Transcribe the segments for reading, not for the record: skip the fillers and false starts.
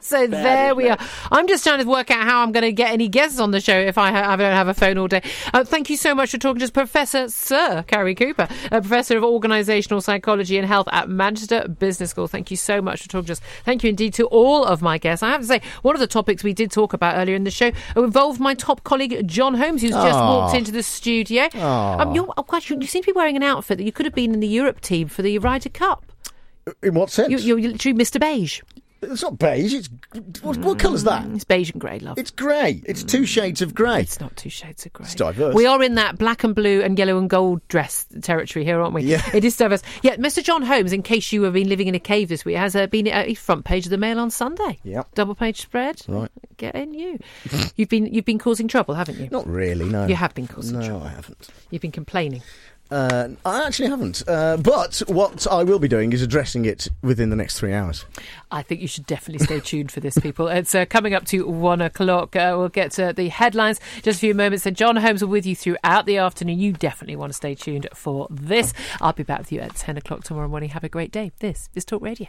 So there we are. I'm just trying to work out how I'm going to get any guests on the show if I don't have a phone all day. Thank you so much for talking to us, Professor Sir Carrie Cooper, Professor of Organisational Psychology and Health at Manchester Business School. Thank you so much for talking to us. Thank you indeed to all of my guests. I have to say, one of the topics we did talk about earlier in the show involved my top colleague, John Holmes, who's just walked into the studio. You seem to be wearing an outfit that you could have been in the Europe team for the Ryder Cup. In what sense? You're literally Mr. Beige. It's not beige. It's what colour's that? It's beige and grey, love. It's grey. It's 2 shades of grey. It's not 2 shades of grey. It's diverse. We are in that black and blue and yellow and gold dress territory here, aren't we? Yeah. It is diverse. Yeah, Mr. John Holmes, in case you have been living in a cave this week, has been at front page of the Mail on Sunday. Yep. Double page spread. Right. Get in you. You've been causing trouble, haven't you? Not really, no. You have been causing trouble. No, I haven't. You've been complaining. I actually haven't. But what I will be doing is addressing it within the next 3 hours. I think you should definitely stay tuned for this, people. It's coming up to 1 o'clock. We'll get to the headlines just a few moments. So John Holmes will be with you throughout the afternoon. You definitely want to stay tuned for this. I'll be back with you at 10 o'clock tomorrow morning. Have a great day. This is Talk Radio.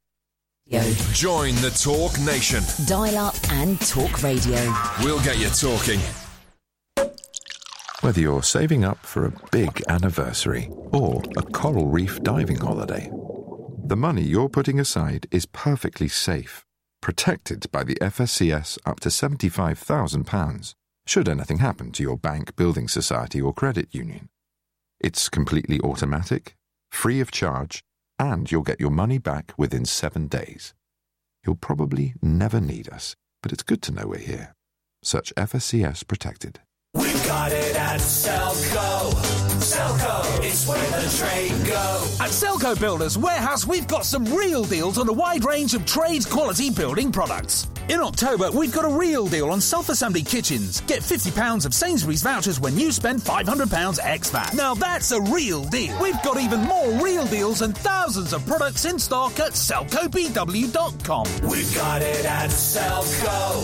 Join the Talk Nation. Dial up and Talk Radio. We'll get you talking. Whether you're saving up for a big anniversary or a coral reef diving holiday, the money you're putting aside is perfectly safe, protected by the FSCS up to £75,000, should anything happen to your bank, building society or credit union. It's completely automatic, free of charge, and you'll get your money back within 7 days. You'll probably never need us, but it's good to know we're here. Search FSCS Protected. We've got it at Selco. Selco, it's where the trade go. At Selco Builders Warehouse, we've got some real deals on a wide range of trade-quality building products. In October, we've got a real deal on self-assembly kitchens. Get £50 of Sainsbury's vouchers when you spend £500 ex-VAT. Now that's a real deal. We've got even more real deals and thousands of products in stock at selcobw.com. We've got it at Selco.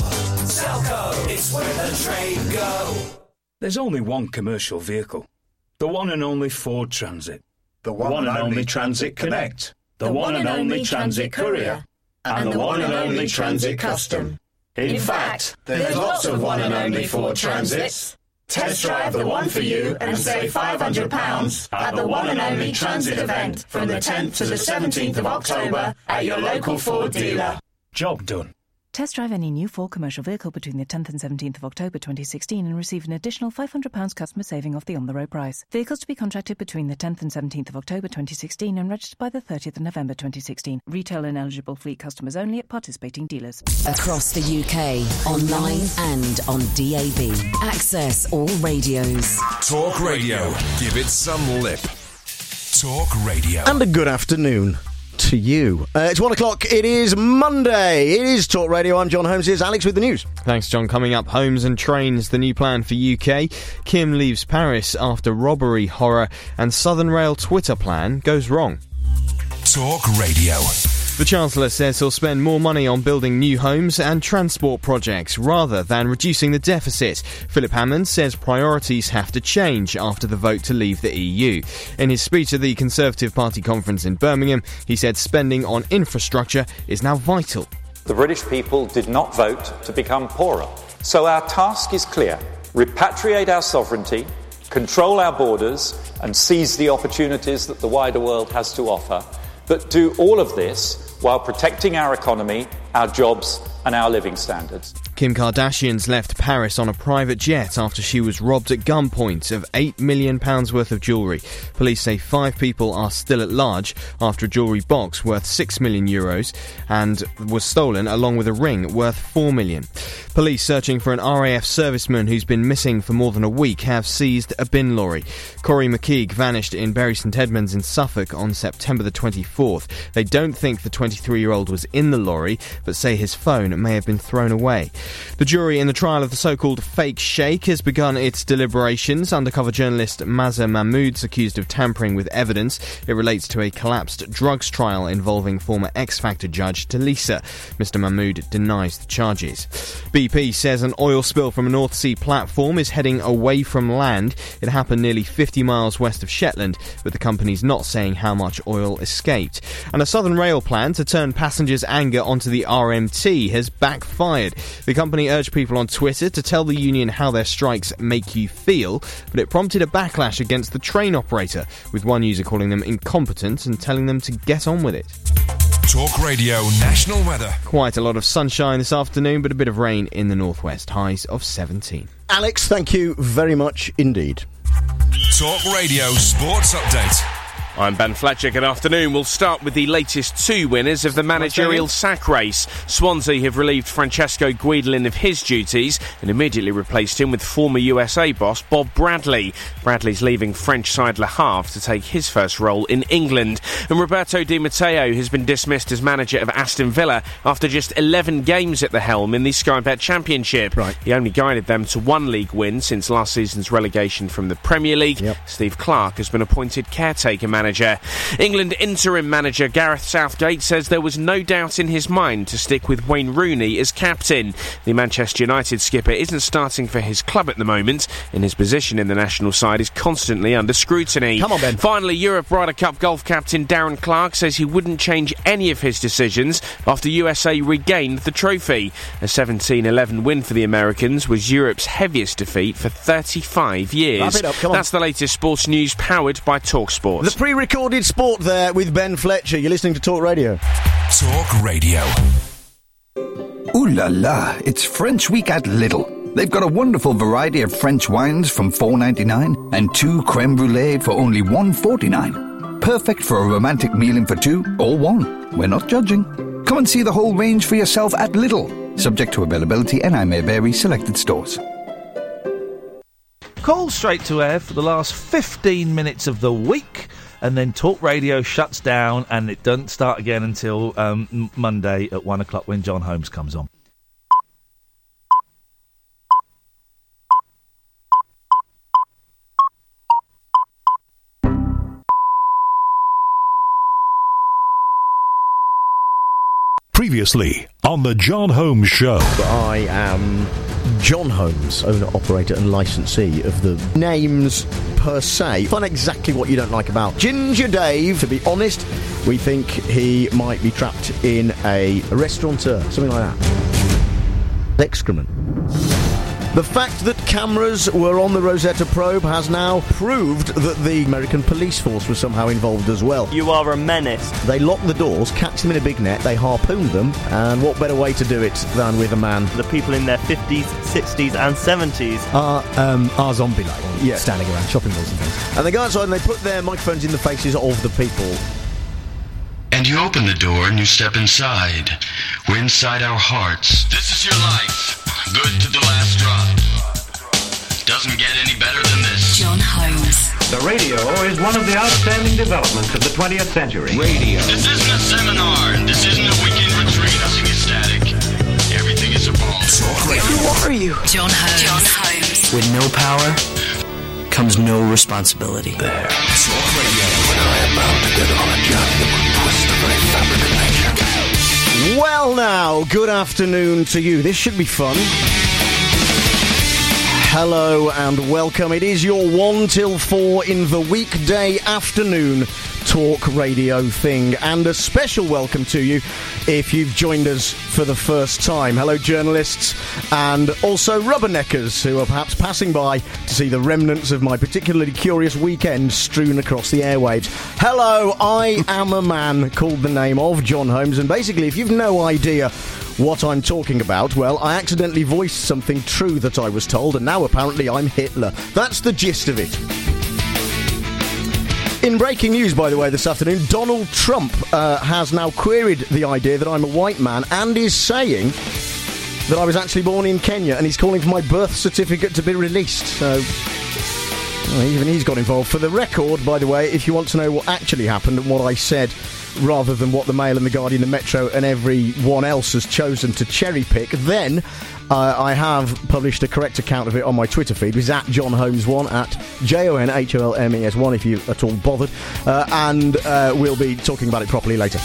Selco, it's where the trade go. There's only one commercial vehicle. The one and only Ford Transit. The one and only Transit Connect. The one and only Transit Courier. And the one and only Transit Custom. In fact, there's lots of one and only Ford Transits. Test drive the one for you and save £500 at the one and only Transit event from the 10th to the 17th of October at your local Ford dealer. Job done. Test drive any new Ford commercial vehicle between the 10th and 17th of October 2016 and receive an additional £500 customer saving off the on-the-road price. Vehicles to be contracted between the 10th and 17th of October 2016 and registered by the 30th of November 2016. Retail and eligible fleet customers only at participating dealers. Across the UK, online and on DAB. Access all radios. Talk Radio. Give it some lip. Talk Radio. And a good afternoon to you. It's 1 o'clock. It is Monday. It is Talk Radio. I'm John Holmes. Here's Alex with the news. Thanks, John. Coming up, homes and trains, the new plan for UK. Kim leaves Paris after robbery horror, and Southern Rail Twitter plan goes wrong. Talk Radio. The Chancellor says he'll spend more money on building new homes and transport projects rather than reducing the deficit. Philip Hammond says priorities have to change after the vote to leave the EU. In his speech at the Conservative Party conference in Birmingham, he said spending on infrastructure is now vital. The British people did not vote to become poorer. So our task is clear. Repatriate our sovereignty, control our borders, and seize the opportunities that the wider world has to offer. But do all of this while protecting our economy, our jobs and our living standards. Kim Kardashian's left Paris on a private jet after she was robbed at gunpoint of £8 million worth of jewellery. Police say 5 people are still at large after a jewellery box worth €6 million and was stolen along with a ring worth £4 million. Police searching for an RAF serviceman who's been missing for more than a week have seized a bin lorry. Corey McKeague vanished in Bury St Edmunds in Suffolk on September the 24th. They don't think the 23-year-old was in the lorry, but say his phone may have been thrown away. The jury in the trial of the so-called fake sheikh has begun its deliberations. Undercover journalist Mazza Mahmood's accused of tampering with evidence. It relates to a collapsed drugs trial involving former X Factor judge Talisa. Mr Mahmood denies the charges. BP says an oil spill from a North Sea platform is heading away from land. It happened nearly 50 miles west of Shetland, but the company's not saying how much oil escaped. And a Southern Rail plan to turn passengers' anger onto the RMT has backfired. The company urged people on Twitter to tell the union how their strikes make you feel, but it prompted a backlash against the train operator, with one user calling them incompetent and telling them to get on with it. Talk Radio National Weather. Quite a lot of sunshine this afternoon, but a bit of rain in the northwest. Highs of 17. Alex, thank you very much indeed. Talk Radio Sports Update. I'm Ben Fletcher. Good afternoon. We'll start with the latest two winners of the managerial sack race. Swansea have relieved Francesco Guidolin of his duties and immediately replaced him with former USA boss Bob Bradley. Bradley's leaving French side Le Havre to take his first role in England. And Roberto Di Matteo has been dismissed as manager of Aston Villa after just 11 games at the helm in the Sky Bet Championship. Right. He only guided them to one league win since last season's relegation from the Premier League. Yep. Steve Clarke has been appointed caretaker manager. England interim manager Gareth Southgate says there was no doubt in his mind to stick with Wayne Rooney as captain. The Manchester United skipper isn't starting for his club at the moment, and his position in the national side is constantly under scrutiny. Come on, Ben. Finally, Europe Ryder Cup golf captain Darren Clarke says he wouldn't change any of his decisions after USA regained the trophy. A 17-11 win for the Americans was Europe's heaviest defeat for 35 years. Wrap it up, come on. That's the latest sports news powered by TalkSport. The pre-recorded sport there with Ben Fletcher. You're listening to Talk Radio. Talk Radio. Ooh la la, it's French Week at Lidl. They've got a wonderful variety of French wines from $4.99 and 2 creme brulee for only $1.49. Perfect for a romantic meal in for 2 or 1. We're not judging. Come and see the whole range for yourself at Lidl. Subject to availability and I may vary selected stores. Call straight to air for the last 15 minutes of the week, and then Talk Radio shuts down and it doesn't start again until Monday at 1 o'clock when John Holmes comes on. Previously on the John Holmes Show. I am John Holmes, owner, operator and licensee of the names per se. Find exactly what you don't like about Ginger Dave. To be honest, we think he might be trapped in a restaurateur, something like that. Excrement. The fact that cameras were on the Rosetta probe has now proved that the American police force was somehow involved as well. You are a menace. They locked the doors, catch them in a big net, they harpooned them, and what better way to do it than with a man? The people in their 50s, 60s and 70s are zombie-like, standing around shopping malls and things. And they go outside and they put their microphones in the faces of the people. And you open the door and you step inside. We're inside our hearts. This is your life. Good to the last drop. Doesn't get any better than this. John Holmes. The radio is one of the outstanding developments of the 20th century. Radio. This isn't a seminar. This isn't a weekend retreat. Nothing is static. Everything is evolving. Who are you? John Holmes. John Holmes. With no power comes no responsibility. There. Talk Radio. When I am bound to get on a journey that will twist the very fabric of nature. Well now, good afternoon to you. This should be fun. Hello and welcome. It is your 1 till 4 in the weekday afternoon talk radio thing. And a special welcome to you if you've joined us for the first time. Hello, journalists and also rubberneckers who are perhaps passing by to see the remnants of my particularly curious weekend strewn across the airwaves. Hello, I am a man called the name of John Holmes, and basically if you've no idea what I'm talking about, well, I accidentally voiced something true that I was told, and now apparently I'm Hitler. That's the gist of it. In breaking news, by the way, this afternoon, Donald Trump has now queried the idea that I'm a white man and is saying that I was actually born in Kenya, and he's calling for my birth certificate to be released. So, Well, even he's got involved. For the record, by the way, if you want to know what actually happened and what I said, rather than what the Mail and the Guardian, the Metro and everyone else has chosen to cherry-pick, then I have published a correct account of it on my Twitter feed. It's at John Holmes1, at JONHOLMES1, if you're at all bothered. And we'll be talking about it properly later.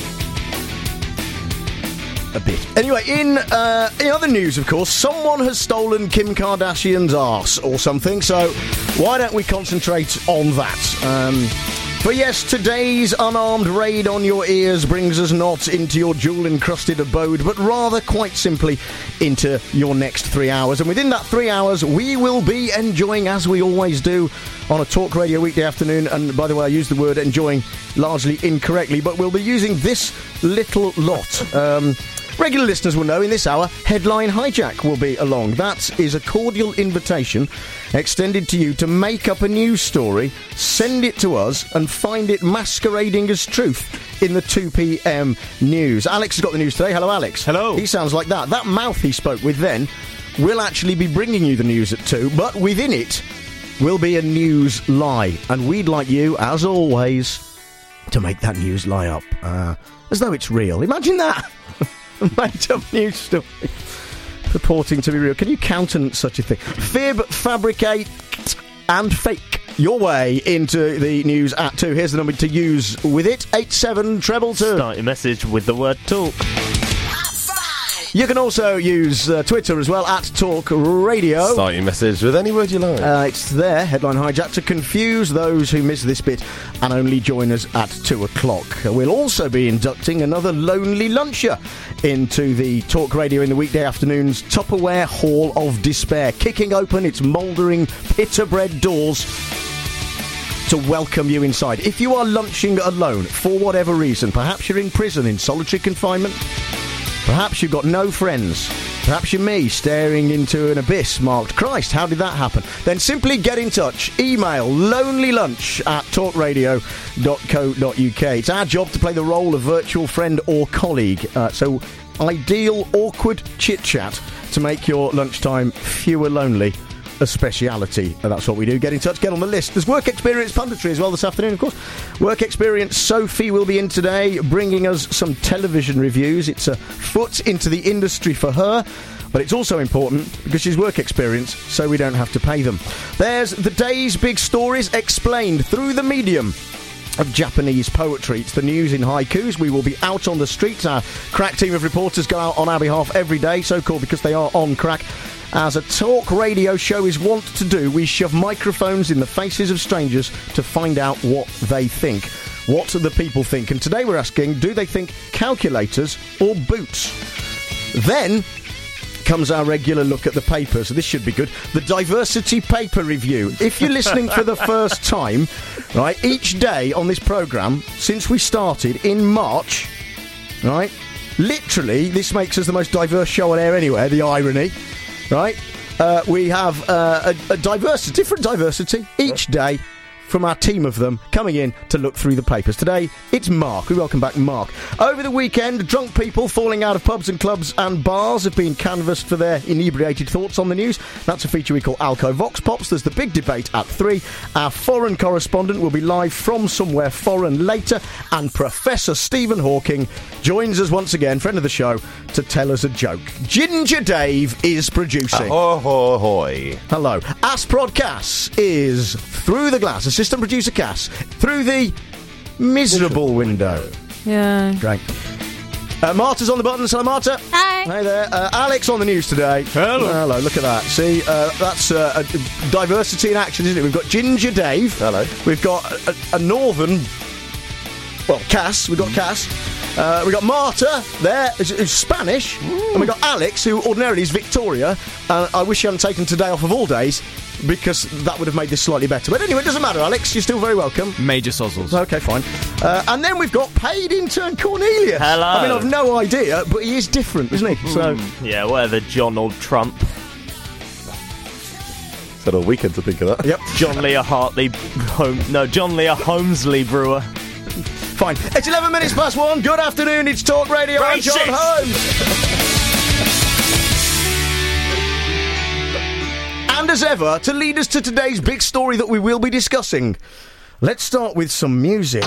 A bit. Anyway, in other news, of course, someone has stolen Kim Kardashian's arse or something, so why don't we concentrate on that? But yes, today's unarmed raid on your ears brings us not into your jewel-encrusted abode, but rather, quite simply, into your next 3 hours. And within that 3 hours, we will be enjoying, as we always do, on a Talk Radio weekday afternoon. And by the way, I use the word enjoying largely incorrectly, but we'll be using this little lot. Regular listeners will know in this hour, Headline Hijack will be along. That is a cordial invitation extended to you to make up a news story, send it to us, and find it masquerading as truth in the 2 p.m. news. Alex has got the news today. Hello, Alex. Hello. He sounds like that. That mouth he spoke with then will actually be bringing you the news at 2, but within it will be a news lie. And we'd like you, as always, to make that news lie up as though it's real. Imagine that. Made up news story purporting to be real. Can you countenance such a thing? Fib, fabricate, and fake your way into the news at 2. Here's the number to use with it: 8722. Start your message with the word talk. You can also use Twitter as well, at Talk Radio. Start your message with any word you like. It's there, Headline Hijack, to confuse those who miss this bit and only join us at 2 o'clock. We'll also be inducting another lonely luncher into the Talk Radio in the weekday afternoon's Tupperware Hall of Despair, kicking open its mouldering pita-bread doors to welcome you inside. If you are lunching alone, for whatever reason, perhaps you're in prison in solitary confinement, perhaps you've got no friends, perhaps you're me staring into an abyss marked Christ, how did that happen? Then simply get in touch. Email lonelylunch@talkradio.co.uk. It's our job to play the role of virtual friend or colleague. So ideal awkward chit-chat to make your lunchtime fewer lonely. A speciality. That's what we do. Get in touch, get on the list. There's Work Experience Punditry as well this afternoon, of course. Work Experience Sophie will be in today, bringing us some television reviews. It's a foot into the industry for her, but it's also important because she's work experience, so we don't have to pay them. There's the day's big stories explained through the medium of Japanese poetry. It's the news in haikus. We will be out on the streets. Our crack team of reporters go out on our behalf every day, so called because they are on crack. As a talk radio show is wont to do, we shove microphones in the faces of strangers to find out what they think. What do the people think? And today we're asking, do they think calculators or boots? Then comes our regular look at the papers. This should be good. The Diversity Paper Review. If you're listening for the first time, right, each day on this programme, since we started in March, right, literally, this makes us the most diverse show on air anywhere, the irony. Right, we have a different diversity each day from our team of them coming in to look through the papers. Today, it's Mark. We welcome back Mark. Over the weekend, drunk people falling out of pubs and clubs and bars have been canvassed for their inebriated thoughts on the news. That's a feature we call Alco Vox Pops. There's the big debate at 3. Our foreign correspondent will be live from somewhere foreign later, and Professor Stephen Hawking joins us once again, friend of the show, to tell us a joke. Ginger Dave is producing. Ahoy. Hello. Asprod Cass is through the glass. Assistant producer Cass, through the miserable window. Yeah. Great. Marta's on the buttons. Hello, Marta. Hi. Hey there. Alex on the news today. Hello. Hello, look at that. See, that's a diversity in action, isn't it? We've got Ginger Dave. Hello. We've got a northern... Well, Cass. We've got Cass. We've got Marta there, who's Spanish. Ooh. And we've got Alex, who ordinarily is Victoria. I wish you hadn't taken today off of all days, because that would have made this slightly better. But anyway, it doesn't matter, Alex. You're still very welcome. Major sozzles. Okay, fine. And then we've got paid intern Cornelius. Hello. I mean, I've no idea, but he is different, isn't he? So yeah, whatever, Donald Trump. Said all weekend to think of that. Yep. John Leah Holmesley Brewer. Fine. It's 11 minutes past 1. Good afternoon. It's Talk Radio. I'm John Holmes. And And as ever, to lead us to today's big story that we will be discussing, let's start with some music.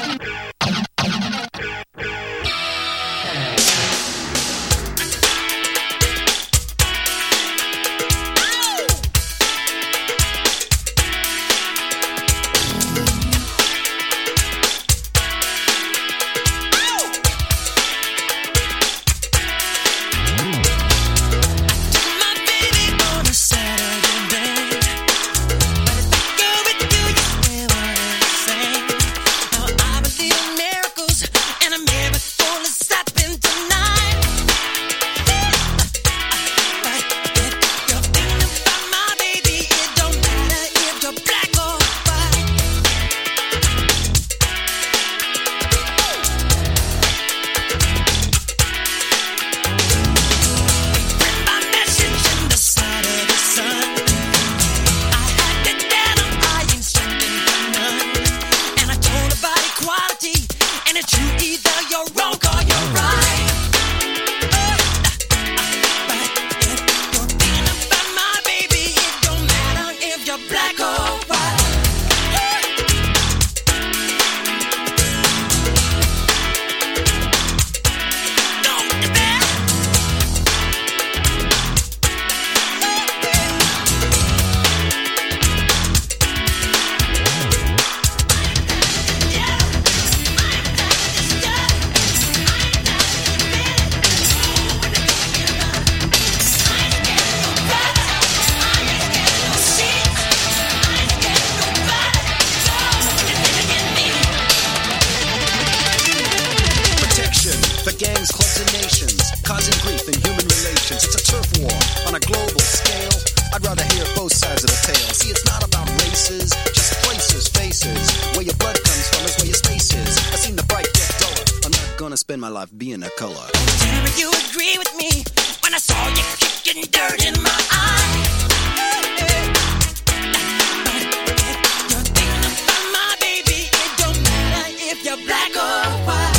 Being a color. Damn, you agree with me when I saw you kicking dirt in my eye. You're thinking about my baby. It don't matter if you're black or white.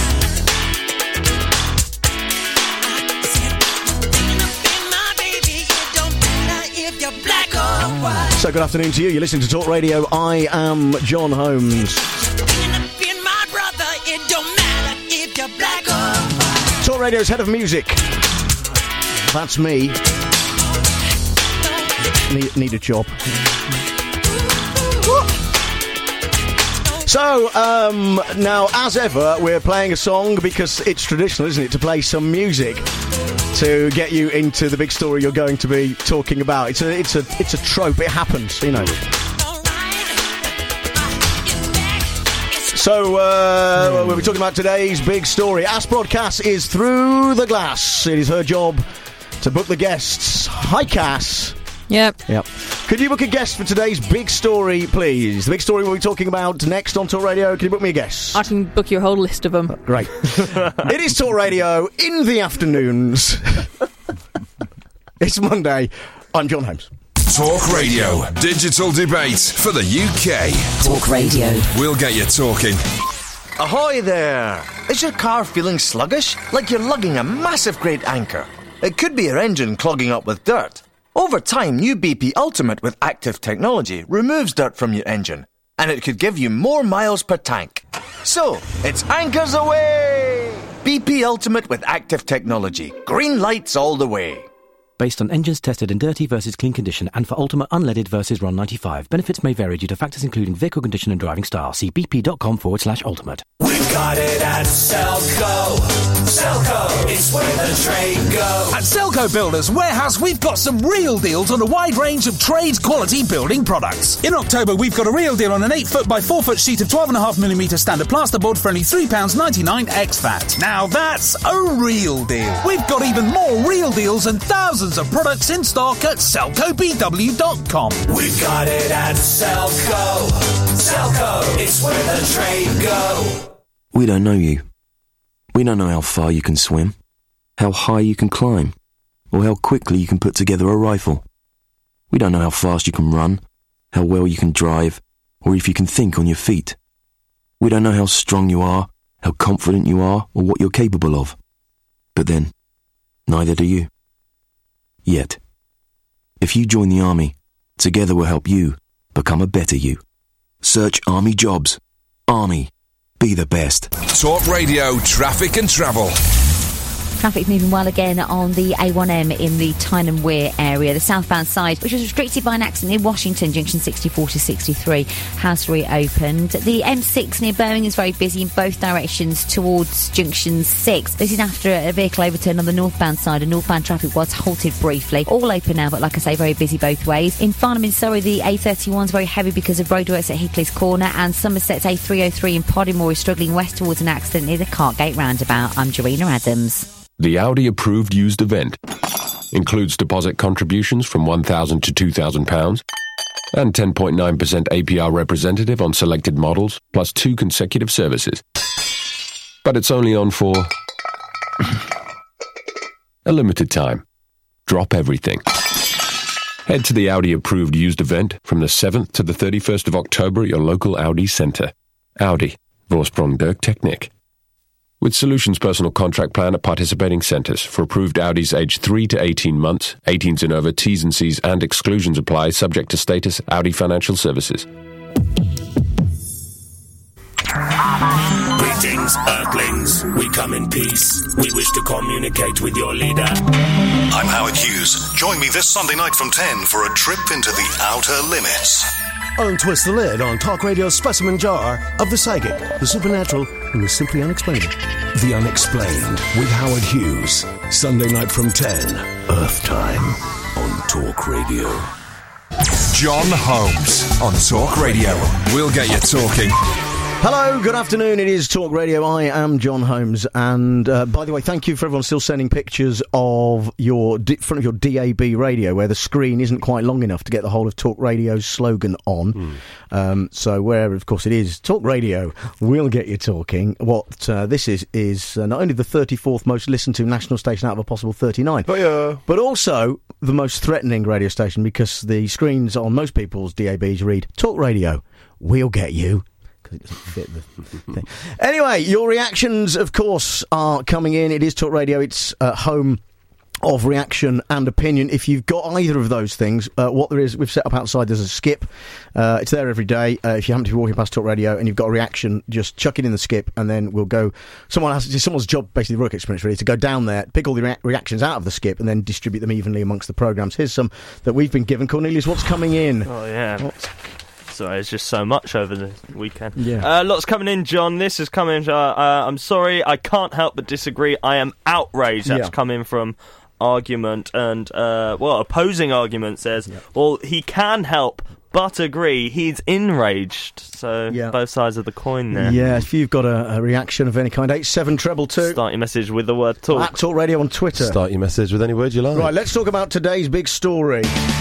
I said you're thinking about my baby. It don't matter if you're black or white. So good afternoon to you. You're listening to Talk Radio. I am John Holmes. Being my brother, it don't matter if you're black or white. Talk Radio's head of music. That's me. Need a job. So, now, as ever, we're playing a song because it's traditional, isn't it, to play some music to get you into the big story you're going to be talking about. It's a trope. It happens, you know. So, we'll be talking about today's big story. Ass Broadcast is through the glass. It is her job to book the guests. Hi, Cass. Yep. Could you book a guest for today's big story, please? The big story we'll be talking about next on Talk Radio. Can you book me a guest? I can book you a whole list of them. Great. It is Talk Radio in the afternoons. It's Monday. I'm John Holmes. Talk Radio, digital debate for the UK. Talk Radio. We'll get you talking. Ahoy there! Is your car feeling sluggish? Like you're lugging a massive great anchor? It could be your engine clogging up with dirt. Over time, new BP Ultimate with active technology removes dirt from your engine, and it could give you more miles per tank. So, it's anchors away! BP Ultimate with active technology. Green lights all the way. Based on engines tested in dirty versus clean condition and for Ultimate unleaded versus RON 95. Benefits may vary due to factors including vehicle condition and driving style. See bp.com/ultimate. We've got it at Selco. Selco, it's where the trade goes. At Selco Builders Warehouse, we've got some real deals on a wide range of trade quality building products. In October, we've got a real deal on an 8-foot by 4-foot sheet of 12.5mm standard plasterboard for only £3.99 ex VAT. Now that's a real deal. We've got even more real deals and thousands of products in stock at SelcoBW.com. We've got it at Selco. Selco, it's where the trade go. We don't know you. We don't know how far you can swim, how high you can climb, or how quickly you can put together a rifle. We don't know how fast you can run, how well you can drive, or if you can think on your feet. We don't know how strong you are, how confident you are, or what you're capable of. But then, neither do you. Yet. If you join the army, Together we'll help you become a better you. Search Army Jobs. Army. Be the best. Talk Radio Traffic and Travel. Traffic's moving well again on the A1M in the Tyne Wear area. The southbound side, which was restricted by an accident in Washington, junction 64 to 63, has reopened. The M6 near Birmingham is very busy in both directions towards junction 6. This is after a vehicle overturned on the northbound side, and northbound traffic was halted briefly. All open now, but like I say, very busy both ways. In Farnham in Surrey, the A31 is very heavy because of roadworks at Hickley's Corner, and Somerset's A303 in Podimore is struggling west towards an accident near the Cartgate roundabout. I'm Jarena Adams. The Audi approved used event includes deposit contributions from £1,000 to £2,000 and 10.9% APR representative on selected models, plus 2 consecutive services. But it's only on for a limited time. Drop everything. Head to the Audi approved used event from the 7th to the 31st of October at your local Audi centre. Audi, Vorsprung der Technik. With Solutions Personal Contract Plan at participating centres. For approved Audis aged 3 to 18 months, 18s and over, T's and C's and exclusions apply, subject to status, Audi Financial Services. Greetings, Earthlings. We come in peace. We wish to communicate with your leader. I'm Howard Hughes. Join me this Sunday night from 10 for a trip into the outer limits. Untwist the lid on Talk Radio's specimen jar of the psychic, the supernatural, and the simply unexplainable. The Unexplained with Howard Hughes. Sunday night from 10, Earth Time on Talk Radio. John Holmes on Talk Radio. We'll get you talking. Hello, good afternoon. It is Talk Radio. I am John Holmes, and by the way, thank you for everyone still sending pictures of your front of your DAB radio, where the screen isn't quite long enough to get the whole of Talk Radio's slogan on. So where, of course, it is Talk Radio, we'll get you talking. What this is not only the 34th most listened to national station out of a possible 39, but also the most threatening radio station, because the screens on most people's DABs read Talk Radio, we'll get you. It doesn't fit the thing. Anyway, your reactions, of course, are coming in. It is Talk Radio. It's home of reaction and opinion. If you've got either of those things, what there is, we've set up outside, there's a skip. It's there every day. If you happen to be walking past Talk Radio and you've got a reaction, just chuck it in the skip, and then we'll go. Someone's job, basically the work experience really, is to go down there, pick all the reactions out of the skip, and then distribute them evenly amongst the programmes. Here's some that we've been given. Cornelius, what's coming in? Oh, yeah. Sorry, it's just so much over the weekend. Yeah. Lots coming in, John. This is coming. I'm sorry, I can't help but disagree. I am outraged. That's coming from Argument, and opposing Argument says, well, he can help but agree. He's enraged. So both sides of the coin there. Yeah, if you've got a reaction of any kind, 87222. Start your message with the word talk. At Talk Radio on Twitter. Start your message with any word you like. Right, let's talk about today's big story.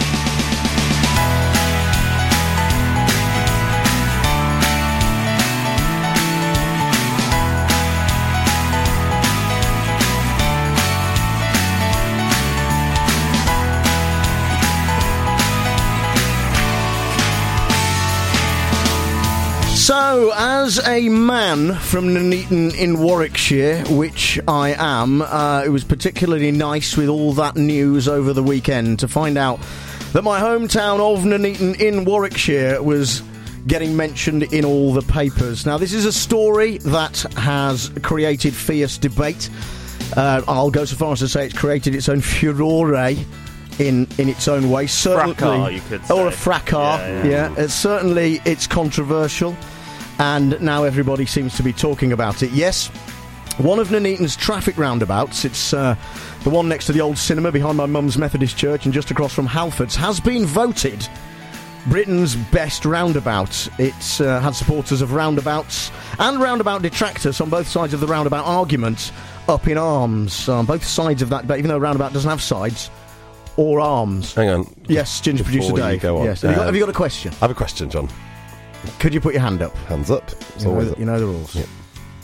So, as a man from Nuneaton in Warwickshire, which I am, it was particularly nice with all that news over the weekend to find out that my hometown of Nuneaton in Warwickshire was getting mentioned in all the papers. Now, this is a story that has created fierce debate. I'll go so far as to say it's created its own furore in its own way. Certainly, fracas, you could say. Or a fracas, yeah. Certainly, it's controversial. And now everybody seems to be talking about it. Yes, one of Nuneaton's traffic roundabouts, it's the one next to the old cinema behind my mum's Methodist church and just across from Halfords, has been voted Britain's best roundabout. It's had supporters of roundabouts and roundabout detractors on both sides of the roundabout argument up in arms. On both sides of that debate, even though a roundabout doesn't have sides or arms. Hang on. Yes, Ginger Producer Dave. Go on. Yes. Have you got a question? I have a question, John. Could you put your hand up? Hands up. You know the rules. Yep.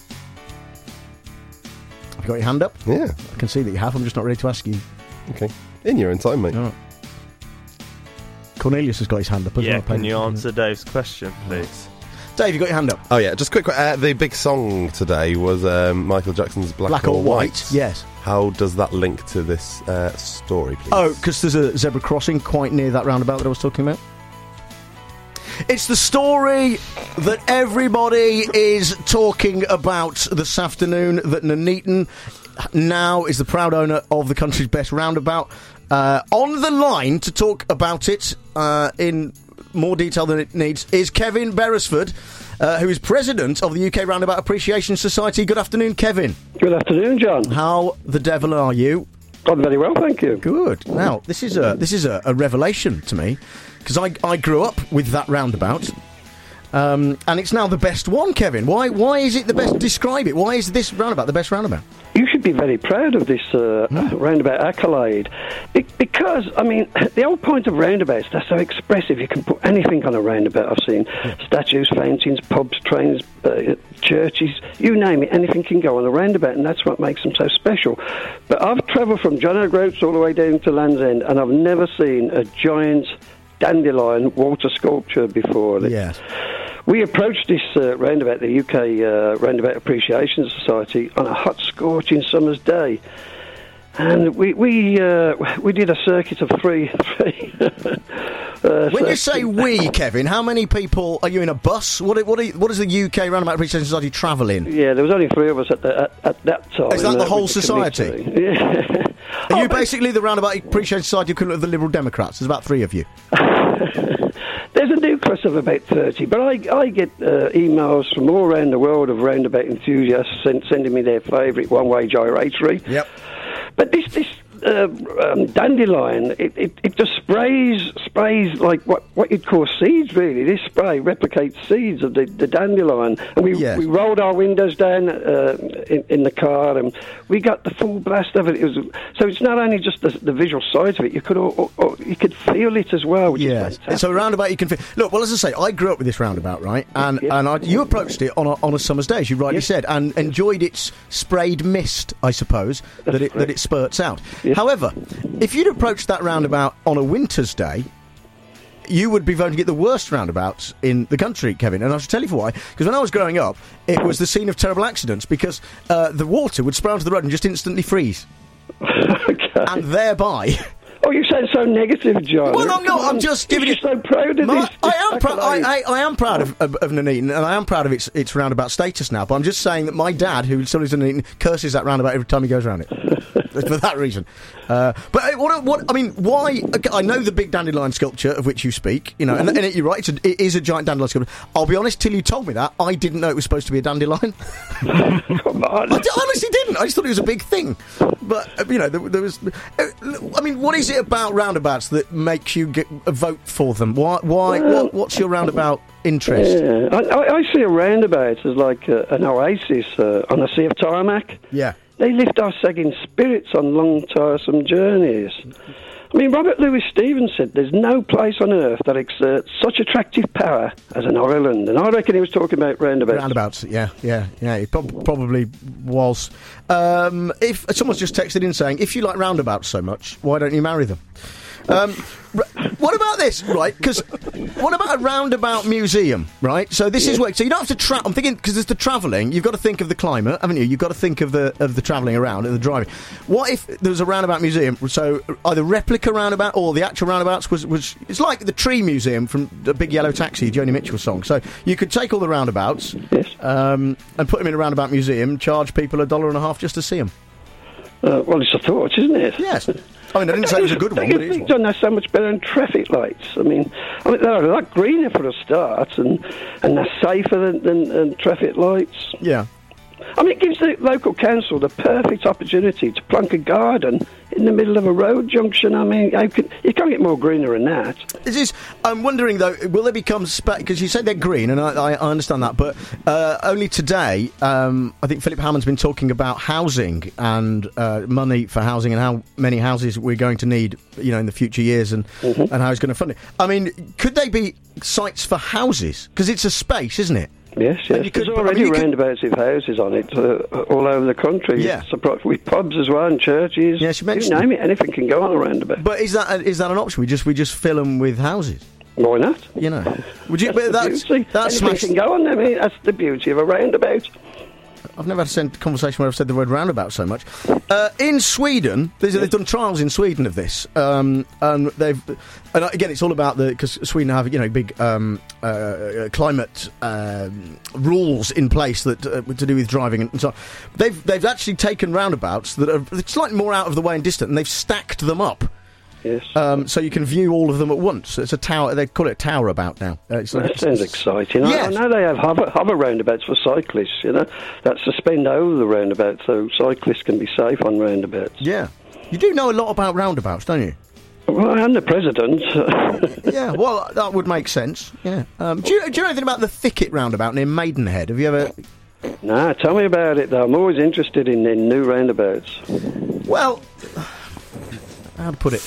Have you got your hand up? Yeah. I can see that you have. I'm just not ready to ask you. Okay. In your own time, mate. All right. Cornelius has got his hand up as well. Can you answer Dave's question, please? Dave, you got your hand up. Oh, yeah, just quick. The big song today was Michael Jackson's Black or White. Yes. How does that link to this story, please? Oh, because there's a zebra crossing quite near that roundabout that I was talking about. It's the story that everybody is talking about this afternoon, that Nuneaton now is the proud owner of the country's best roundabout. On the line to talk about it in more detail than it needs is Kevin Beresford, who is president of the UK Roundabout Appreciation Society. Good afternoon, Kevin. Good afternoon, John. How the devil are you? I'm very well, thank you. Good. Now, this is a revelation to me, because I grew up with that roundabout, and it's now the best one, Kevin. Why is it the best? Describe it. Why is this roundabout the best roundabout? You should be very proud of this roundabout accolade, because, I mean, the whole point of roundabouts, they're so expressive. You can put anything on a roundabout. I've seen statues, fountains, pubs, trains, churches, you name it, anything can go on a roundabout, and that's what makes them so special. But I've travelled from John O'Groats all the way down to Land's End, and I've never seen a giant dandelion water sculpture before. Yes. We approached this roundabout, the UK Roundabout Appreciation Society, on a hot, scorching summer's day, and we did a circuit of three. When you say we, Kevin, how many people are you in a bus? What does the UK Roundabout Appreciation Society travel in? Yeah, there was only three of us at that time. Is that the whole society? Yeah. Are you basically the Roundabout Appreciation Society equivalent of the Liberal Democrats? There's about three of you. There's a nucleus of about 30, but I get emails from all around the world of roundabout enthusiasts sending me their favourite one-way gyratory. Yep. But this dandelion, it just sprays like what you'd call seeds, really. This spray replicates seeds of the dandelion. And we rolled our windows down in the car, and we got the full blast of it. So it's not only just the visual sides of it, you could feel it as well. Which is fantastic. So a roundabout you can feel. Look, well, as I say, I grew up with this roundabout, right? And you approached it on a summer's day, as you rightly said, and enjoyed its sprayed mist, I suppose, that it spurts out. Yes. However, if you'd approached that roundabout on a winter's day, you would be voting it the worst roundabouts in the country, Kevin. And I should tell you for why. Because when I was growing up, it was the scene of terrible accidents, because the water would spray onto the road and just instantly freeze. Okay. And thereby... Oh, you sound so negative, John. Well, no, I'm just giving you... so proud of this. I am proud of Nuneaton, and I am proud of its roundabout status now, but I'm just saying that my dad, who still lives in Nuneaton, curses that roundabout every time he goes around it. For that reason. But I mean, why... I know the big dandelion sculpture of which you speak, you know, and you're right, it is a giant dandelion sculpture. I'll be honest, till you told me that, I didn't know it was supposed to be a dandelion. Come on. I honestly didn't. I just thought it was a big thing. But, you know, there was... I mean, what is it about roundabouts that makes you vote for them? Why? What's your roundabout interest? Yeah. I see a roundabout as like an oasis on a sea of tarmac. Yeah. They lift our sagging spirits on long, tiresome journeys. I mean, Robert Louis Stephens said there's no place on earth that exerts such attractive power as an island. And I reckon he was talking about roundabouts. Roundabouts, yeah. It probably was. If someone's just texted in saying, if you like roundabouts so much, why don't you marry them? What about this, right? Because what about a roundabout museum, right? So this is where... So you don't have to I'm thinking, because there's the travelling, you've got to think of the climate, haven't you? You've got to think of the travelling around and the driving. What if there was a roundabout museum, so either replica roundabout or the actual roundabouts was... It's like the Tree Museum from the Big Yellow Taxi, Joni Mitchell song. So you could take all the roundabouts and put them in a roundabout museum, charge people $1.50 just to see them. Well, it's a thought, isn't it? Yes. I mean, I didn't say it was a good one, but it is one. John, they're so much better than traffic lights. I mean, they're a lot greener for a start, and they're safer than traffic lights. Yeah. I mean, it gives the local council the perfect opportunity to plonk a garden in the middle of a road junction. I mean, you can't get more greener than that. I'm wondering, though, will they become... Because you said they're green, and I understand that, but only today, I think Philip Hammond's been talking about housing and money for housing and how many houses we're going to need, you know, in the future years and how he's going to fund it. I mean, could they be sites for houses? Because it's a space, isn't it? Yes. There's already roundabouts with houses on it all over the country. Yeah. With pubs as well and churches. Yes, you mentioned name it, anything can go on a roundabout. But is that an option? We just fill them with houses? Why not? You know, would you? But that's Anything smashed. can go on there. I mean, that's the beauty of a roundabout. I've never had a conversation where I've said the word roundabout so much. In Sweden, they've done trials in Sweden of this, and again, it's all about because Sweden have big climate rules in place that to do with driving and so on. They've actually taken roundabouts that are slightly more out of the way and distant, and they've stacked them up. Yes. So you can view all of them at once. It's a tower. They call it a tower about now. That sounds exciting. Yes. I know they have hover roundabouts for cyclists, that suspend over the roundabout so cyclists can be safe on roundabouts. Yeah. You do know a lot about roundabouts, don't you? Well, I'm the president. Yeah, well, that would make sense. Yeah. Do you know anything about the Thicket roundabout near Maidenhead? Have you ever... Nah, tell me about it, though. I'm always interested in new roundabouts. Well, how to put it?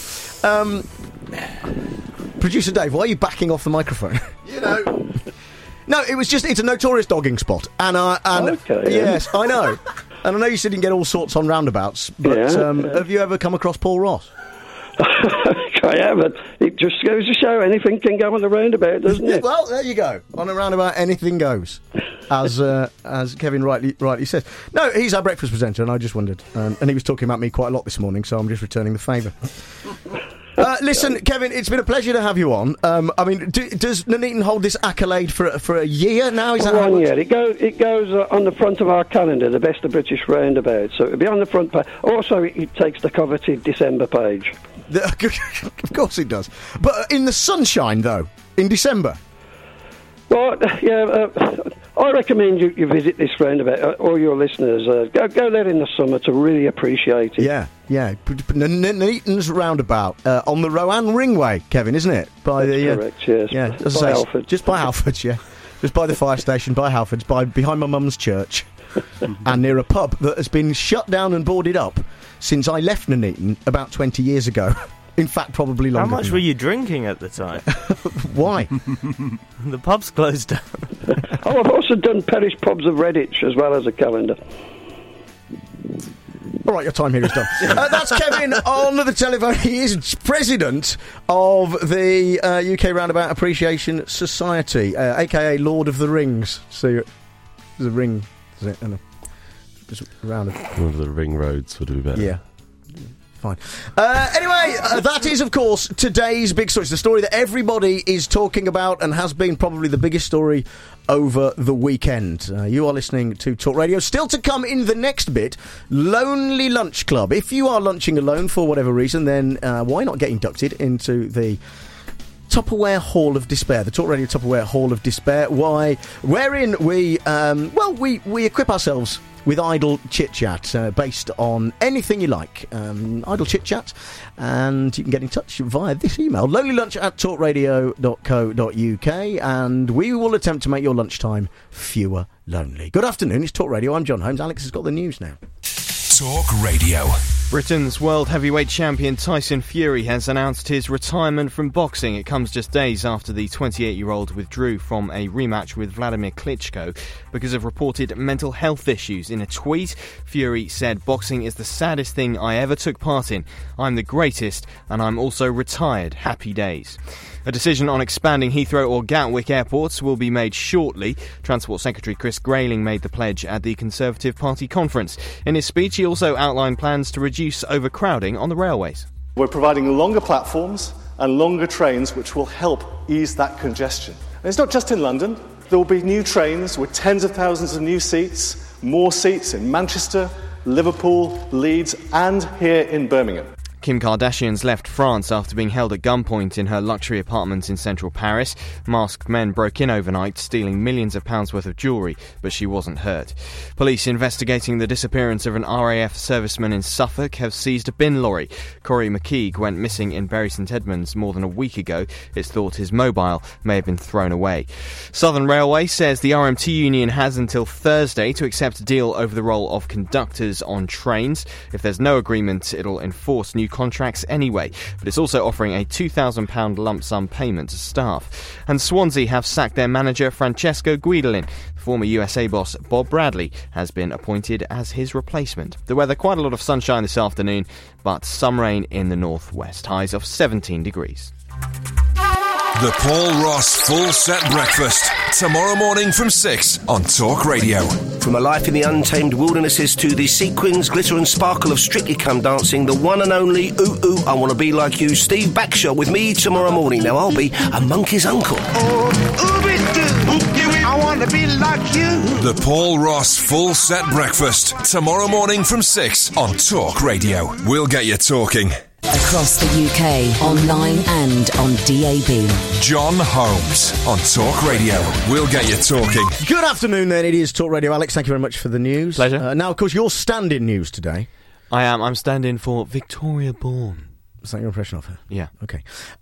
Producer Dave, why are you backing off the microphone? No, it's a notorious dogging spot, and okay, yes, I know, and I know you said you can get all sorts on roundabouts, but have you ever come across Paul Ross? I haven't. It just goes to show anything can go on a roundabout, doesn't it? Well, there you go. On a roundabout, anything goes, as Kevin rightly says. No, he's our breakfast presenter, and I just wondered, and he was talking about me quite a lot this morning, so I'm just returning the favour. Listen, Kevin, it's been a pleasure to have you on. Does Nuneaton hold this accolade for a year now? Is that 1 year? It goes on the front of our calendar, the best of British roundabout. So it'll be on the front page. Also, it takes the coveted December page. Of course it does. But in the sunshine, though, in December. Well, yeah, I recommend you visit this roundabout, all your listeners. Go there in the summer to really appreciate it. Yeah. Nuneaton's roundabout on the Rowan Ringway, Kevin, isn't it? That's correct, yes. Yeah, by Halford. Just by Halford, yeah. Just by the fire station, by Halford's, behind my mum's church, and near a pub that has been shut down and boarded up since I left Nuneaton about 20 years ago. In fact, probably longer. How much were you drinking at the time? Why? The pub's closed down. I've also done Parish Pubs of Redditch as well as a calendar. All right, your time here is done. That's Kevin on the telephone. He is president of the UK Roundabout Appreciation Society, a.k.a. Lord of the Rings. So, there's a ring, is it? Just around One of the ring roads would be better. Yeah. Fine. Anyway, that is, of course, today's big story. It's the story that everybody is talking about and has been probably the biggest story over the weekend. You are listening to Talk Radio. Still to come in the next bit, Lonely Lunch Club. If you are lunching alone for whatever reason, then why not get inducted into the Tupperware Hall of Despair, the Talk Radio Tupperware Hall of Despair, wherein we equip ourselves with idle chit-chat based on anything you like. Idle chit-chat, and you can get in touch via this email, lonelylunch@talkradio.co.uk, and we will attempt to make your lunchtime fewer lonely. Good afternoon, it's Talk Radio, I'm John Holmes. Alex has got the news now. Talk Radio. Britain's world heavyweight champion Tyson Fury has announced his retirement from boxing. It comes just days after the 28-year-old withdrew from a rematch with Vladimir Klitschko because of reported mental health issues. In a tweet, Fury said, "Boxing is the saddest thing I ever took part in. I'm the greatest, and I'm also retired. Happy days." A decision on expanding Heathrow or Gatwick airports will be made shortly. Transport Secretary Chris Grayling made the pledge at the Conservative Party conference. In his speech, he also outlined plans to reduce overcrowding on the railways. We're providing longer platforms and longer trains which will help ease that congestion. And it's not just in London. There will be new trains with tens of thousands of new seats, more seats in Manchester, Liverpool, Leeds and here in Birmingham. Kim Kardashian's left France after being held at gunpoint in her luxury apartment in central Paris. Masked men broke in overnight, stealing millions of pounds worth of jewellery, but she wasn't hurt. Police investigating the disappearance of an RAF serviceman in Suffolk have seized a bin lorry. Corey McKeague went missing in Bury St Edmunds more than a week ago. It's thought his mobile may have been thrown away. Southern Railway says the RMT union has until Thursday to accept a deal over the role of conductors on trains. If there's no agreement, it'll enforce new contracts anyway, but it's also offering a £2,000 lump sum payment to staff. And Swansea have sacked their manager Francesco Guidolin. Former USA boss Bob Bradley has been appointed as his replacement. The weather, quite a lot of sunshine this afternoon, but some rain in the northwest. Highs of 17 degrees. The Paul Ross Full Set Breakfast. Tomorrow morning from 6 on Talk Radio. From a life in the untamed wildernesses to the sequins, glitter and sparkle of Strictly Come Dancing, the one and only Ooh Ooh, I Want to Be Like You, Steve Backshot with me tomorrow morning. Now I'll be a monkey's uncle. I want to be like you. The Paul Ross Full Set Breakfast. Tomorrow morning from 6 on Talk Radio. We'll get you talking. Across the UK, online and on DAB. John Holmes on Talk Radio. We'll get you talking. Good afternoon, then. It is Talk Radio. Alex, thank you very much for the news. Pleasure. Now, of course, you're stand-in news today. I am. I'm standing for Victoria Bourne. Is that your impression of her? Yeah. Okay.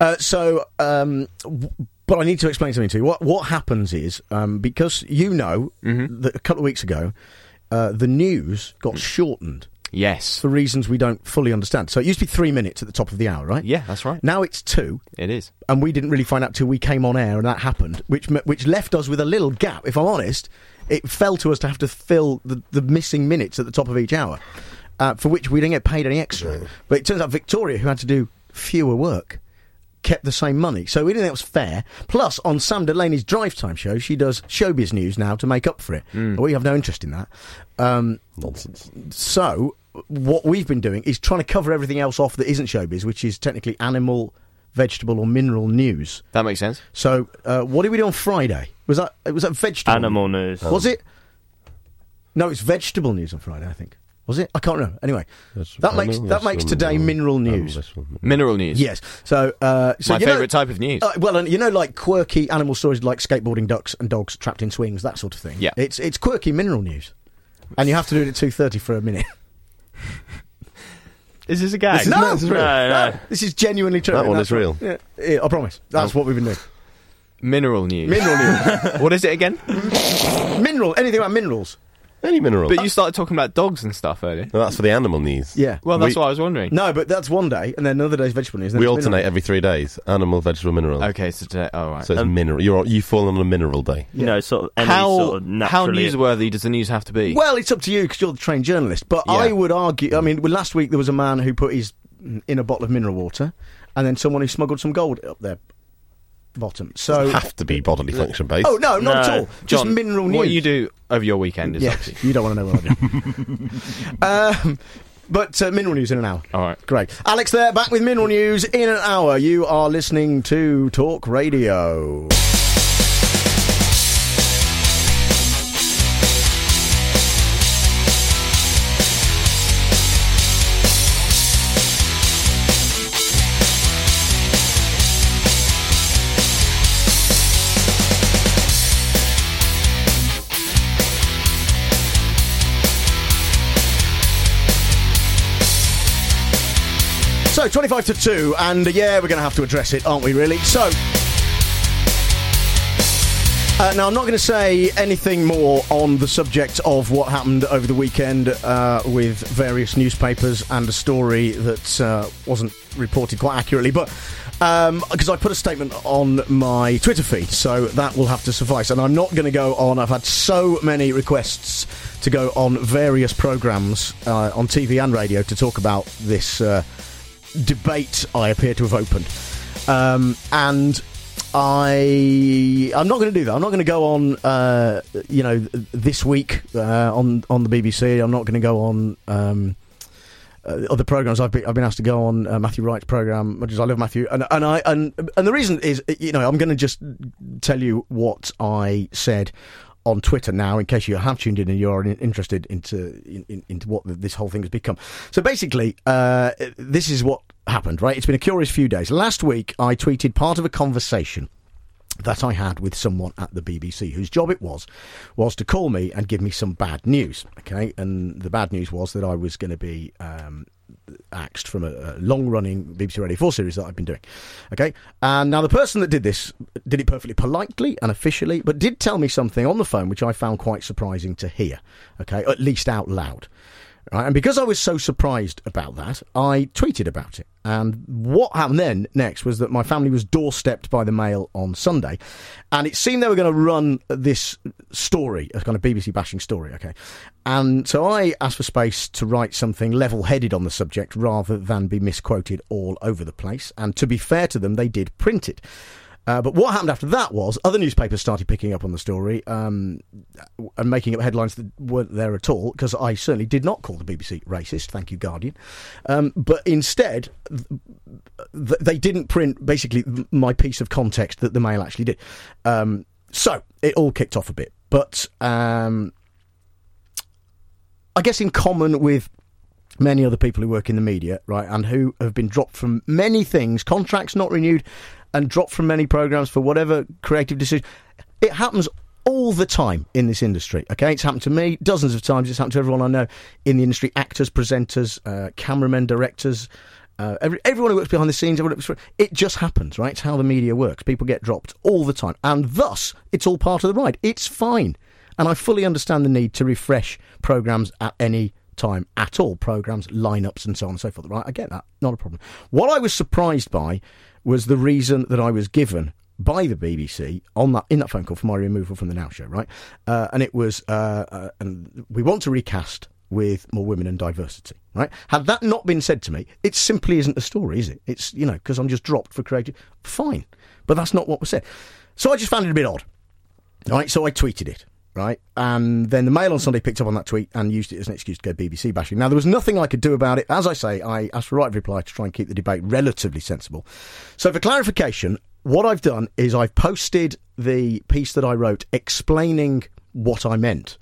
But I need to explain something to you. What happens is, because you know that a couple of weeks ago, the news got shortened. Yes. For reasons we don't fully understand. So it used to be 3 minutes at the top of the hour, right? Yeah, that's right. Now it's 2. It is. And we didn't really find out till we came on air and that happened, which left us with a little gap. If I'm honest, it fell to us to have to fill the missing minutes at the top of each hour, for which we didn't get paid any extra. No. But it turns out Victoria, who had to do fewer work, kept the same money. So we didn't think it was fair. Plus, on Sam Delaney's Drive Time show, she does showbiz news now to make up for it. We have no interest in that. Nonsense. So what we've been doing is trying to cover everything else off that isn't showbiz, which is technically animal, vegetable or mineral news. That makes sense. So what did we do on Friday? Was that vegetable? Animal news. Was it? No, it's vegetable news on Friday, I think. Was it? I can't remember. Anyway, that makes today mineral news. Mineral news. Yes. So my favourite type of news. Well, and like quirky animal stories like skateboarding ducks and dogs trapped in swings, that sort of thing. Yeah. It's quirky mineral news, and you have to do it at 2:30 for a minute. Is this a gag? No, no. This is genuinely true. That one is real. Yeah, I promise. That's what we've been doing. Mineral news. Mineral news. What is it again? Mineral. Anything about minerals. Any mineral. But you started talking about dogs and stuff earlier. No, that's for the animal news. Yeah. Well, that's what I was wondering. No, but that's one day, and then another day's vegetable news. We alternate every 3 days. Animal, vegetable, mineral. Okay, so today... Oh, right. So it's mineral. You fall on a mineral day. You know, sort of any how, sort of naturally... How newsworthy does the news have to be? Well, it's up to you, because you're the trained journalist. But Yeah. I would argue... I mean, last week there was a man who put his in a bottle of mineral water, and then someone who smuggled some gold up their bottom. So Doesn't have to be bodily function based. Oh, no, not at all. Just John, mineral news. What you do over your weekend is up to you. You don't want to know what I do. But mineral news in an hour. All right. Great. Alex there, back with mineral news in an hour. You are listening to Talk Radio. So, 25 to 2, and we're going to have to address it, aren't we, really? So, now I'm not going to say anything more on the subject of what happened over the weekend with various newspapers and a story that wasn't reported quite accurately, but because I put a statement on my Twitter feed, so that will have to suffice. And I'm not going to go on. I've had so many requests to go on various programmes on TV and radio to talk about this debate I appear to have opened, and I'm not going to do that. I'm not going to go on this week on the BBC. I'm not going to go on other programmes. I've been asked to go on Matthew Wright's programme, much as I love Matthew, and the reason is, I'm going to just tell you what I said on Twitter now, in case you have tuned in and you're interested into what this whole thing has become. So basically, this is what happened, right? It's been a curious few days. Last week, I tweeted part of a conversation that I had with someone at the BBC, whose job it was to call me and give me some bad news, okay? And the bad news was that I was going to be axed from a long-running BBC Radio 4 series that I've been doing, okay? And now the person that did this did it perfectly politely and officially, but did tell me something on the phone which I found quite surprising to hear, okay? At least out loud. Right? And because I was so surprised about that, I tweeted about it. And what happened then next was that my family was doorstepped by the Mail on Sunday, and it seemed they were going to run this story, a kind of BBC bashing story, okay? And so I asked for space to write something level-headed on the subject rather than be misquoted all over the place. And to be fair to them, they did print it. But what happened after that was other newspapers started picking up on the story and making up headlines that weren't there at all, because I certainly did not call the BBC racist, thank you, Guardian. But instead, they didn't print, basically, my piece of context that the Mail actually did. So, it all kicked off a bit. But I guess in common with many other people who work in the media, right, and who have been dropped from many things, contracts not renewed, and dropped from many programmes for whatever creative decision. It happens all the time in this industry, okay? It's happened to me dozens of times. It's happened to everyone I know in the industry, actors, presenters, cameramen, directors, everyone who works behind the scenes. It just happens, right? It's how the media works. People get dropped all the time. And thus, it's all part of the ride. It's fine. And I fully understand the need to refresh programmes at any time at all. Programmes, lineups and so on and so forth, right? I get that. Not a problem. What I was surprised by was the reason that I was given by the BBC in that phone call for my removal from the Now Show, right? And it was, and we want to recast with more women and diversity, right? Had that not been said to me, it simply isn't a story, is it? It's, because I'm just dropped for creative. Fine. But that's not what was said. So I just found it a bit odd, right? So I tweeted it, right? And then the Mail on Sunday picked up on that tweet and used it as an excuse to go BBC bashing. Now, there was nothing I could do about it. As I say, I asked for a right of reply to try and keep the debate relatively sensible. So for clarification, what I've done is I've posted the piece that I wrote explaining what I meant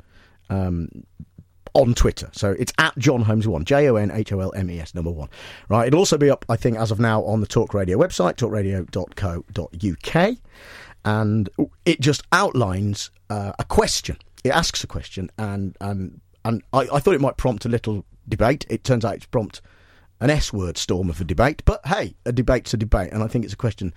on Twitter. So it's at John Holmes 1, JONHOLMES 1. Right. It'll also be up, I think, as of now on the Talk Radio website, talkradio.co.uk. And it just outlines a question. It asks a question, and I thought it might prompt a little debate. It turns out it's prompt an S-word storm of a debate. But hey, a debate's a debate, and I think it's a question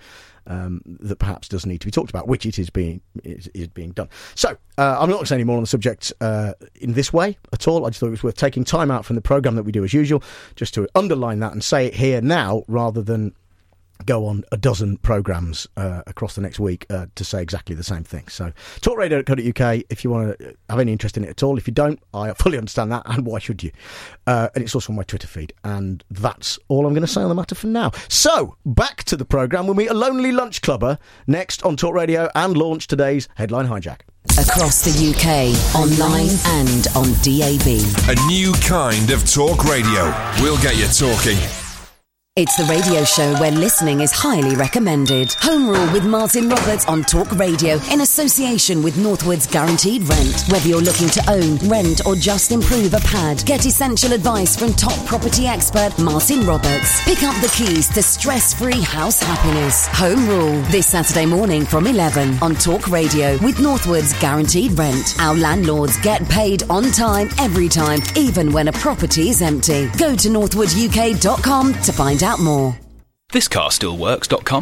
that perhaps does need to be talked about, which it is being done. So I'm not going to say any more on the subject in this way at all. I just thought it was worth taking time out from the programme that we do as usual, just to underline that and say it here now, rather than go on a dozen programmes across the next week to say exactly the same thing. So talkradio.co.uk if you want to have any interest in it at all. If you don't, I fully understand that, and why should you? And it's also on my Twitter feed. And that's all I'm going to say on the matter for now. So back to the programme. We'll meet a lonely lunch clubber next on Talk Radio and launch today's Headline Hijack. Across the UK, online and on DAB. A new kind of talk radio. We'll get you talking. It's the radio show where listening is highly recommended. Home Rule with Martin Roberts on Talk Radio in association with Northwood's Guaranteed Rent. Whether you're looking to own, rent or just improve a pad, get essential advice from top property expert Martin Roberts. Pick up the keys to stress-free house happiness. Home Rule this Saturday morning from 11 on Talk Radio with Northwood's Guaranteed Rent. Our landlords get paid on time, every time, even when a property is empty. Go to northwooduk.com to find out more. Thiscarstillworks.com,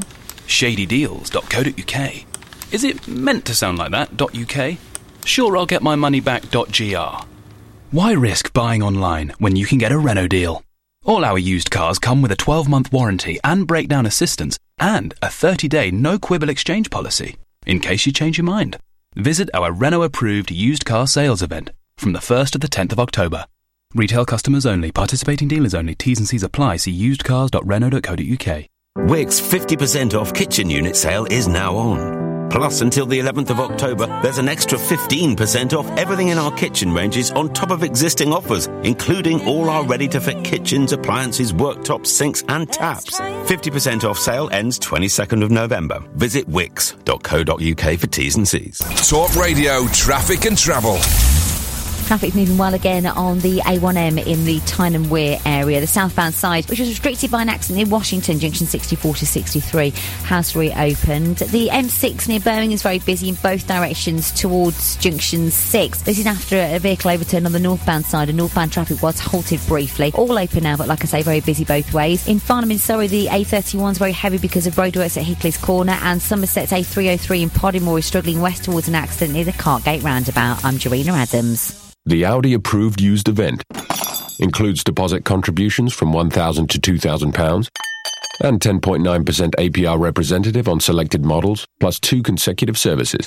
shadydeals.co.uk. Is it meant to sound like that, .uk? Sure, I'll get my money back, .gr. Why risk buying online when you can get a Renault deal? All our used cars come with a 12-month warranty and breakdown assistance and a 30-day no-quibble exchange policy, in case you change your mind. Visit our Renault-approved used car sales event from the 1st to the 10th of October. Retail customers only. Participating dealers only. T's and C's apply. See usedcars.renault.co.uk. Wickes 50% off kitchen unit sale is now on. Plus, until the 11th of October, there's an extra 15% off everything in our kitchen ranges on top of existing offers, including all our ready-to-fit kitchens, appliances, worktops, sinks and taps. 50% off sale ends 22nd of November. Visit wickes.co.uk for T's and C's. Talk Radio, traffic and travel. Traffic's moving well again on the A1M in the Tyne Wear area, the southbound side, which was restricted by an accident in Washington, junction 64 to 63, has reopened. The M6 near Birmingham is very busy in both directions towards junction 6. This is after a vehicle overturned on the northbound side, and northbound traffic was halted briefly. All open now, but like I say, very busy both ways. In Farnham in Surrey, the A31 is very heavy because of roadworks at Hickley's Corner, and Somerset's A303 in Podimore is struggling west towards an accident near the Cartgate roundabout. I'm Jarena Adams. The Audi-approved used event includes deposit contributions from £1,000 to £2,000 and 10.9% APR representative on selected models, plus 2 consecutive services.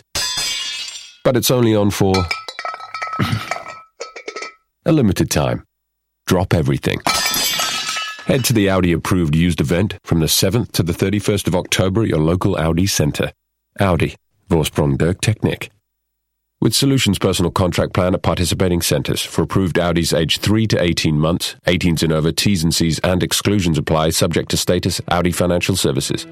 But it's only on for a limited time. Drop everything. Head to the Audi approved used event from the 7th to the 31st of October at your local Audi centre. Audi, Vorsprung der Technik. With Solutions Personal Contract Plan at participating centres for approved Audis aged 3 to 18 months, 18s and over, T's and C's and exclusions apply, subject to status, Audi Financial Services.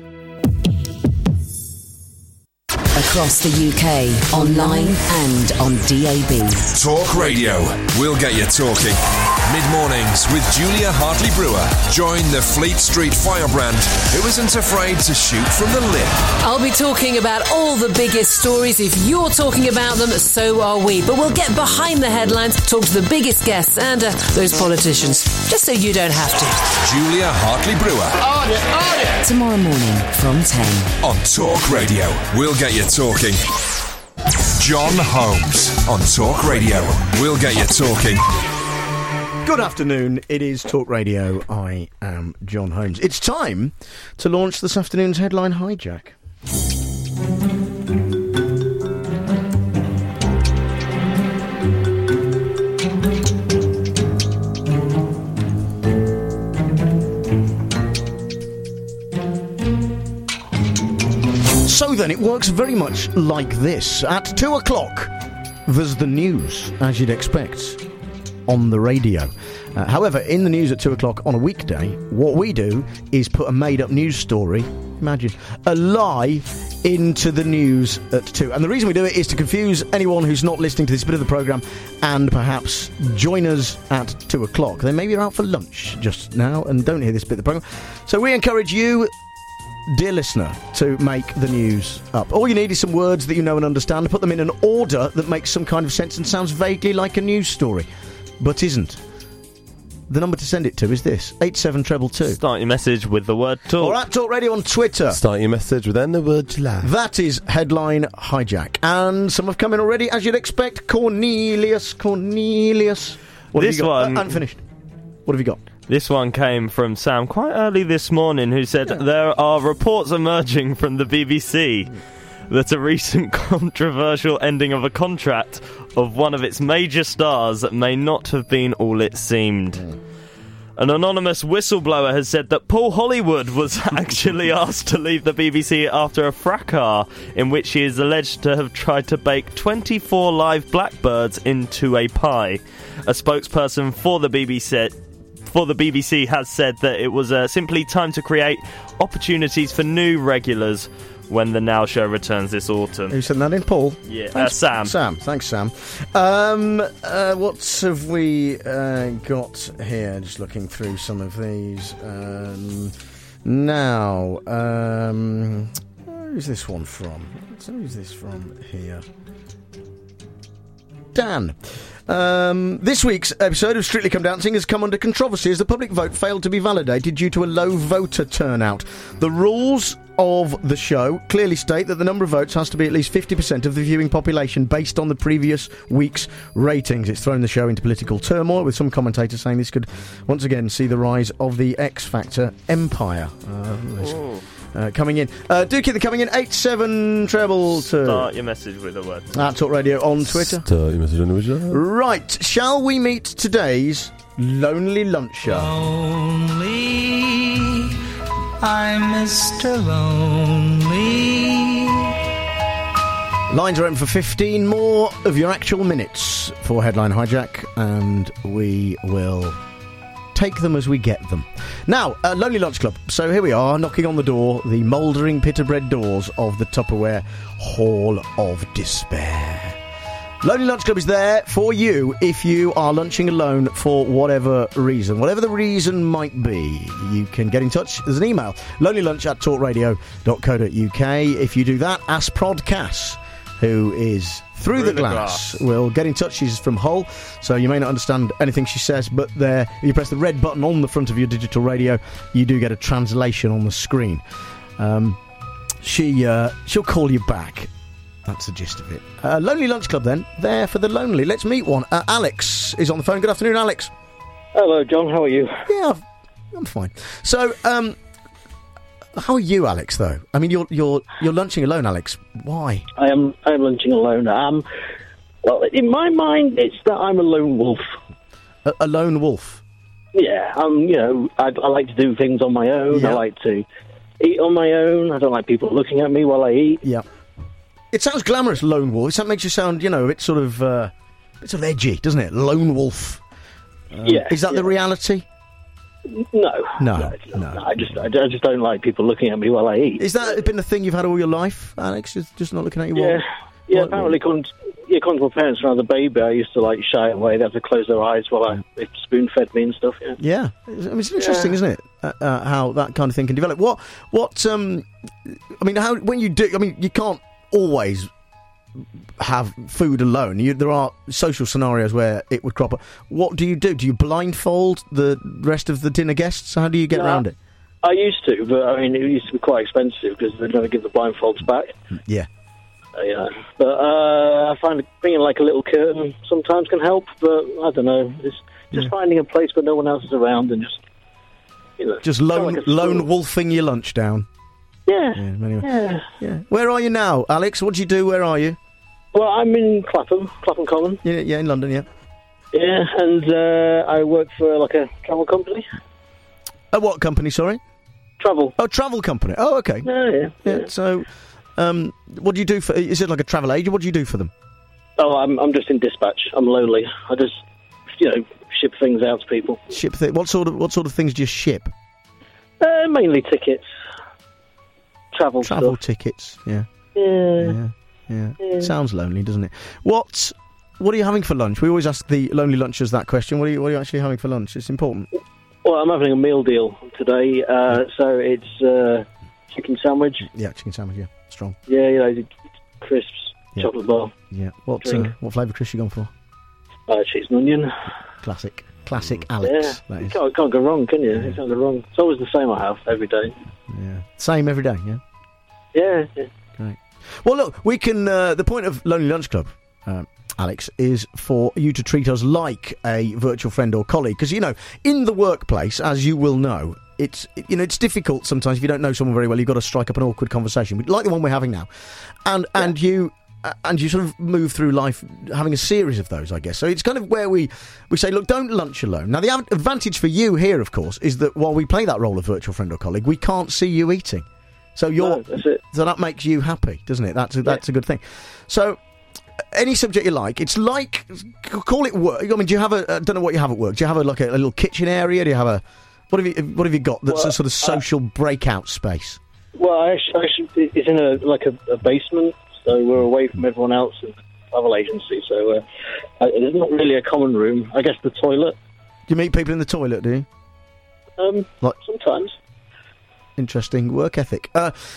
Across the UK, online and on DAB. Talk Radio. We'll get you talking. Mid-mornings with Julia Hartley-Brewer. Join the Fleet Street firebrand who isn't afraid to shoot from the lip. I'll be talking about all the biggest stories. If you're talking about them, so are we. But we'll get behind the headlines, talk to the biggest guests and those politicians, just so you don't have to. Julia Hartley-Brewer. On it. Tomorrow morning from 10. On Talk Radio. We'll get you talking. John Holmes on Talk Radio. We'll get you talking. Good afternoon, it is Talk Radio. I am John Holmes. It's time to launch this afternoon's headline hijack. So then, it works very much like this. At 2 o'clock, there's the news, as you'd expect, on the radio. However, in the news at 2 o'clock on a weekday, what we do is put a made-up news story, imagine, a lie, into the news at 2. And the reason we do it is to confuse anyone who's not listening to this bit of the programme and perhaps join us at 2 o'clock. They maybe are out for lunch just now and don't hear this bit of the programme. So we encourage you, dear listener, to make the news up. All you need is some words that you know and understand, put them in an order that makes some kind of sense and sounds vaguely like a news story, but isn't. The number to send it to is this, 87222. Start your message with the word talk. Or at Talk Radio on Twitter. Start your message with then the word laugh. That is headline hijack. And some have come in already, as you'd expect. Cornelius. What this have you got? one... Unfinished. What have you got? This one came from Sam quite early this morning, who said there are reports emerging from the BBC that a recent controversial ending of a contract of one of its major stars may not have been all it seemed. An anonymous whistleblower has said that Paul Hollywood was actually asked to leave the BBC after a fracas in which he is alleged to have tried to bake 24 live blackbirds into a pie. A spokesperson for the BBC has said that it was simply time to create opportunities for new regulars when the Now Show returns this autumn. Who said that in, Paul? Yeah, Sam. Thanks, Sam. What have we got here? Just looking through some of these. Now, who's this one from? Who's this from here? Dan. This week's episode of Strictly Come Dancing has come under controversy as the public vote failed to be validated due to a low voter turnout. The rules of the show clearly state that the number of votes has to be at least 50% of the viewing population based on the previous week's ratings. It's thrown the show into political turmoil, with some commentators saying this could once again see the rise of the X Factor empire. Coming in. Do keep them coming in. 87222. Start your message with a word. At Talk Radio on Twitter. Start your message on Twitter. Right. Shall we meet today's Lonely Luncher? Lonely, I'm Mr. Lonely. Lines are open for 15 more of your actual minutes for Headline Hijack, and we will take them as we get them. Now, Lonely Lunch Club. So here we are, knocking on the door, the mouldering pita bread doors of the Tupperware Hall of Despair. Lonely Lunch Club is there for you if you are lunching alone for whatever reason. Whatever the reason might be, you can get in touch. There's an email, lonelylunch@talkradio.co.uk. If you do that, ask Prod Cass, who is through the glass, will get in touch. She's from Hull, so you may not understand anything she says, but there, if you press the red button on the front of your digital radio, you do get a translation on the screen. She'll call you back. That's the gist of it. Lonely Lunch Club, then. There for the lonely. Let's meet one. Alex is on the phone. Good afternoon, Alex. Hello, John. How are you? Yeah, I'm fine. So, how are you, Alex, though? I mean, you're lunching alone, Alex. Why? I'm lunching alone. Well, in my mind, it's that I'm a lone wolf. A lone wolf? Yeah, I like to do things on my own. Yeah. I like to eat on my own. I don't like people looking at me while I eat. Yeah. It sounds glamorous, lone wolf. That makes you sound, a bit sort of edgy, doesn't it? Lone wolf. Yeah. Is that the reality? No. I just don't like people looking at me while I eat. Is that been the thing you've had all your life, Alex? Just not looking at you? Yeah. Apparently, according to my parents, when I was a baby, I used to shy away. They had to close their eyes while they spoon fed me and stuff. Yeah. It's interesting, isn't it? How that kind of thing can develop. When you do, you can't always have food alone. There are social scenarios where it would crop up. What do you do? Do you blindfold the rest of the dinner guests? How do you get around it? I used to, but it used to be quite expensive because they'd never give the blindfolds back. Yeah. But I find bringing a little curtain sometimes can help, but I don't know. It's just finding a place where no one else is around and just lone wolfing your lunch down. Yeah. Where are you now, Alex? What do you do? Where are you? Well, I'm in Clapham Common. Yeah, in London, yeah. Yeah, and I work for a travel company. A what company, sorry? Travel. Oh, travel company. Oh, okay. Yeah. So, what do you do for... Is it like a travel agent? What do you do for them? Oh, I'm just in dispatch. I'm lowly. I just, ship things out to people. What sort of things do you ship? Mainly tickets. Travel tickets, yeah. Sounds lonely, doesn't it? What are you having for lunch? We always ask the lonely lunchers that question. What are you actually having for lunch? It's important. Well, I'm having a meal deal today, so it's chicken sandwich. Yeah, chicken sandwich, yeah. Strong. Yeah, crisps, chocolate bar. Yeah. What flavour crisps you gone for? Cheese and onion. Classic Alex. Yeah. You can't go wrong, can you? You can't go wrong. It's always the same I have every day. Yeah. Same every day, yeah? Yeah. Great. Well, look, we can... the point of Lonely Lunch Club, Alex, is for you to treat us like a virtual friend or colleague. Because, in the workplace, as you will know, it's difficult sometimes if you don't know someone very well. You've got to strike up an awkward conversation, like the one we're having now. And you sort of move through life having a series of those, I guess. So it's kind of where we say, look, don't lunch alone. Now, the advantage for you here, of course, is that while we play that role of virtual friend or colleague, we can't see you eating. So that's it. So that makes you happy, doesn't it? That's a good thing. So any subject you like, it's like, call it work. Do you have don't know what you have at work. Do you have a little kitchen area? Do you have what have you got that's a sort of social breakout space? Well, it's in a basement. So we're away from everyone else in the travel agency. So there's not really a common room. I guess the toilet. Do you meet people in the toilet, do you? Sometimes. Interesting work ethic.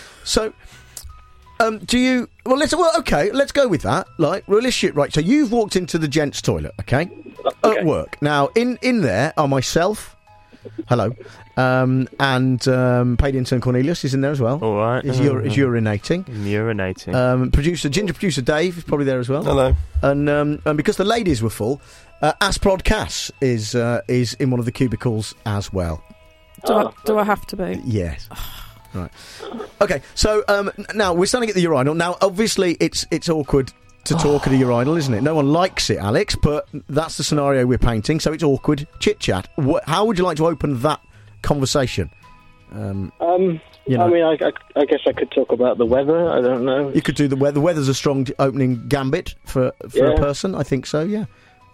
Do you... let's go with that. Right, so you've walked into the gents' toilet, okay? At work. Now, in there are myself... Hello. And paid intern Cornelius is in there as well. All right. Is urinating. Ginger producer Dave is probably there as well. Hello. And because the ladies were full, Asprod Cass is in one of the cubicles as well. Do I have to be? Yes. Right. Okay, so now we're standing at the urinal. Now, obviously, it's awkward to talk at a urinal, isn't it? No one likes it, Alex, but that's the scenario we're painting, so it's awkward chit-chat. How would you like to open that conversation? I guess I could talk about the weather. I don't know. You could do the weather. The weather's a strong opening gambit for a person. I think so. Yeah.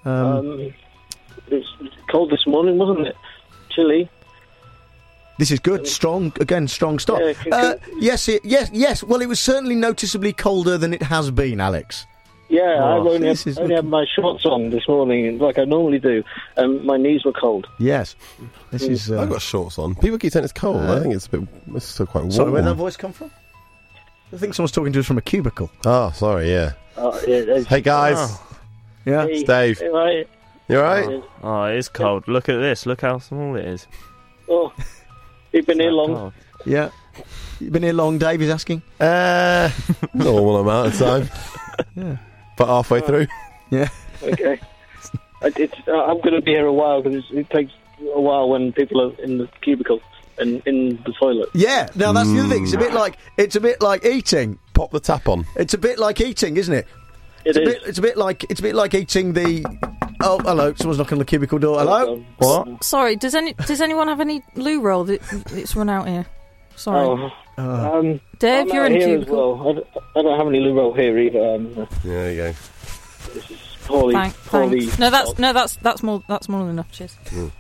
It's cold this morning, wasn't it? Chilly. This is good. Strong start. Yes. Well, it was certainly noticeably colder than it has been, Alex. Yeah, I've only had my shorts on this morning, like I normally do, and my knees were cold. Yes. This is... I've got shorts on. People keep saying it's cold. I think it's still quite warm. Sorry, where'd that voice come from? I think someone's talking to us from a cubicle. Oh, sorry, yeah. Hey, guys. Oh. Yeah? It's Dave. Hey, right. You alright? Oh, it is cold. Look at this. Look how small it is. Oh, you've been here long? Cold. Yeah. You've been here long, Dave is asking? Normal amount of time. Yeah. But halfway through. Yeah. Okay. I'm going to be here a while because it takes a while when people are in the cubicle and in the toilet. Yeah. Now that's the other thing. It's a bit like eating. Pop the tap on. It's a bit like eating, isn't it? It's a bit like eating the Oh, hello. Someone's knocking on the cubicle door. Hello? What? Sorry, does anyone have any loo roll that's run out here? Sorry. Dave, I'm you're out in the here as cubicle. well. I don't have any loo roll here either. There you go. This is poorly. Thanks. No, that's more than enough. Cheers.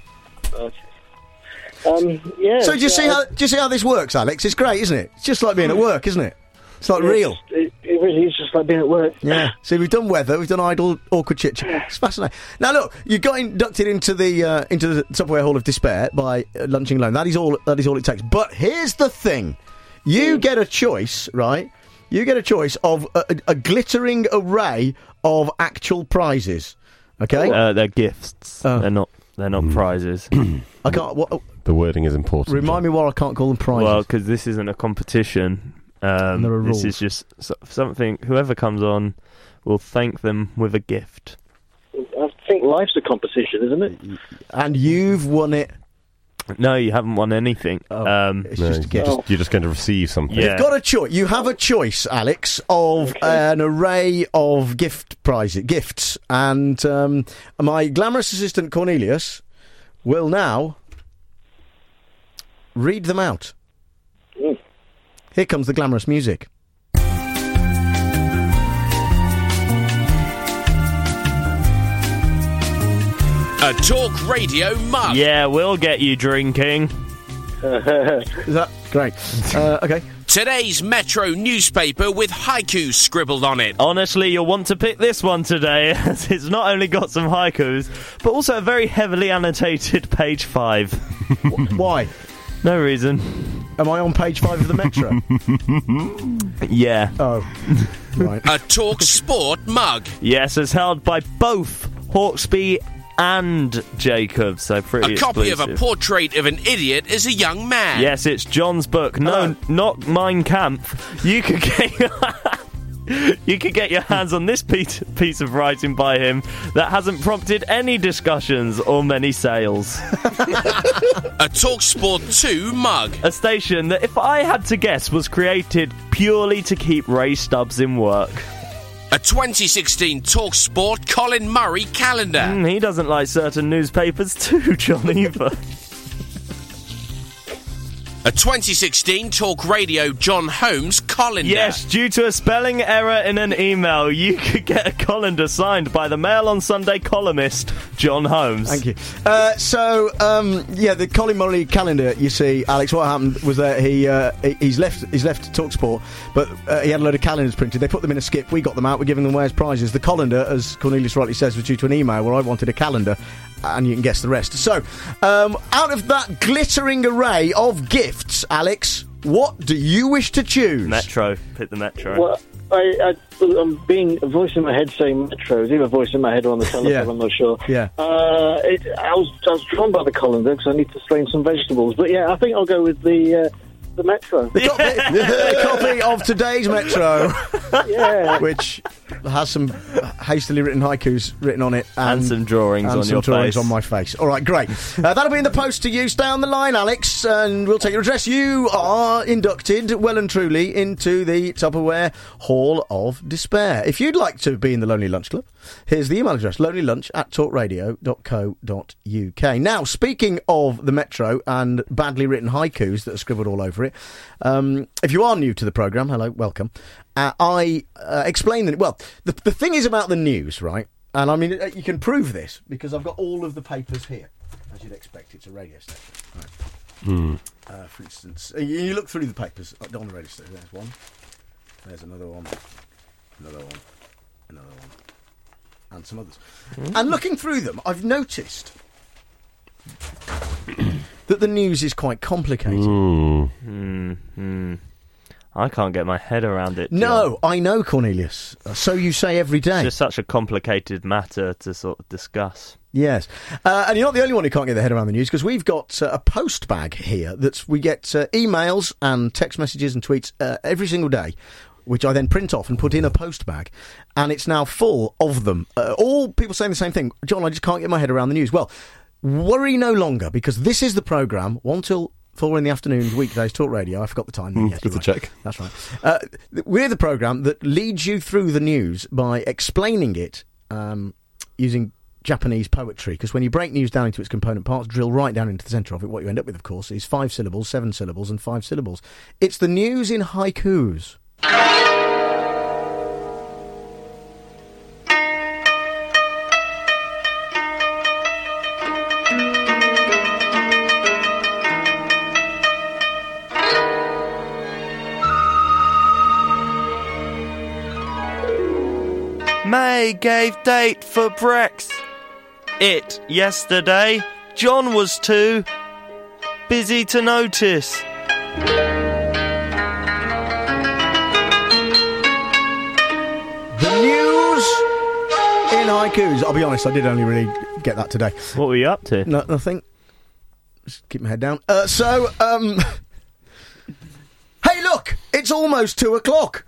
Yeah. So do you see how this works, Alex? It's great, isn't it? It's just like being at work, isn't it? It's like real. It really is just like being at work. Yeah. See, we've done weather, we've done idle, awkward chit chat. It's fascinating. Now, look, you got inducted into the Tupperware Hall of Despair by Lunching Alone. That is all it takes. But here's the thing: you get a choice, right? You get a choice of a glittering array of actual prizes. Okay, they're gifts. They're not prizes. I can't. What, the wording is important. Remind me why I can't call them prizes. Well, because this isn't a competition. And there are rules. This is just something. Whoever comes on will thank them with a gift. I think life's a competition, isn't it? And you've won it. No, you haven't won anything. It's just a gift. You're just going to receive something. You've got a choice. You have a choice, Alex, of an array of gifts, and my glamorous assistant Cornelius will now read them out. Here comes the glamorous music. A Talk Radio mug. Yeah, we'll get you drinking. Is that great? Okay. Today's Metro newspaper with haiku scribbled on it. Honestly, you'll want to pick this one today, as it's not only got some haikus, but also a very heavily annotated page 5. Why? No reason. Am I on page 5 of the Metro? Yeah. Oh, right. A Talk Sport mug. Yes, as held by both Hawksby and Jacob, so pretty A copy exclusive. of A Portrait of an Idiot as a Young Man. Yes, it's John's book. No, not Mein Kampf. You could get your hands on this piece of writing by him that hasn't prompted any discussions or many sales. A TalkSport 2 mug. A station that, if I had to guess, was created purely to keep Ray Stubbs in work. A 2016 TalkSport Colin Murray calendar. He doesn't like certain newspapers too, John, either. A 2016 Talk Radio John Holmes colander. Yes, due to a spelling error in an email, you could get a colander signed by the Mail on Sunday columnist, John Holmes. Thank you. The Colin Murray calendar, you see, Alex, what happened was that he's left TalkSport, but he had a load of calendars printed. They put them in a skip. We got them out. We're giving them away as prizes. The colander, as Cornelius rightly says, was due to an email where I wanted a calendar, and you can guess the rest. So, out of that glittering array of gifts, Alex, what do you wish to choose? Metro. Pick the Metro. Well, I'm being a voice in my head saying Metro. Is either a voice in my head or on the telephone? Yeah. I'm not sure. Yeah. I was drawn by the colander because I need to strain some vegetables. But yeah, I think I'll go with the Metro. The copy of today's Metro, which has some hastily written haikus written on it, and some drawings and on some your drawings face. on my face. All right, great. That'll be in the post to you. Stay on the line, Alex, and we'll take your address. You are inducted, well and truly, into the Tupperware Hall of Despair. If you'd like to be in the Lonely Lunch Club, here's the email address: lonelylunch@talkradio.co.uk. Now, speaking of the Metro and badly written haikus that are scribbled all over it, if you are new to the programme, hello, welcome. I explain that. Well, the thing is about the news, right? And I mean, you can prove this because I've got all of the papers here, as you'd expect. It's a radio station. Right. For instance, you look through the papers on the radio station. There's one. There's another one. Another one. Another one. And some others. And looking through them, I've noticed that the news is quite complicated. I can't get my head around it, John. No, I know, Cornelius. So you say every day. It's just such a complicated matter to sort of discuss. Yes. And you're not the only one who can't get their head around the news, because we've got a post bag here we get emails and text messages and tweets every single day, which I then print off and put in a post bag, and it's now full of them. All people saying the same thing. John, I just can't get my head around the news. Well, worry no longer, because this is the programme, 1 till 4 in the afternoon, weekdays, Talk Radio. I forgot the time. Yes, good to check. That's right. We're the programme that leads you through the news by explaining it using Japanese poetry, because when you break news down into its component parts, drill right down into the centre of it, what you end up with, of course, is 5 syllables, 7 syllables, and 5 syllables. It's the news in haikus. May gave date for Brexit yesterday. John was too busy to notice. The news in haikus. I'll be honest, I did only really get that today. What were you up to? Nothing. Just keep my head down. Hey, look! It's almost 2 o'clock.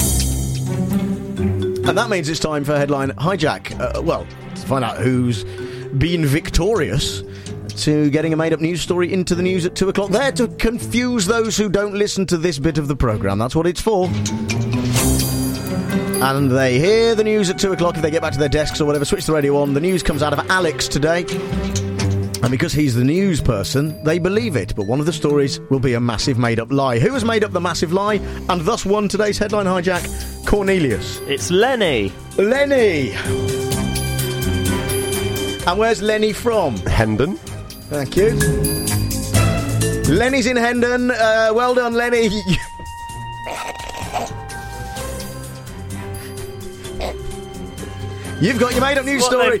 And that means it's time for Headline Hijack. To find out who's been victorious to getting a made-up news story into the news at 2 o'clock. There to confuse those who don't listen to this bit of the programme. That's what it's for. And they hear the news at 2 o'clock if they get back to their desks or whatever, switch the radio on. The news comes out of Alex today. And because he's the news person, they believe it. But one of the stories will be a massive made-up lie. Who has made up the massive lie and thus won today's Headline Hijack? Cornelius. It's Lenny. Lenny! And where's Lenny from? Hendon. Thank you. Lenny's in Hendon. Well done, Lenny. You've got your made-up news story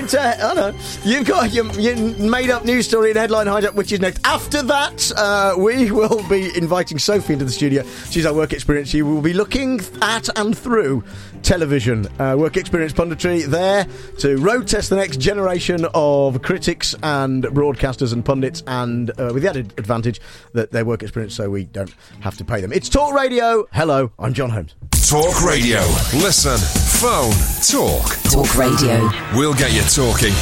You've got your made-up news story in Headline Hijack, which is next. After that, we will be inviting Sophie into the studio. She's our work experience. She will be looking at and through television. Work experience punditry there to road test the next generation of critics and broadcasters and pundits, and with the added advantage that they're work experience, so we don't have to pay them. It's Talk Radio. Hello, I'm John Holmes. Talk Radio. Listen, phone, talk. Talk Radio. We'll get you talking.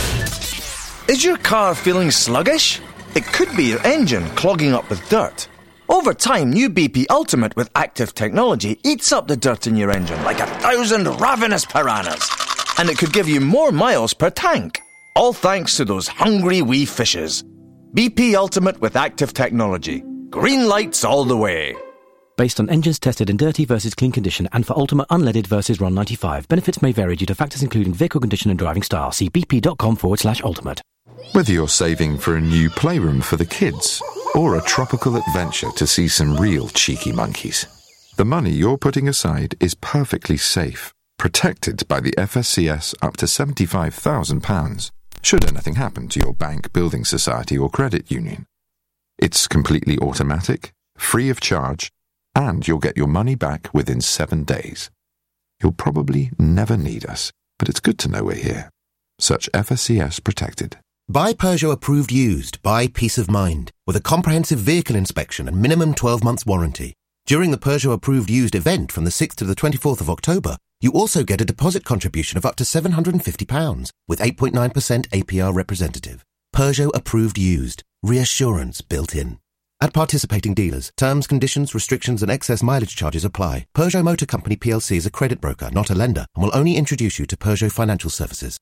Is your car feeling sluggish? It could be your engine clogging up with dirt. Over time, new BP Ultimate with active technology eats up the dirt in your engine like 1,000 ravenous piranhas. And it could give you more miles per tank. All thanks to those hungry wee fishes. BP Ultimate with active technology. Green lights all the way. Based on engines tested in dirty versus clean condition and for Ultimate unleaded versus RON 95. Benefits may vary due to factors including vehicle condition and driving style. See bp.com/ultimate. Whether you're saving for a new playroom for the kids or a tropical adventure to see some real cheeky monkeys, the money you're putting aside is perfectly safe, protected by the FSCS up to £75,000, should anything happen to your bank, building society or credit union. It's completely automatic, free of charge, and you'll get your money back within 7 days. You'll probably never need us, but it's good to know we're here. Search FSCS Protected. Buy Peugeot approved used. Buy peace of mind with a comprehensive vehicle inspection and minimum 12 months warranty. During the Peugeot approved used event from the 6th to the 24th of October, you also get a deposit contribution of up to £750 with 8.9% APR representative. Peugeot approved used. Reassurance built in. At participating dealers, terms, conditions, restrictions and excess mileage charges apply. Peugeot Motor Company plc is a credit broker, not a lender, and will only introduce you to Peugeot Financial Services.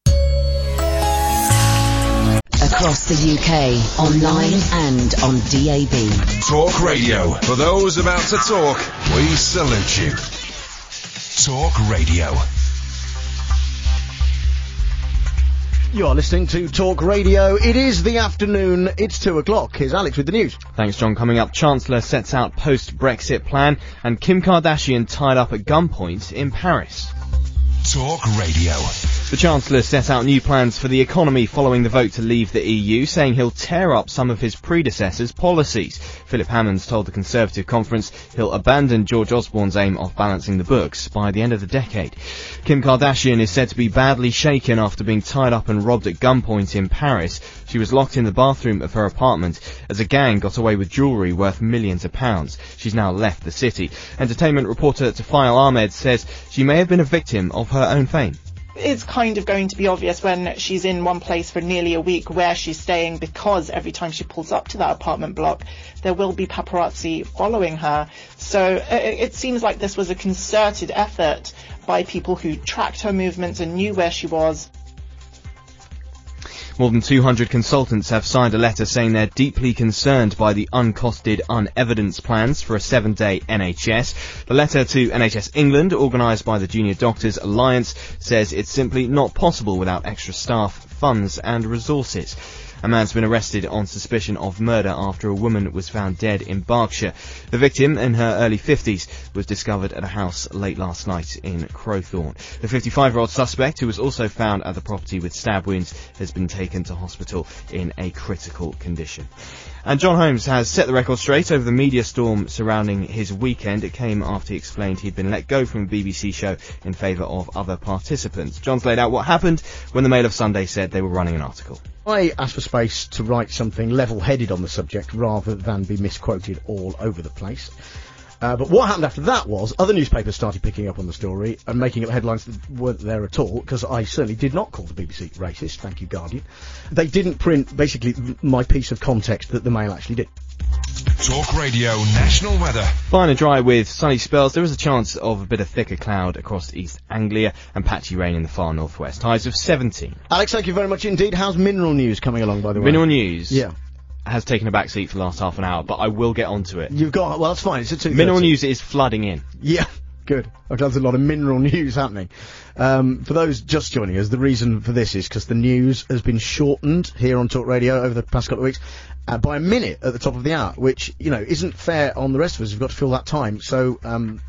Across the UK, online and on DAB. Talk Radio. For those about to talk, we salute you. Talk Radio. You are listening to Talk Radio. It is the afternoon. It's 2 o'clock. Here's Alex with the news. Thanks, John. Coming up, Chancellor sets out post-Brexit plan and Kim Kardashian tied up at gunpoint in Paris. Talk Radio. The Chancellor set out new plans for the economy following the vote to leave the EU, saying he'll tear up some of his predecessors' policies. Philip Hammond told the Conservative conference he'll abandon George Osborne's aim of balancing the books by the end of the decade. Kim Kardashian is said to be badly shaken after being tied up and robbed at gunpoint in Paris. She was locked in the bathroom of her apartment as a gang got away with jewellery worth millions of pounds. She's now left the city. Entertainment reporter Tafail Ahmed says she may have been a victim of her own fame. It's kind of going to be obvious when she's in one place for nearly a week where she's staying, because every time she pulls up to that apartment block, there will be paparazzi following her. So it seems like this was a concerted effort by people who tracked her movements and knew where she was. More than 200 consultants have signed a letter saying they're deeply concerned by the uncosted, unevidenced plans for a 7-day NHS. The letter to NHS England, organised by the Junior Doctors Alliance, says it's simply not possible without extra staff, funds and resources. A man's been arrested on suspicion of murder after a woman was found dead in Berkshire. The victim, in her early 50s, was discovered at a house late last night in Crowthorne. The 55-year-old suspect, who was also found at the property with stab wounds, has been taken to hospital in a critical condition. And John Holmes has set the record straight over the media storm surrounding his weekend. It came after he explained he'd been let go from a BBC show in favour of other participants. John's laid out what happened when the Mail of Sunday said they were running an article. I asked for space to write something level-headed on the subject rather than be misquoted all over the place. But what happened after that was other newspapers started picking up on the story and making up headlines that weren't there at all, because I certainly did not call the BBC racist, thank you Guardian. They didn't print, basically, my piece of context that the Mail actually did. Talk Radio National Weather. Fine and dry with sunny spells. There is a chance of a bit of thicker cloud across East Anglia and patchy rain in the far northwest. Highs of 17. Alex, thank you very much indeed. How's Mineral News coming along, by the way? Mineral News? Yeah. Has taken a back seat for the last half an hour, but I will get onto it. You've got, well, that's fine. It's at 2:30. Mineral News is flooding in. Yeah. Good. Okay, there's a lot of mineral news happening. For those just joining us, the reason for this is because the news has been shortened here on Talk Radio over the past couple of weeks by a minute at the top of the hour, which, you know, isn't fair on the rest of us. We've got to fill that time. So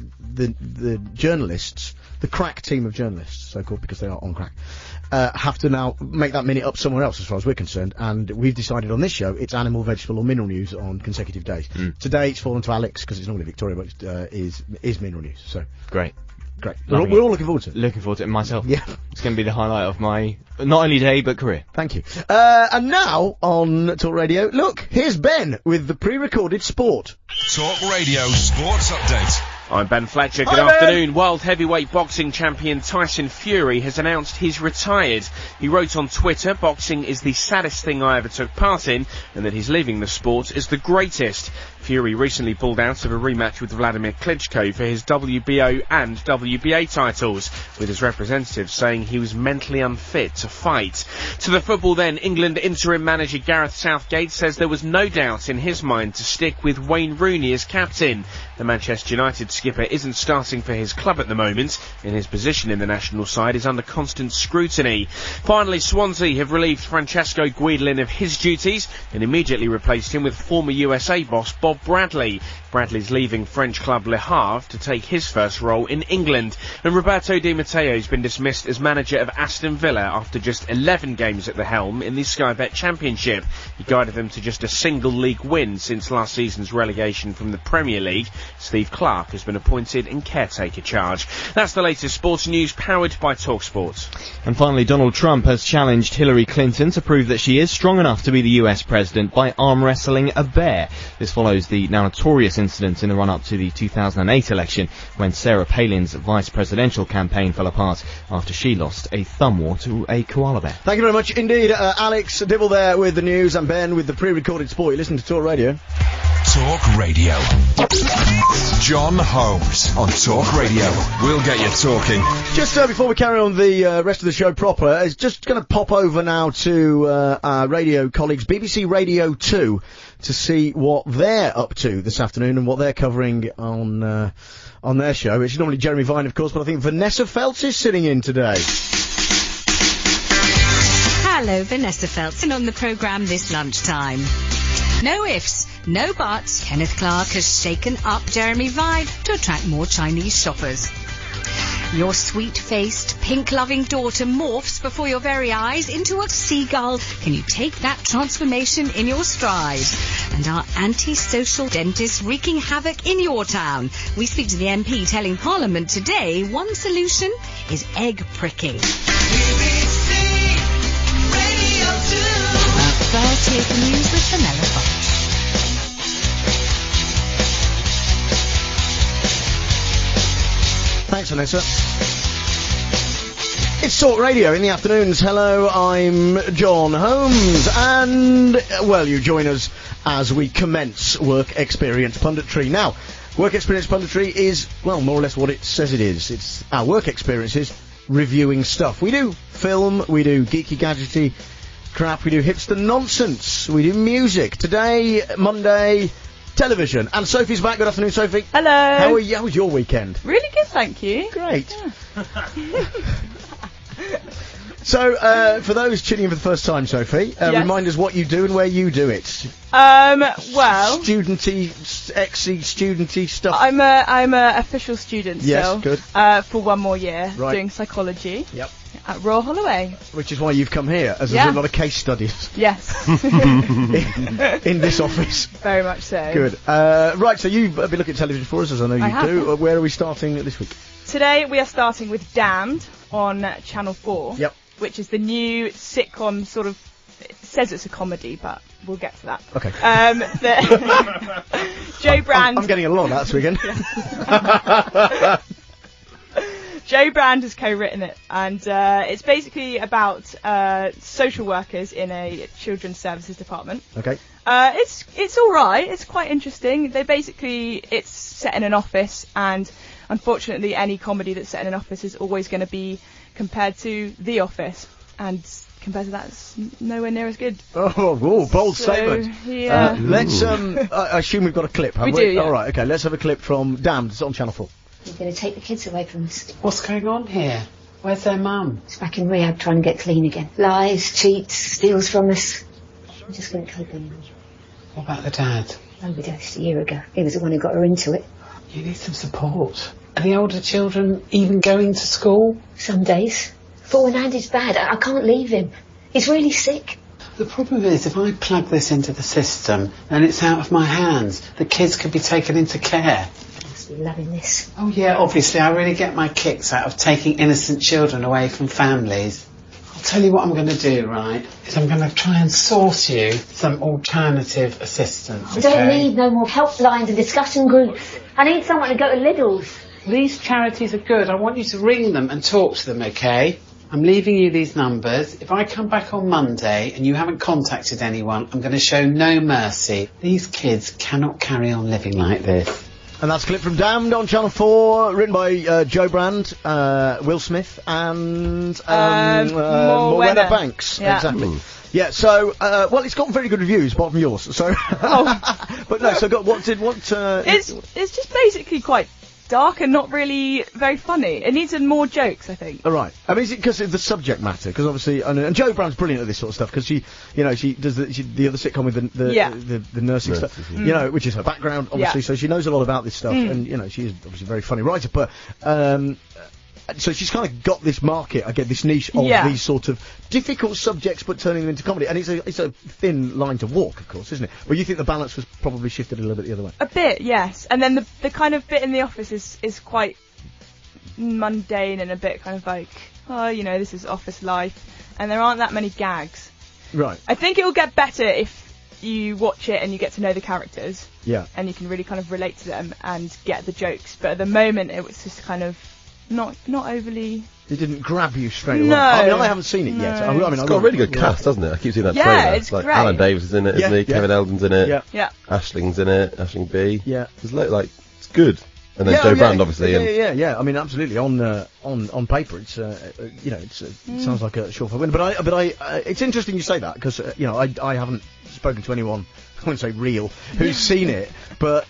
the journalists, the crack team of journalists, so-called because they are on crack, have to now make that minute up somewhere else as far as we're concerned, and we've decided on this show it's animal, vegetable or mineral news on consecutive days. Today it's fallen to Alex because it's normally Victoria, but is mineral news. So Great. We're all looking forward to it. Looking forward to it myself. Yeah. It's going to be the highlight of my, not only day, but career. Thank you. And now, on Talk Radio, look, here's Ben with the pre-recorded sport. Talk Radio Sports Update. I'm Ben Fletcher. Good afternoon. World heavyweight boxing champion Tyson Fury has announced he's retired. He wrote on Twitter, "Boxing is the saddest thing I ever took part in, and that he's leaving the sport is the greatest." Fury recently pulled out of a rematch with Vladimir Klitschko for his WBO and WBA titles, with his representatives saying he was mentally unfit to fight. To the football then, England interim manager Gareth Southgate says there was no doubt in his mind to stick with Wayne Rooney as captain. The Manchester United skipper isn't starting for his club at the moment, and his position in the national side is under constant scrutiny. Finally, Swansea have relieved Francesco Guidolin of his duties and immediately replaced him with former USA boss Bob Bradley. Bradley's leaving French club Le Havre to take his first role in England. And Roberto Di Matteo has been dismissed as manager of Aston Villa after just 11 games at the helm in the Sky Bet Championship. He guided them to just a single league win since last season's relegation from the Premier League. Steve Clarke has been appointed in caretaker charge. That's the latest sports news powered by TalkSport. And finally, Donald Trump has challenged Hillary Clinton to prove that she is strong enough to be the US president by arm wrestling a bear. This follows the now notorious incident in the run-up to the 2008 election when Sarah Palin's vice presidential campaign fell apart after she lost a thumb war to a koala bear. Thank you very much indeed, Alex Dibble there with the news and Ben with the pre-recorded sport. You listen to Talk Radio. Talk Radio. John Holmes on Talk Radio. We'll get you talking. Just before we carry on the rest of the show proper, it's just going to pop over now to our radio colleagues, BBC Radio 2, to see what they're up to this afternoon and what they're covering on their show. It's normally Jeremy Vine, of course, but I think Vanessa Feltz is sitting in today. Hello, Vanessa Feltz, and on the programme this lunchtime. No ifs, no buts, Kenneth Clark has shaken up Jeremy Vine to attract more Chinese shoppers. Your sweet-faced, pink-loving daughter morphs before your very eyes into a seagull. Can you take that transformation in your stride? And our anti-social dentist wreaking havoc in your town. We speak to the MP telling Parliament today one solution is egg pricking. BBC Radio 2. First, here's the news with Vanilla Fox. Thanks, Vanessa. It's Talk Radio in the afternoons. Hello, I'm John Holmes, and, well, you join us as we commence Work Experience Punditry. Now, Work Experience Punditry is, well, more or less what it says it is. It's our work experiences reviewing stuff. We do film, we do geeky, gadgety crap, we do hipster nonsense, we do music. Today, Monday, television. And Sophie's back. Good afternoon, Sophie. Hello. How was your weekend? Really good, thank you. Great. So, for those tuning in for the first time, Sophie, Yes. remind us what you do and where you do it. Well, Studenty, studenty stuff. I'm a official student Yes, still. good. For one more year, Right. doing psychology. Yep. At Royal Holloway. Which is why you've come here, as Yeah. there's a lot of case studies. Yes. in this office. Very much so. Good. Right, so you've been looking at television for us, as I know you I have, do. yeah. Where are we starting this week? Today we are starting with Damned on Channel 4. Yep. Which is the new sitcom sort of. It says it's a comedy, but we'll get to that. Okay. Joe Brand. I'm getting a lot of that this weekend. Joe Brand has co-written it, and it's basically about social workers in a children's services department. Okay. It's all right. It's quite interesting. It's set in an office, and unfortunately, any comedy that's set in an office is always going to be compared to The Office, and compared to that, it's nowhere near as good. Oh, bold So, statement. yeah. Let's. I assume we've got a clip. Have We do, yeah. All right. Okay. Let's have a clip from Damned. It's on Channel 4. You're going to take the kids away from us. What's going on here? Where's their mum? She's back in rehab trying to get clean again. Lies, cheats, steals from us. I just couldn't cope anymore. What about the dad? Overdosed a year ago. He was the one who got her into it. You need some support. Are the older children even going to school? Some days. Falling hand is bad. I can't leave him. He's really sick. The problem is, if I plug this into the system and it's out of my hands, the kids could be taken into care. Must be loving this. Oh yeah, obviously I really get my kicks out of taking innocent children away from families. I'll tell you what I'm going to do, right, is I'm going to try and source you some alternative assistance, I don't need no more helplines and discussion groups. I need someone to go to Lidl's. These charities are good. I want you to ring them and talk to them, okay? I'm leaving you these numbers. If I come back on Monday and you haven't contacted anyone, I'm going to show no mercy. These kids cannot carry on living like this. And that's a clip from Damned on Channel 4, written by Joe Brand, Will Smith, and Morwenna Banks. Yeah. Exactly. Yeah. So, well, it's got very good reviews, apart from yours. So, but no. So, It's just basically quite dark and not really very funny. It needs more jokes, I think. All right. I mean, is it because of the subject matter? Because obviously, and Joe Brand's brilliant at this sort of stuff because she does the other sitcom with the nursing stuff, which is her background, obviously. Yeah. So she knows a lot about this stuff, and she's obviously a very funny writer. But so she's kind of got this market, I get this niche of these sort of difficult subjects, but turning them into comedy. And it's a thin line to walk, of course, isn't it? But you think the balance was probably shifted a little bit the other way? A bit, yes. And then the kind of bit in The Office is quite mundane and a bit kind of like, this is office life. And there aren't that many gags. Right. I think it will get better if you watch it and you get to know the characters. Yeah. And you can really kind of relate to them and get the jokes. But at the moment, it was just kind of not overly. It didn't grab you straight away. No. I mean, I haven't seen it yet. I mean, It's got a really good cast, hasn't it? I keep seeing that Yeah, trailer. it's like great. Alan Davis is in it, isn't he? Kevin Eldon's in it. Yeah. Ashling's in it. Aisling B. Yeah. There's it's good. And then Joe Brand, obviously. Yeah. I mean, absolutely. On paper, it's it sounds like a surefire win. But it's interesting you say that because I haven't spoken to anyone. I wouldn't say real who's seen it, but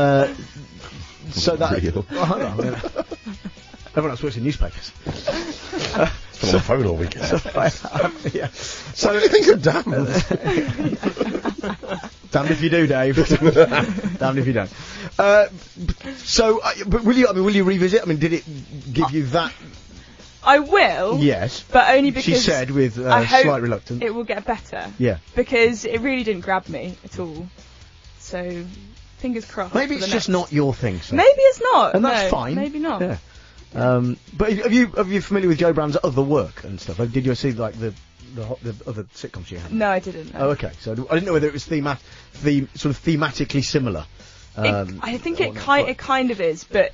so that real. Everyone else works in newspapers. It's on the phone all weekend. Yeah. So what do you think of Damned? Damned if you do, Dave. Damned if you don't. But will you revisit? I mean, did it give you that? I will. Yes. But only because she said with I hope slight reluctance. it will get better. Yeah. Because it really didn't grab me at all. So, fingers crossed. Maybe it's just not your thing. So. Maybe it's not. And no, that's fine. Maybe not. Yeah. But are you familiar with Joe Brand's other work and stuff? Like, did you see like the other sitcoms she had? No, I didn't. No. Oh, okay. So I didn't know whether it was sort of thematically similar. I think it kind of is, but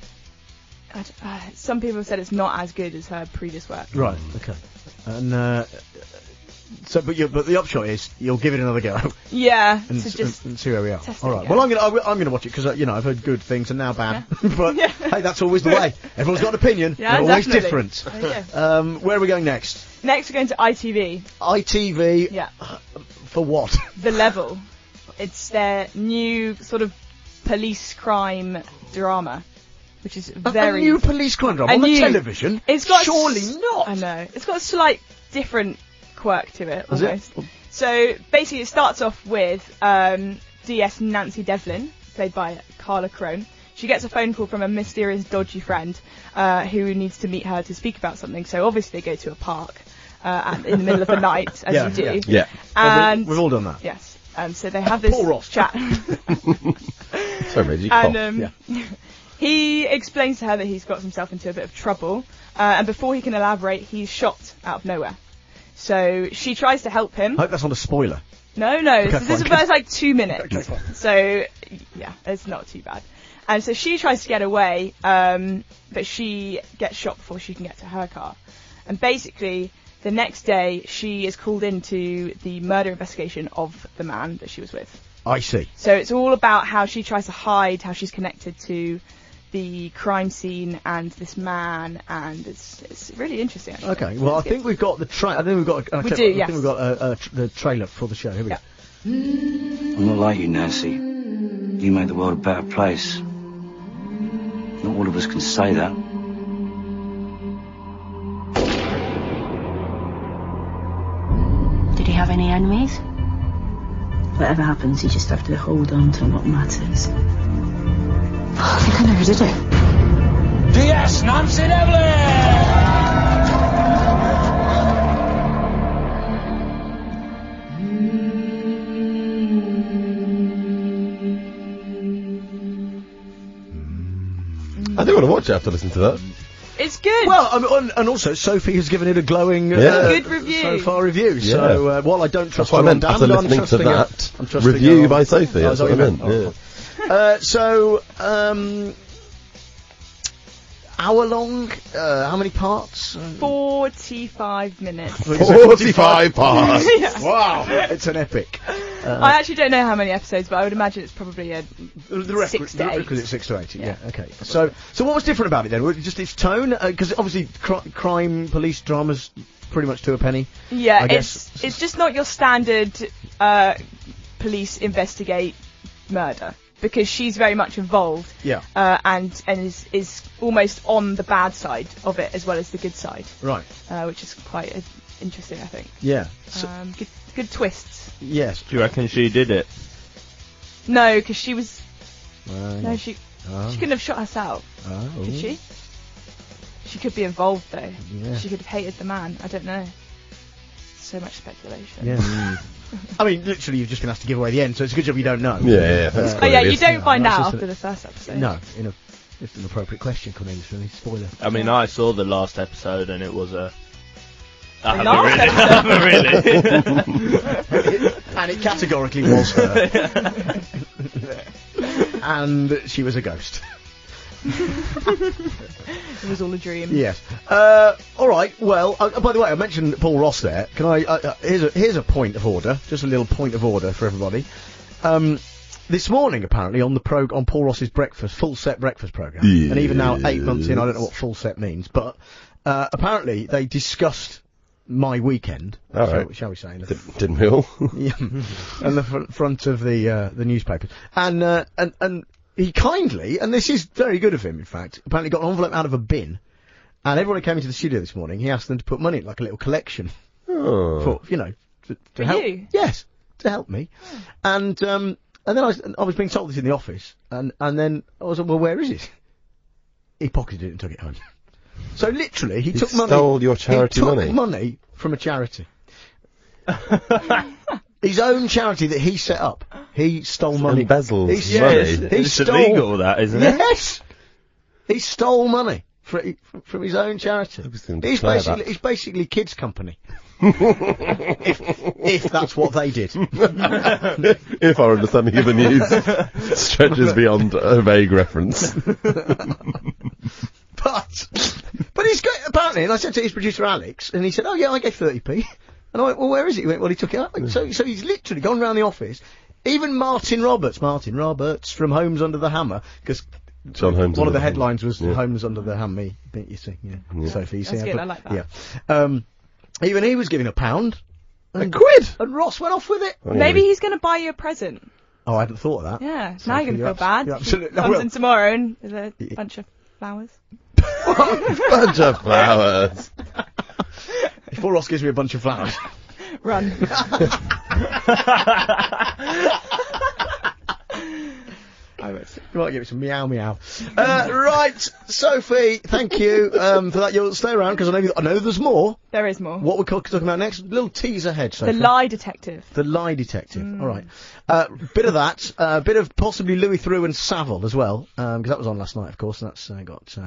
some people have said it's not as good as her previous work. Right. Okay. And So, but the upshot is you'll give it another go. Yeah. And, to just and see where we are. test All it right. again. Well, I'm gonna watch it because I've heard good things and now bad. But hey, that's always the way. Everyone's got an opinion. Yeah, They're always definitely. different. There you go. Where are we going next? Next, we're going to ITV. ITV. Yeah. For what? The Level. It's their new sort of police crime drama, which is very... A new police crime drama on the television? It's got Surely not. I know. It's got a slight different quirk to it, Is it? almost. So, basically, it starts off with DS Nancy Devlin, played by Carla Crone. She gets a phone call from a mysterious dodgy friend who needs to meet her to speak about something. So, obviously, they go to a park in the middle of the night, as you do. Yeah. And we've all done that. Yes. So they have this Paul Ross. chat. Sorry, Reggie. And he explains to her that he's got himself into a bit of trouble. And before he can elaborate, he's shot out of nowhere. So she tries to help him. I hope that's not a spoiler. No. Okay, This is the fine. first like 2 minutes. Okay, fine. So yeah, it's not too bad. And so she tries to get away, but she gets shot before she can get to her car. And basically, the next day, she is called into the murder investigation of the man that she was with. I see. So it's all about how she tries to hide how she's connected to the crime scene and this man, and it's really interesting. Actually. Okay. Well, I think we've got the I think we've got. We do, yes. I think we've got the trailer for the show. Here we go. I'm not like you, Nancy. You make the world a better place. Not all of us can say that. Did he have any enemies? Whatever happens, you just have to hold on to what matters. I think I know who did it. DS Nancy I do want to watch it after listening to that. It's good. Well, and also Sophie has given it a glowing good review. so far review. Yeah. So while I don't trust That's what I meant her on after Dan, I'm listening to trusting her. that I'm trusting review her by on- Sophie. Oh, That's what I meant. Oh, Yeah. So, hour long. How many parts? 45 minutes. 45 parts. Yes. Wow, it's an epic. I actually don't know how many episodes, but I would imagine it's probably a The record, 6 to 8. because it's 6 to 8. Yeah. Okay. So what was different about it then? Was it just its tone? Because obviously, crime, police dramas, pretty much to a penny. Yeah, I guess. it's just not your standard police investigate murder, because she's very much involved. Yeah. And is almost on the bad side of it as well as the good side. Right. Which is quite interesting, I think. Yeah. Good twists. Yes. Do you reckon she did it? No, because she was. No, she couldn't have shot herself. Could she? She could be involved though. Yeah. She could have hated the man. I don't know. So much speculation. Yeah. I mean, literally, you've just been asked to give away the end, so it's a good job you don't know. Yeah, that's Oh yeah, you hilarious. don't find that's out just after the first episode. No, it's an appropriate question, Cornelius, really. Spoiler. I mean, I saw the last episode and it was a. I last haven't really. And it categorically was her. And she was a ghost. It was all a dream. Yes. All right. Well, by the way, I mentioned Paul Ross there. Can I? Here's a point of order. Just a little point of order for everybody. This morning, apparently, on Paul Ross's full set breakfast program, and even now 8 months in, I don't know what full set means, but apparently they discussed my weekend. All right. Shall we say? Didn't we all? Yeah. And the front of the newspapers, and he kindly, and this is very good of him, in fact, apparently got an envelope out of a bin, and everyone who came into the studio this morning, he asked them to put money in, like a little collection. Oh. For, to help. You? Yes, to help me. And then I was being told this in the office, and then I was like, well, where is it? He pocketed it and took it home. So literally, he took money. Stole your charity he took money? money from a charity. His own charity that he set up. He stole money. Embezzled He money. It's illegal, that, isn't it? Yes! He stole money from his own charity. He's basically kids' company. if that's what they did. If our understanding of the news stretches beyond a vague reference. But he's got, apparently, and I said to his producer Alex, and he said, oh yeah, I gave 30p. And I went, well, where is it? He went, well, he took it out. So he's literally gone round the office. Even Martin Roberts from Homes Under the Hammer, because John Holmes. One of the headlines was Holmes Under the Hammer, you see, Sophie, you see. That's good, I like that. Yeah. Even he was giving £1. And £1? And Ross went off with it. Maybe he's going to buy you a present. Oh, I hadn't thought of that. Yeah, now you're going to feel bad. Absolutely. Comes in tomorrow and there's a bunch of flowers. Bunch of flowers. Before Ross gives me a bunch of flowers. Run. You might give it some meow. Right, Sophie, thank you for that. You'll stay around because I know there's more. There is more. What we're talking about next? Little teaser ahead, Sophie. The Lie Detective. The Lie Detective. All right. Bit of that. A bit of possibly Louis Theroux and Savile as well, because that was on last night, of course. And that's got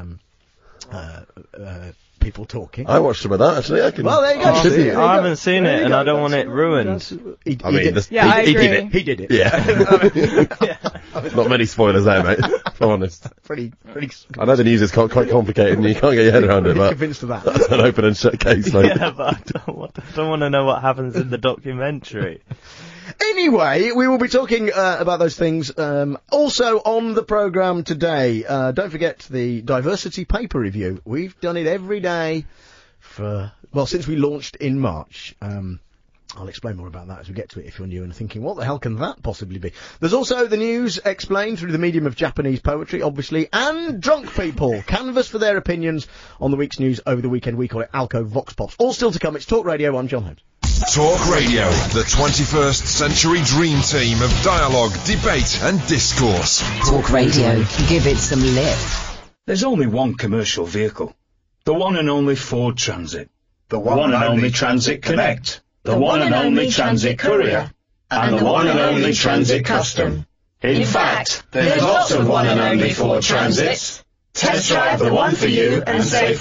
people talking. I watched some of that actually. Well, there you go. I haven't seen it, and I don't want it ruined. He did it. He did it. Yeah. Not many spoilers there, mate. If I'm honest. Pretty. I know the news is quite complicated, and you can't get your head around it. But convinced of that. That's an open and shut case, mate. Yeah, but I don't want to know what happens in the documentary. Anyway, we will be talking about those things also on the programme today. Don't forget the diversity paper review. We've done it every day since we launched in March. I'll explain more about that as we get to it if you're new and thinking, what the hell can that possibly be? There's also the news explained through the medium of Japanese poetry, obviously, and drunk people canvass for their opinions on the week's news over the weekend. We call it Alco Vox Pops. All still to come. It's Talk Radio. I'm John Holmes. Talk Radio, the 21st century dream team of dialogue, debate and discourse. Talk Radio. Give it some lift. There's only one commercial vehicle. The one and only Ford Transit. The one and only Transit Connect. The one and only Transit Courier. And the one and only Transit Custom. In fact, there's lots of one and only Ford Transits. Test drive the one for you and save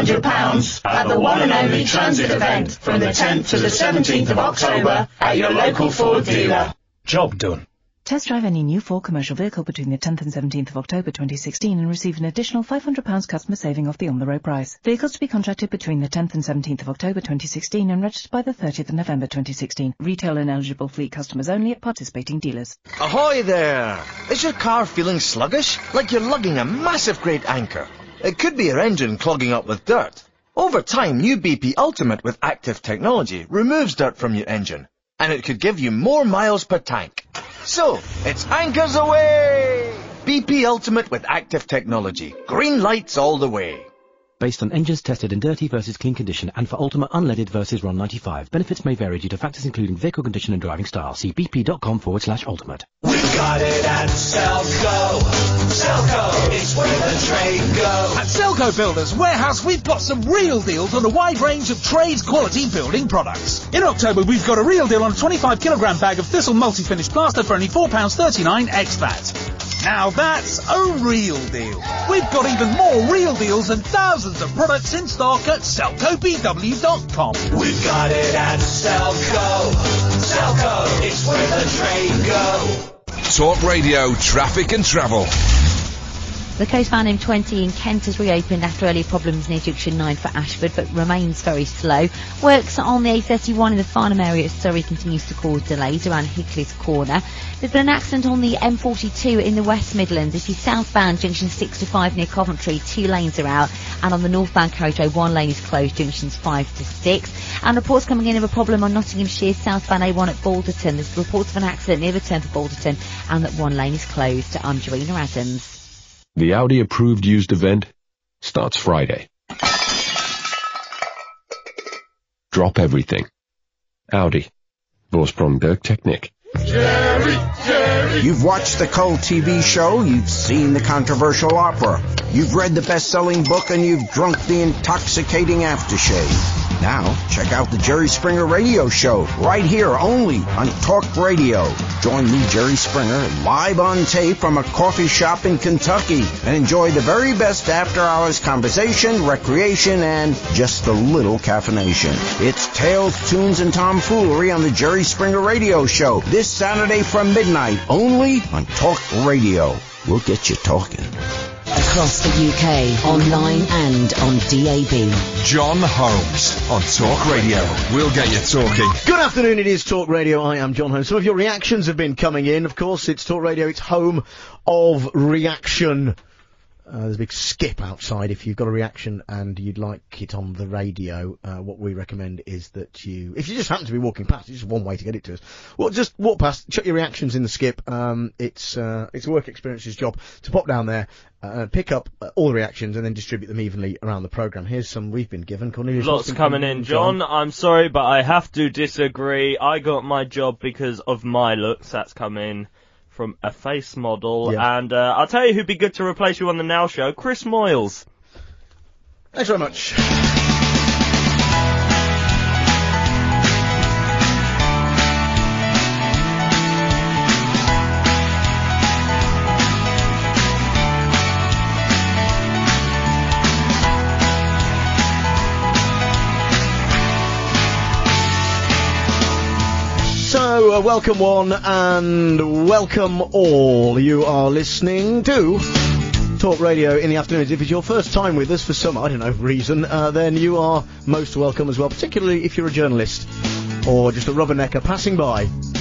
£500 at the one and only Transit event from the 10th to the 17th of October at your local Ford dealer. Job done. Test drive any new Ford commercial vehicle between the 10th and 17th of October 2016 and receive an additional £500 customer saving off the on-the-road price. Vehicles to be contracted between the 10th and 17th of October 2016 and registered by the 30th of November 2016. Retail and eligible fleet customers only at participating dealers. Ahoy there! Is your car feeling sluggish? Like you're lugging a massive great anchor? It could be your engine clogging up with dirt. Over time, new BP Ultimate with active technology removes dirt from your engine, and it could give you more miles per tank. So, it's anchors away! BP Ultimate with active technology. Green lights all the way. Based on engines tested in dirty versus clean condition and for Ultima unleaded versus RON 95. Benefits may vary due to factors including vehicle condition and driving style. See bp.com/ultimate. We've got it at Selco. Selco, it's where the trade goes. At Selco Builders Warehouse, we've got some real deals on a wide range of trades quality building products. In October, we've got a real deal on a 25-kilogram bag of Thistle multi-finish plaster for only £4.39 ex-VAT. Now that's a real deal. We've got even more real deals and thousands of products in stock at SelcoBW.com. We've got it at Selco. Selco, it's where the trade goes. Talk Radio, traffic and travel. The coastbound M20 in Kent has reopened after early problems near Junction 9 for Ashford, but remains very slow. Works on the A31 in the Farnham area of Surrey continues to cause delays around Hickley's Corner. There's been an accident on the M42 in the West Midlands. This is southbound Junction 6 to 5 near Coventry. 2 lanes are out. And on the northbound carriageway, 1 lane is closed, Junctions 5 to 6. And reports coming in of a problem on Nottinghamshire southbound A1 at Balderton. There's reports of an accident near the turn for Balderton and that 1 lane is closed. I'm Jarina Adams. The Audi approved used event starts Friday. Drop everything. Audi. Vorsprung Bergtechnik. Jerry! You've watched the Cult TV show, you've seen the controversial opera, you've read the best-selling book, and you've drunk the intoxicating aftershave. Now, check out the Jerry Springer Radio Show, right here only on Talk Radio. Join me, Jerry Springer, live on tape from a coffee shop in Kentucky, and enjoy the very best after-hours conversation, recreation, and just a little caffeination. It's Tales, Tunes, and Tomfoolery on the Jerry Springer Radio Show, this Saturday from midnight, only on Talk Radio. We'll get you talking. across the UK, online and on DAB. John Holmes on Talk Radio. We'll get you talking. Good afternoon, it is Talk Radio. I am John Holmes. Some of your reactions have been coming in. Of course, it's Talk Radio, it's home of reaction. There's a big skip outside. If you've got a reaction and you'd like it on the radio, what we recommend is that if you just happen to be walking past, it's just one way to get it to us. Well, just walk past, chuck your reactions in the skip. It's Work Experience's job to pop down there, pick up all the reactions and then distribute them evenly around the programme. Here's some we've been given. Cornelius, lots coming in, John. I'm sorry, but I have to disagree. I got my job because of my looks. That's come in from a face model, and I'll tell you who'd be good to replace you on the Now Show, Chris Moyles. Thanks very much. So, welcome one and welcome all. You are listening to Talk Radio in the afternoons. If it's your first time with us for some, I don't know, reason, then you are most welcome as well, particularly if you're a journalist or just a rubbernecker passing by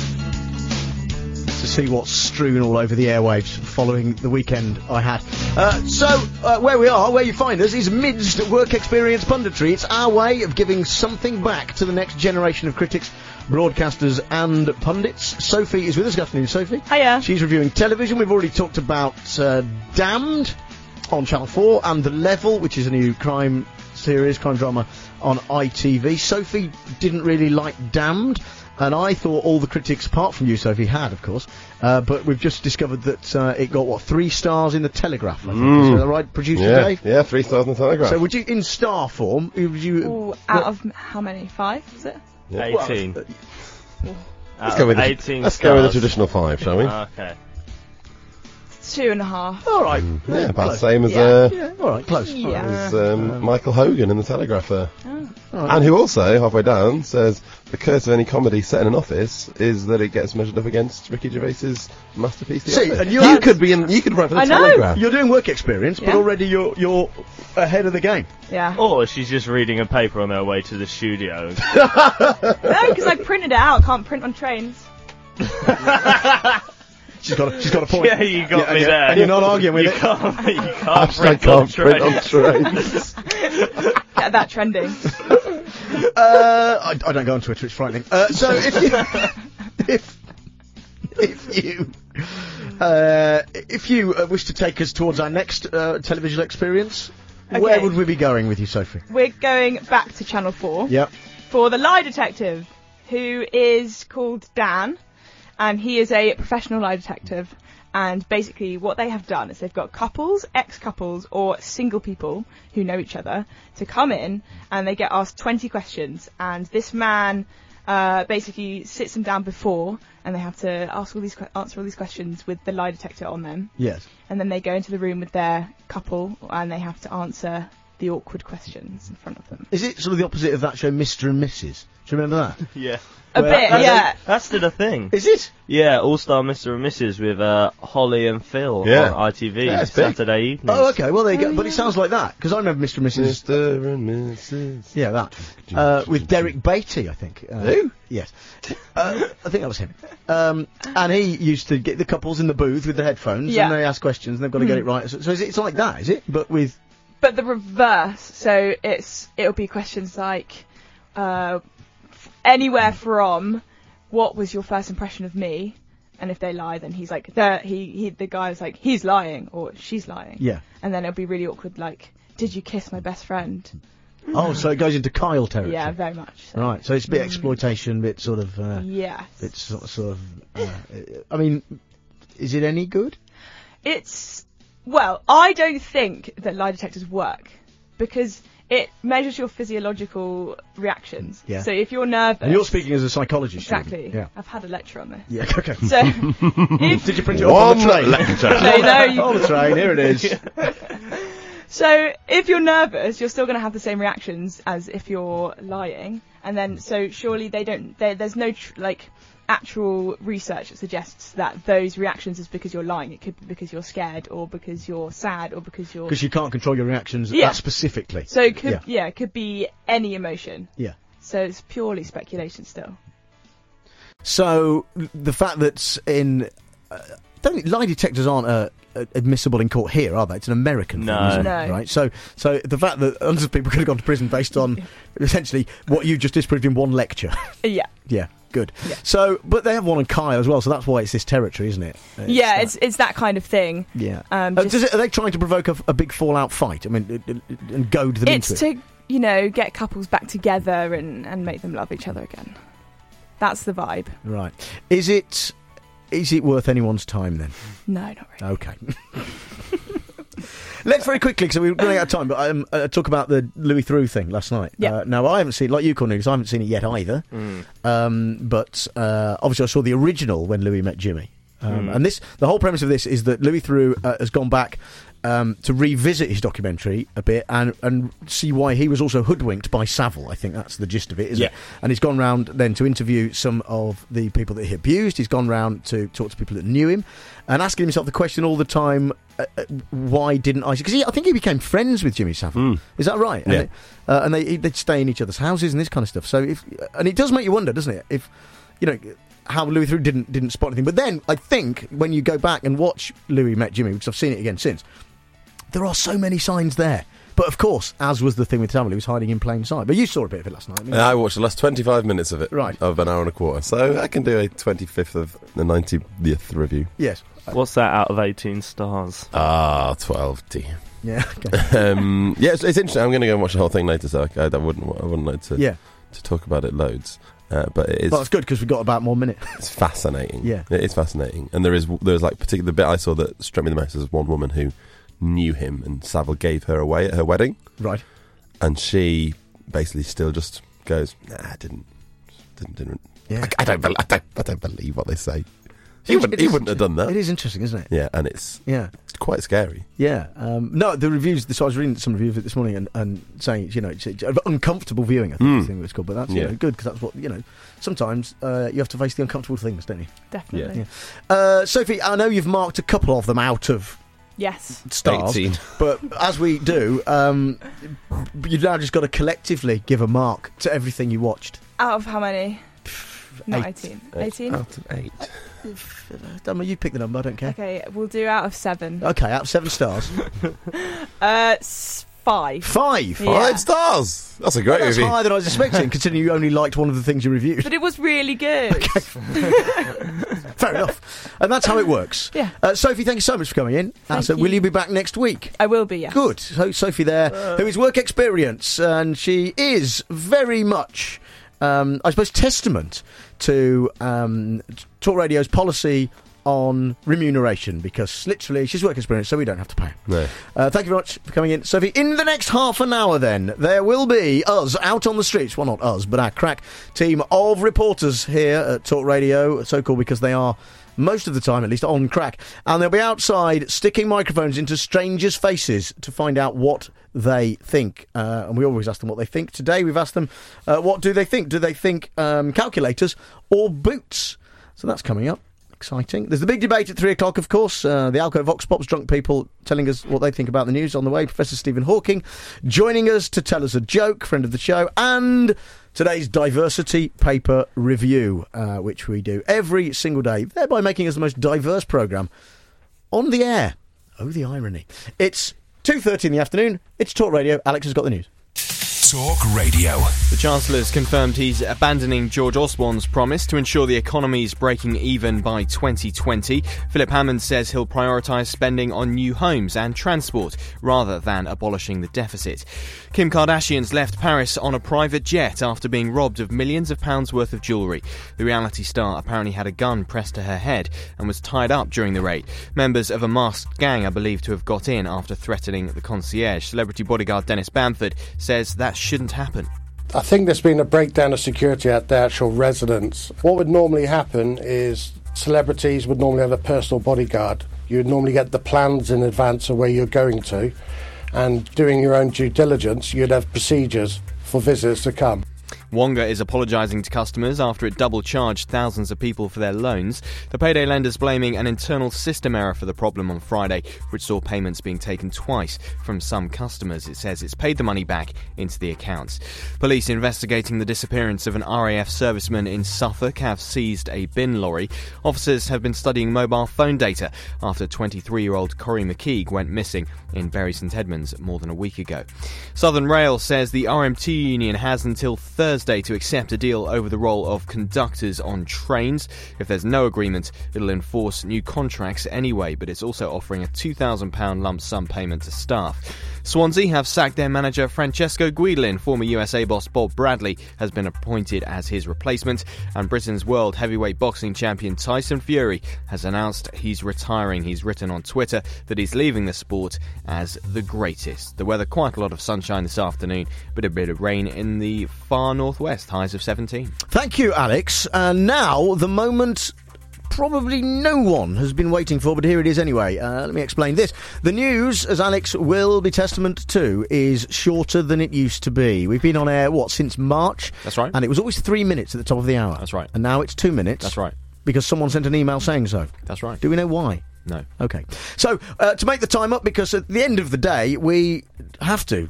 to see what's strewn all over the airwaves following the weekend I had. Where you find us is midst Work Experience punditry. It's our way of giving something back to the next generation of critics, broadcasters and pundits. Sophie is with us. Good afternoon, Sophie. Hiya. She's reviewing television. We've already talked about Damned on Channel 4 and The Level, which is a new crime drama on ITV. Sophie didn't really like Damned, and I thought all the critics, apart from you, Sophie, had, of course, but we've just discovered that it got, 3 stars in The Telegraph, I think. Is that right, producer Dave? Yeah, 3 stars in The Telegraph. So would you, in star form, out of how many? 5, is it? Yeah. 18. Let's go with 18 let's go with the traditional 5, shall we? Okay. 2.5. All right. Yeah, about the same as all right, close. Yeah. as Michael Hogan in The Telegraph there. Oh. Right. And who also, halfway down, says the curse of any comedy set in an office is that it gets measured up against Ricky Gervais's masterpiece. The See, Office. and you could write for The I know. Telegraph. You're doing Work Experience, but Yeah. already you're ahead of the game. Yeah. Or she's just reading a paper on her way to the studio. No, because I printed it out. Can't print on trains. She's got a point. Yeah, you got me there. And you're not arguing with You it. can't I can't print on trains. Get that trending. I don't go on Twitter. It's frightening. So if you wish to take us towards our next television experience, where would we be going with you, Sophie? We're going back to Channel 4. Yep. For the lie detective, who is called Dan, and he is a professional lie detective. And basically what they have done is they've got couples, ex-couples, or single people who know each other to come in, and they get asked 20 questions. And this man basically sits them down before, and they have to answer all these questions with the lie detector on them. Yes. And then they go into the room with their couple, and they have to answer the awkward questions in front of them. Is it sort of the opposite of that show, Mr. and Mrs.? Do you remember that? Yeah. A bit, yeah. That's still a thing. Is it? Yeah, All-Star Mr. and Mrs. with Holly and Phil on ITV Yeah, it's big. Saturday evening. Oh, okay. Well, there you go. But it sounds like that, because I remember Mr. and Mrs. Mr. and Mrs. Yeah, that. With Derek Beatty, I think. Who? Yes. I think that was him. And he used to get the couples in the booth with the headphones, Yeah. and they ask questions, and they've got to get it right. So it's like that, is it? But with... But the reverse, so it'll be questions like, anywhere from, what was your first impression of me? And if they lie, then he's like, the guy's like, he's lying, or she's lying. Yeah. And then it'll be really awkward, like, did you kiss my best friend? Oh, so it goes into Kyle territory. Yeah, very much. So. Right, so it's a bit exploitation, bit sort of... Yes. It's sort of... I mean, is it any good? Well, I don't think that lie detectors work, because it measures your physiological reactions. Yeah. So if you're nervous... And you're speaking as a psychologist. Exactly. Yeah. I've had a lecture on this. Yeah, okay. So, did you print it off on the train? No, on the train, here it is. So if you're nervous, you're still going to have the same reactions as if you're lying. And then, so surely there's no, actual research that suggests that those reactions is because you're lying. It could be because you're scared, or because you're sad, or because you're... Because you can't control your reactions that specifically. So it could, it could be any emotion. Yeah. So it's purely speculation still. So the fact that lie detectors aren't admissible in court here, are they? It's an American thing, isn't it? Right? So the fact that hundreds of people could have gone to prison based on essentially what you just disproved in one lecture. Yeah. Yeah. Good. Yeah. So, but they have one on Kyle as well, so that's why it's this territory, isn't it? It's that kind of thing. Yeah. Are they trying to provoke a big fallout fight? I mean, and goad them into it? It's to, get couples back together and make them love each other again. That's the vibe. Right. Is it worth anyone's time then? No, not really. Okay. Let's very quickly, because we're running out of time, but talk about the Louis Theroux thing last night. Yeah. Now, I haven't seen, like you, Cornelius, I haven't seen it yet either. But obviously I saw the original when Louis met Jimmy. And the whole premise of this is that Louis Theroux has gone back to revisit his documentary a bit and see why he was also hoodwinked by Savile. I think that's the gist of it, isn't it? And he's gone round then to interview some of the people that he abused. He's gone round to talk to people that knew him and asking himself the question all the time, why didn't I... Because I think he became friends with Jimmy Savile. Is that right? Yeah. And they'd stay in each other's houses and this kind of stuff. So and it does make you wonder, doesn't it? If, how Louis Theroux didn't spot anything. But then, I think, when you go back and watch Louis Met Jimmy, because I've seen it again since, there are so many signs there. But of course, as was the thing with Savile, he was hiding in plain sight. But you saw a bit of it last night. I watched the last 25 minutes of it. Right. Of an hour and a quarter. So I can do a 25th of the 90th review. Yes. What's that out of 18 stars? 12D. Yeah. Okay. It's interesting. I'm going to go and watch the whole thing later, so I wouldn't like to talk about it loads. But it is. Well, it's good because we've got about more minute. It's fascinating. Yeah, it is fascinating, and there's like particularly the bit I saw that struck me the most is one woman who knew him, and Savile gave her away at her wedding. Right. And she basically still just goes, "Nah, I didn't." Yeah. I don't believe what they say. He wouldn't have done that. It is interesting, isn't it? Yeah, and it's quite scary. Yeah. No, the reviews. So I was reading some reviews of it this morning and saying, it's uncomfortable viewing. I think the thing it's called, but that's good because that's what sometimes you have to face the uncomfortable things, don't you? Definitely. Yeah. Sophie, I know you've marked a couple of them out of. Yes. Stars, 18. But as we do, you've now just got to collectively give a mark to everything you watched. Out of how many? Not 18. 18? Out of 8. You pick the number, I don't care. Okay, we'll do out of 7. Okay, out of 7 stars. 5. 5? Yeah. 5 stars! That's a great That's review. higher than I was expecting, considering you only liked one of the things you reviewed. But it was really good. Okay. Fair enough. And that's how it works. Yeah. Sophie, thank you so much for coming in. Thank you. Will you be back next week? I will be, yes. Good. So Sophie there, who is work experience, and she is very much, I suppose, testament to Talk Radio's policy on remuneration, because literally she's work experience, so we don't have to pay her. No. Thank you very much for coming in, Sophie. In the next half an hour then, there will be us out on the streets. Well, not us, but our crack team of reporters here at Talk Radio, so called because they are most of the time at least on crack, and they'll be outside sticking microphones into strangers' faces to find out what they think, and we always ask them what they think. Today we've asked them what do they think. Do they think calculators or boots? So that's coming up. Exciting. There's the big debate at 3 o'clock, of course. The Alco Vox Pops, drunk people telling us what they think about the news on the way. Professor Stephen Hawking joining us to tell us a joke, friend of the show, and today's diversity paper review, which we do every single day, thereby making us the most diverse programme on the air. Oh, the irony. It's 2:30 in the afternoon. It's Talk Radio. Alex has got the news. Talk Radio. The Chancellor's confirmed he's abandoning George Osborne's promise to ensure the economy's breaking even by 2020. Philip Hammond says he'll prioritise spending on new homes and transport rather than abolishing the deficit. Kim Kardashian's left Paris on a private jet after being robbed of millions of pounds worth of jewellery. The reality star apparently had a gun pressed to her head and was tied up during the raid. Members of a masked gang are believed to have got in after threatening the concierge. Celebrity bodyguard Dennis Bamford says that shouldn't happen. I think there's been a breakdown of security at the actual residence. What would normally happen is celebrities would normally have a personal bodyguard. You would normally get the plans in advance of where you're going to, and doing your own due diligence, you'd have procedures for visitors to come. Wonga is apologising to customers after it double-charged thousands of people for their loans. The payday lender's blaming an internal system error for the problem on Friday, which saw payments being taken twice from some customers. It says it's paid the money back into the accounts. Police investigating the disappearance of an RAF serviceman in Suffolk have seized a bin lorry. Officers have been studying mobile phone data after 23-year-old Corrie McKeague went missing in Bury St Edmunds more than a week ago. Southern Rail says the RMT union has until Thursday to accept a deal over the role of conductors on trains. If there's no agreement, it'll enforce new contracts anyway, but it's also offering a £2,000 lump sum payment to staff. Swansea have sacked their manager Francesco Guidolin. Former USA boss Bob Bradley has been appointed as his replacement, and Britain's world heavyweight boxing champion Tyson Fury has announced he's retiring. He's written on Twitter that he's leaving the sport as the greatest. The weather, quite a lot of sunshine this afternoon, but a bit of rain in the far northwest, highs of 17. Thank you, Alex. Now, the moment probably no one has been waiting for, but here it is anyway. Let me explain this. The news, as Alex will be testament to, is shorter than it used to be. We've been on air, since March? That's right. And it was always 3 minutes at the top of the hour. That's right. And now it's 2 minutes. That's right. Because someone sent an email saying so. That's right. Do we know why? No. Okay. So, to make the time up, because at the end of the day, we have to.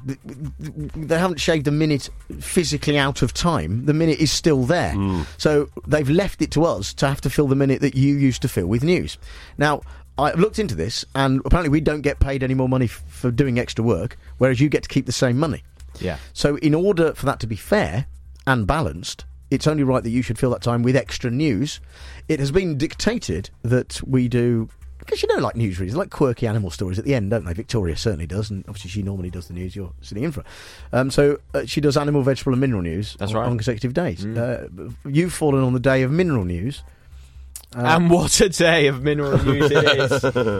They haven't shaved a minute physically out of time. The minute is still there. So, they've left it to us to have to fill the minute that you used to fill with news. Now, I've looked into this, and apparently we don't get paid any more money for doing extra work, whereas you get to keep the same money. Yeah. So, in order for that to be fair and balanced, it's only right that you should fill that time with extra news. It has been dictated that we do... Because like news readers, like quirky animal stories at the end, don't they? Victoria certainly does, and obviously she normally does the news you're sitting in for. So she does animal, vegetable and mineral news on consecutive days. You've fallen on the day of mineral news. And what a day of mineral news it is.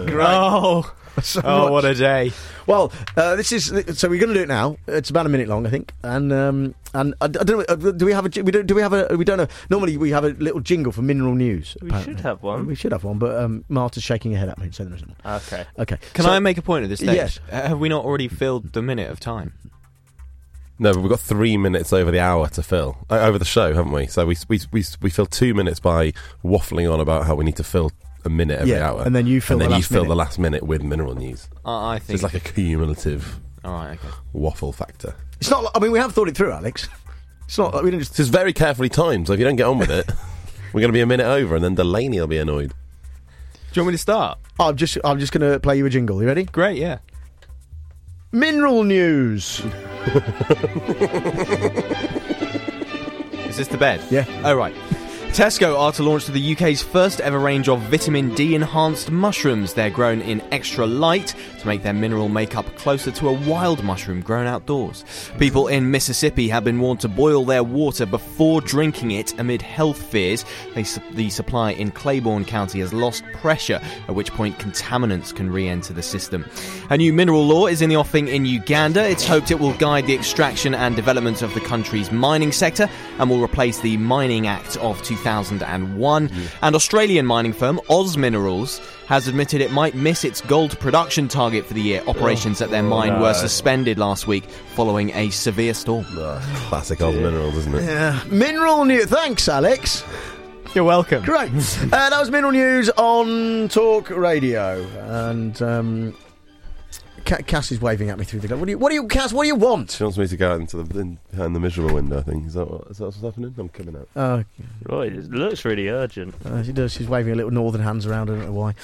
Oh, what a day. Well, this is... So we're going to do it now. It's about a minute long, I think. And I don't know... Do we have a... We don't know. Normally we have a little jingle for mineral news. We should have one. We should have one, but Martha's shaking her head at me, so there isn't one. Okay. Can I make a point at this stage? Yes. Have we not already filled the minute of time? No, but we've got 3 minutes over the hour to fill over the show, haven't we? So we fill 2 minutes by waffling on about how we need to fill a minute every hour, and then you fill the last minute with mineral news. I think so. It's like a cumulative. All right, okay. Waffle factor. It's not. I mean, we have thought it through, Alex. It's not like we didn't just. It's very carefully timed. So if you don't get on with it, we're going to be a minute over, and then Delaney will be annoyed. Do you want me to start? I'm just going to play you a jingle. You ready? Great, yeah. Mineral news. Is this the bed? Yeah. Oh, right. Tesco are to launch the UK's first ever range of vitamin D enhanced mushrooms. They're grown in extra light to make their mineral makeup closer to a wild mushroom grown outdoors. People in Mississippi have been warned to boil their water before drinking it amid health fears. The supply in Claiborne County has lost pressure, at which point contaminants can re-enter the system. A new mineral law is in the offing in Uganda. It's hoped it will guide the extraction and development of the country's mining sector and will replace the Mining Act of 2001. And Australian mining firm Oz Minerals has admitted it might miss its gold production target for the year. Operations at their mine were suspended last week following a severe storm. Classic Oz Minerals, isn't it? Yeah. Mineral news. Thanks, Alex. You're welcome. Great. That was Mineral News on Talk Radio. And Cass is waving at me through the glass. Cass, what do you want? She wants me to go out into behind the miserable window, I think. Is that what's happening? I'm coming out. Right, it looks really urgent. She does. She's waving her little northern hands around. I don't know why.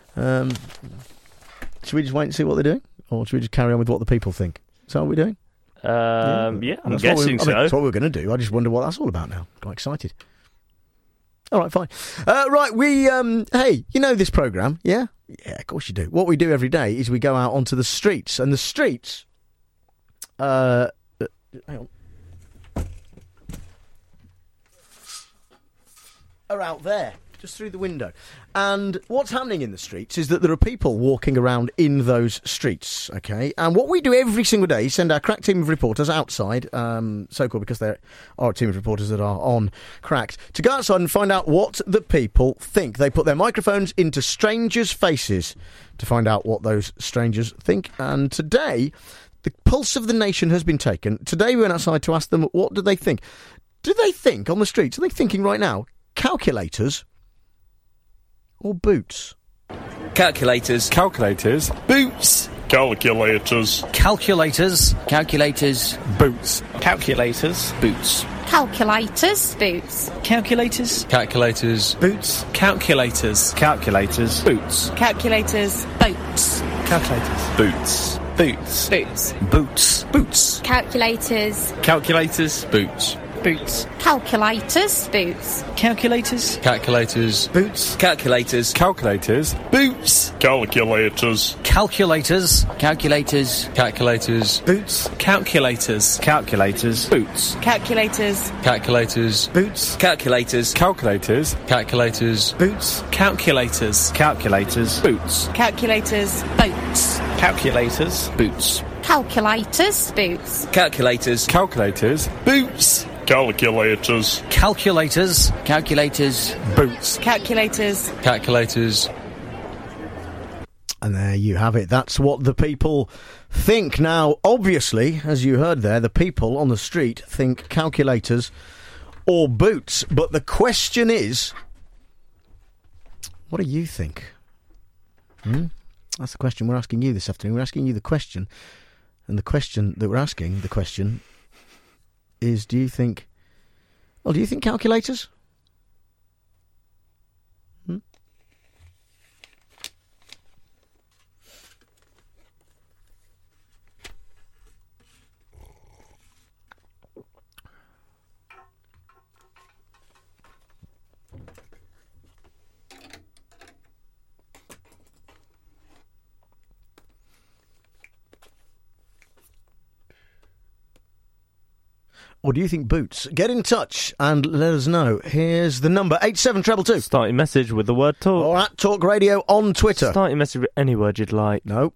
Should we just wait and see what they're doing? Or should we just carry on with what the people think? Is that what we're doing? Yeah, I'm guessing so. That's what we're going to do. I just wonder what that's all about now. Quite excited. All right, fine. Right, we... hey, you know this programme, yeah? Yeah, of course you do. What we do every day is we go out onto the streets, and the streets... hang on. Are out there, just through the window. And what's happening in the streets is that there are people walking around in those streets, okay? And what we do every single day is send our crack team of reporters outside, so-called because there are a team of reporters that are on Cracked, to go outside and find out what the people think. They put their microphones into strangers' faces to find out what those strangers think. And today, the pulse of the nation has been taken. Today we went outside to ask them what do they think. Do they think, on the streets, are they thinking right now, calculators or boots? Calculators. Calculators. Boots. Calculators. Calculators. Calculators. Boots. Calculators. Boots. Calculators. Boots. Calculators. Calculators. Boots. Calculators. Calculators. Boots. Calculators. Boats. Calculators. Boots. Boots. Boots. Boots. Boots. Calculators. Calculators. Boots. Boots. Calculators. Boots. Calculators. Calculators. Boots. Calculators. Calculators. Boots. Calculators. Calculators. Calculators. Calculators. Boots. Calculators. Calculators. Boots. Calculators. Calculators. Boots. Calculators. Calculators. Calculators. Boots. Calculators. Calculators. Boots. Calculators. Boats. Calculators. Boots. Calculators. Boots. Calculators. Calculators. Boots. Calculators. Calculators. Calculators. Boots. Calculators. Calculators. And there you have it. That's what the people think. Now, obviously, as you heard there, the people on the street think calculators or boots. But the question is, what do you think? That's the question we're asking you this afternoon. We're asking you the question. And the question that we're asking, the question, is do you think calculators? Or do you think boots? Get in touch and let us know. Here's the number, 87222. Start your message with the word talk. Or at Talk Radio on Twitter. Start your message with any word you'd like. No.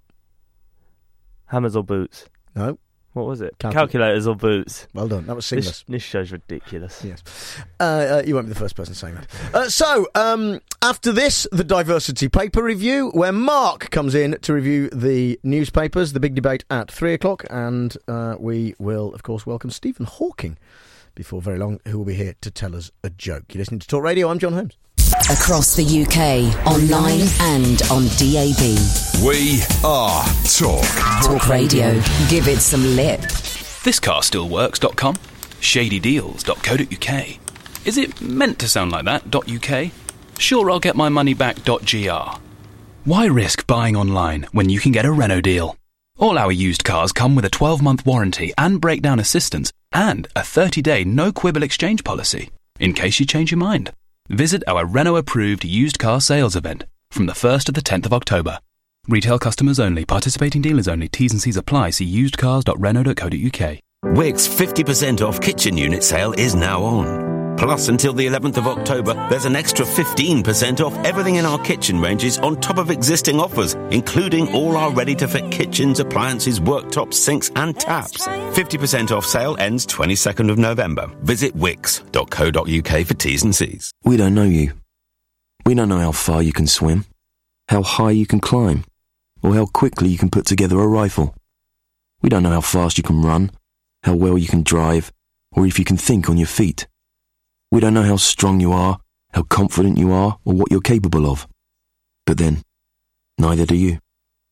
Hammers or boots? No. What was it? Calculators or boots? Well done. That was seamless. This show's ridiculous. Yes. You won't be the first person saying that. So, after this, the Diversity Paper Review, where Mark comes in to review the newspapers, the big debate at 3 o'clock, and we will, of course, welcome Stephen Hawking before very long, who will be here to tell us a joke. You're listening to Talk Radio. I'm John Holmes. Across the UK, online and on DAB. We are Talk. Talk Radio. Give it some lip. Thiscarstillworks.com, shadydeals.co.uk. Is it meant to sound like that, .uk? Sure, I'll get my money back, .gr. Why risk buying online when you can get a Renault deal? All our used cars come with a 12-month warranty and breakdown assistance and a 30-day no-quibble exchange policy, in case you change your mind. Visit our Renault-approved used car sales event from the 1st to the 10th of October. Retail customers only. Participating dealers only. T's and C's apply. See usedcars.renault.co.uk. Wickes 50% off kitchen unit sale is now on. Plus, until the 11th of October, there's an extra 15% off everything in our kitchen ranges on top of existing offers, including all our ready-to-fit kitchens, appliances, worktops, sinks and taps. 50% off sale ends 22nd of November. Visit wickes.co.uk for T's and C's. We don't know you. We don't know how far you can swim, how high you can climb, or how quickly you can put together a rifle. We don't know how fast you can run, how well you can drive, or if you can think on your feet. We don't know how strong you are, how confident you are, or what you're capable of. But then, neither do you.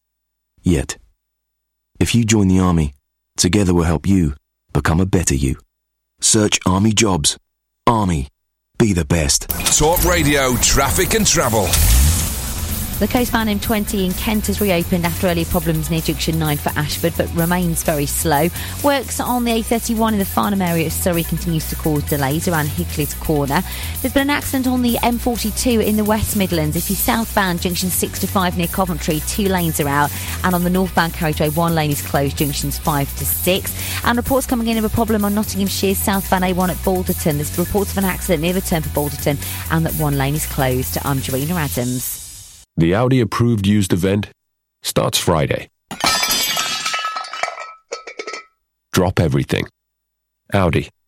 Yet. If you join the Army, together we'll help you become a better you. Search Army Jobs. Army. Be the best. Talk Radio, traffic and travel. The coastbound M20 in Kent has reopened after earlier problems near Junction 9 for Ashford, but remains very slow. Works on the A31 in the Farnham area of Surrey continues to cause delays around Hickleys Corner. There's been an accident on the M42 in the West Midlands. If you're southbound, Junction 6 to 5 near Coventry, 2 lanes are out. And on the northbound carriageway, 1 lane is closed, Junctions 5 to 6. And reports coming in of a problem on Nottinghamshire southbound A1 at Balderton. There's reports of an accident near the turn for Balderton and that 1 lane is closed. I'm Jarena Adams. The Audi approved used event starts Friday. Drop everything. Audi.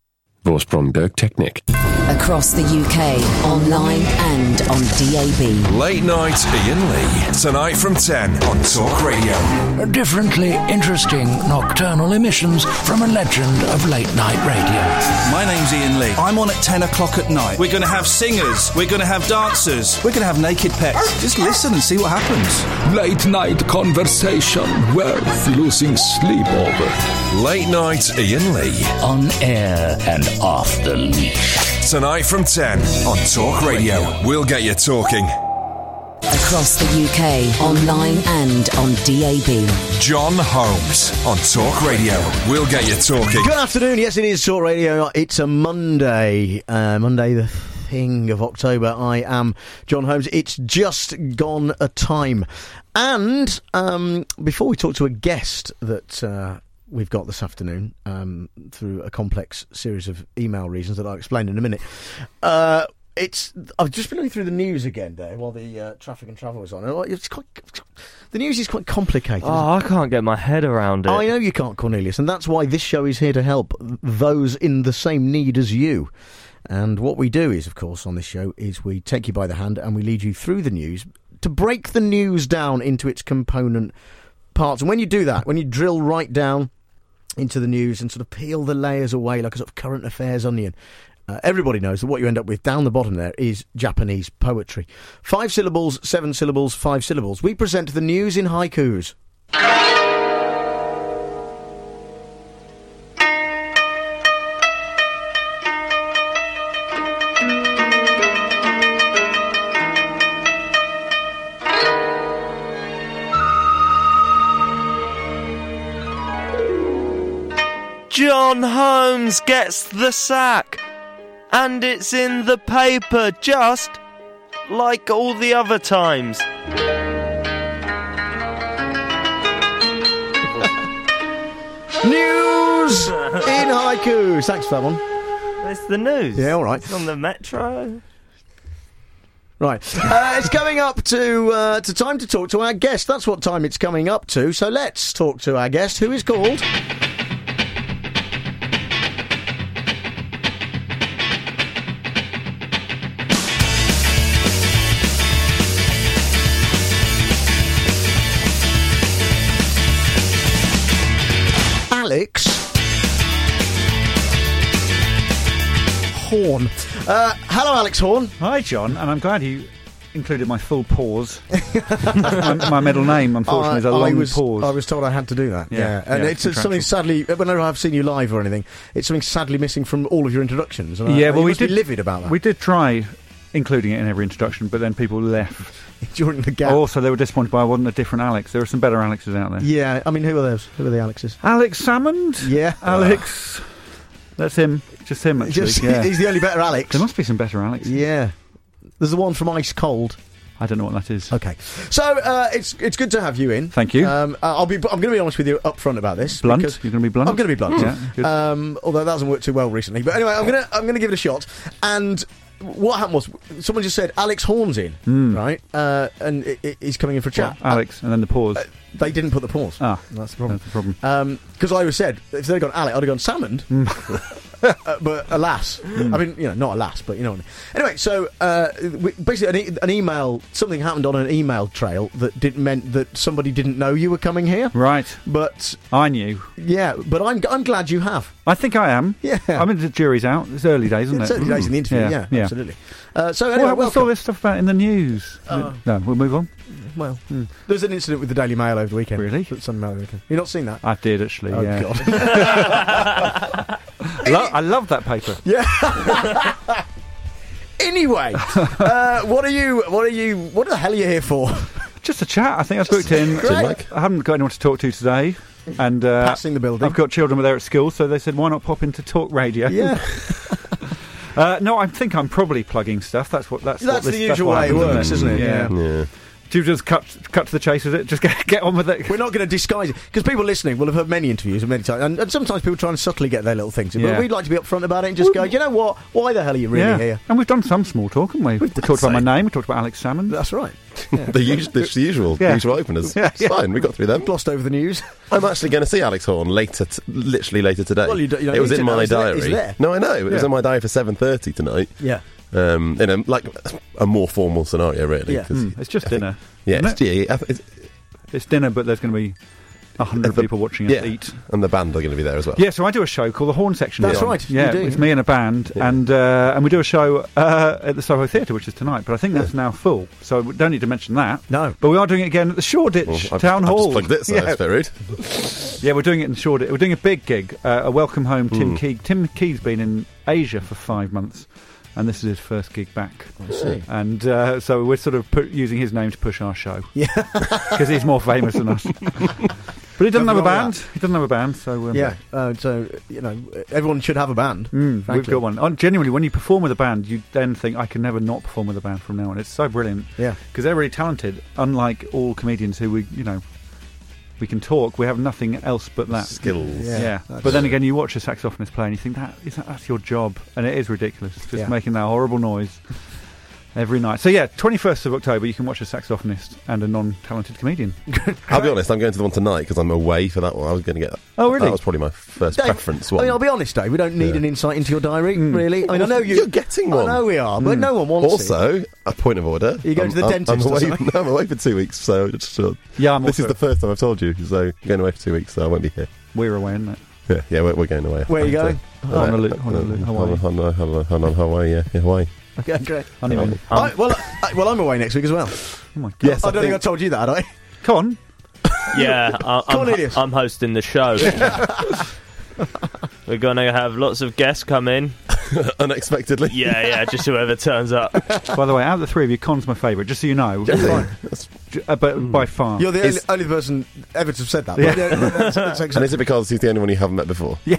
Vorsprung Technic. Across the UK, online and on DAB. Late Night Ian Lee. Tonight from 10 on Talk Radio. Differently interesting nocturnal emissions from a legend of late night radio. My name's Ian Lee. I'm on at 10 o'clock at night. We're going to have singers. We're going to have dancers. We're going to have naked pets. Just listen and see what happens. Late night conversation worth losing sleep over. Late Night Ian Lee. On air and off the leash. Tonight from 10 on Talk Radio. We'll get you talking. Across the UK, online and on DAB. John Holmes on Talk Radio. We'll get you talking. Good afternoon. Yes, it is Talk Radio. It's a Monday. Monday the thing of October. I am John Holmes. It's just gone a time. And before we talk to a guest that we've got this afternoon, through a complex series of email reasons that I'll explain in a minute, I've just been looking through the news again there while the traffic and travel was on. The news is quite complicated. Oh, I can't get my head around it. I know you can't, Cornelius, and that's why this show is here to help those in the same need as you. And what we do is, of course, on this show, is we take you by the hand and we lead you through the news to break the news down into its component parts. And when you do that, when you drill right down into the news and sort of peel the layers away like a sort of current affairs onion, everybody knows that what you end up with down the bottom there is Japanese poetry. 5 syllables, 7 syllables, 5 syllables. We present the news in haikus. John Holmes gets the sack. And it's in the paper, just like all the other times. News in haiku. Thanks for that one. It's the news. Yeah, all right. It's on the Metro. Right. It's coming up to time to talk to our guest. That's what time it's coming up to. So let's talk to our guest, who is called... Alex Horne. Hello, Alex Horne. Hi, John, and I'm glad you included my full pause. my middle name, unfortunately, is a long pause. I was told I had to do that. Yeah. And it's something sadly, whenever I've seen you live or anything, it's something sadly missing from all of your introductions. And we did be livid about that. We did try including it in every introduction, but then people left during the gap. Also, they were disappointed by I wasn't a different Alex. There are some better Alexes out there. Yeah, I mean, who are those? Who are the Alexes? Alex Salmond? Yeah. Alex. That's him. Just him, actually. He's the only better Alex. There must be some better Alex. Yeah. There's the one from Ice Cold. I don't know what that is. Okay. So, it's good to have you in. Thank you. I'm going to be honest with you up front about this. Blunt? You're going to be blunt? I'm going to be blunt. Yeah. Although that hasn't worked too well recently. But anyway, I'm going to give it a shot. And what happened was, someone just said, Alex Horne's in, right? And he's coming in for a chat. Well, Alex, and then the pause. They didn't put the pause. Ah, that's the problem. That's the problem. Because I was said, if they'd gone Alex, I'd have gone Salmond. But alas, I mean, not alas, but you know what I mean. Anyway, so basically, an email, something happened on an email trail that meant that somebody didn't know you were coming here. Right. But I knew. Yeah, but I'm glad you have. I think I am. Yeah. I mean, the jury's out. It's early days, isn't it? It's early days in the interview. Yeah, absolutely. So anyway, what's all this stuff about in the news? No, we'll move on. Well, there's an incident with the Daily Mail over the weekend. Really? Sunday Mail over the weekend. You've not seen that? I did, actually, God. I love that paper. Yeah. Anyway, what the hell are you here for? Just a chat. I think I've booked in. I haven't got anyone to talk to today. And passing the building. I've got children there at school, so they said, why not pop into Talk Radio? Yeah. No, I think I'm probably plugging stuff. That's the usual way it works, isn't it? Yeah. Do you just cut to the chase with it? Just get on with it? We're not going to disguise it, because people listening will have heard many interviews and many times, and sometimes people try and subtly get their little things in, but we'd like to be upfront about it and just go, you know what, why the hell are you really here? And we've done some small talk, haven't we? We talked about my name, we talked about Alex Salmond. That's right. The usual openers. It's fine, we got through them. Glossed over the news. I'm actually going to see Alex Horn literally later today. Well, you don't it was in my diary. It's there. No, I know. It was in my diary for 7:30 tonight. Yeah. In a more formal scenario, really. Yeah. It's just dinner. It's dinner, but there's going to be 100 people watching us eat. And the band are going to be there as well. Yeah, so I do a show called The Horn Section. That's right. Yeah, it's me and a band, and we do a show at the Soho Theatre, which is tonight, but I think that's now full, so we don't need to mention that. No. But we are doing it again at the Shoreditch Town Hall. I've just plugged it, so that's very rude. Yeah, we're doing it in Shoreditch. We're doing a big gig, a welcome home Tim Key. Tim Key's been in Asia for 5 months. And this is his first gig back. I see. And so we're sort of using his name to push our show. Yeah. Because he's more famous than us. But he doesn't have a band. He doesn't have a band, so... so, everyone should have a band. We've got one. Genuinely, when you perform with a band, you then think, I can never not perform with a band from now on. It's so brilliant. Yeah. Because they're really talented, unlike all comedians who we can talk. We have nothing else but that skills. Yeah. But then again, you watch a saxophonist play and you think that's your job, and it is ridiculous. Just making that horrible noise every night. So 21st of October, you can watch a saxophonist and a non-talented comedian. I'll be honest, I'm going to the one tonight because I'm away for that one. I was going to get. Oh, really? That was probably my first preference one. I mean, I'll be honest, Dave. We don't need an insight into your diary, really. I mean, I know you're getting one. I know we are, but no one wants Also, a point of order. You going to the dentist? I'm away for 2 weeks, so just this is the first time I've told you. So I'm going away for 2 weeks, so I won't be here. We're away, isn't it? Yeah, we're going away. Where are you going? Honolulu, Hawaii. Hawaii. Okay, great. Well, I'm away next week as well. Oh my God. Yes, I don't think I told you that, had I? Come on. Yeah, I'm hosting the show. We're going to have lots of guests come in. Unexpectedly. Yeah, just whoever turns up. By the way, out of the three of you, Con's my favourite, just so you know. But by far. You're the only person ever to have said that. Yeah. And is it because he's the only one you haven't met before? Yes.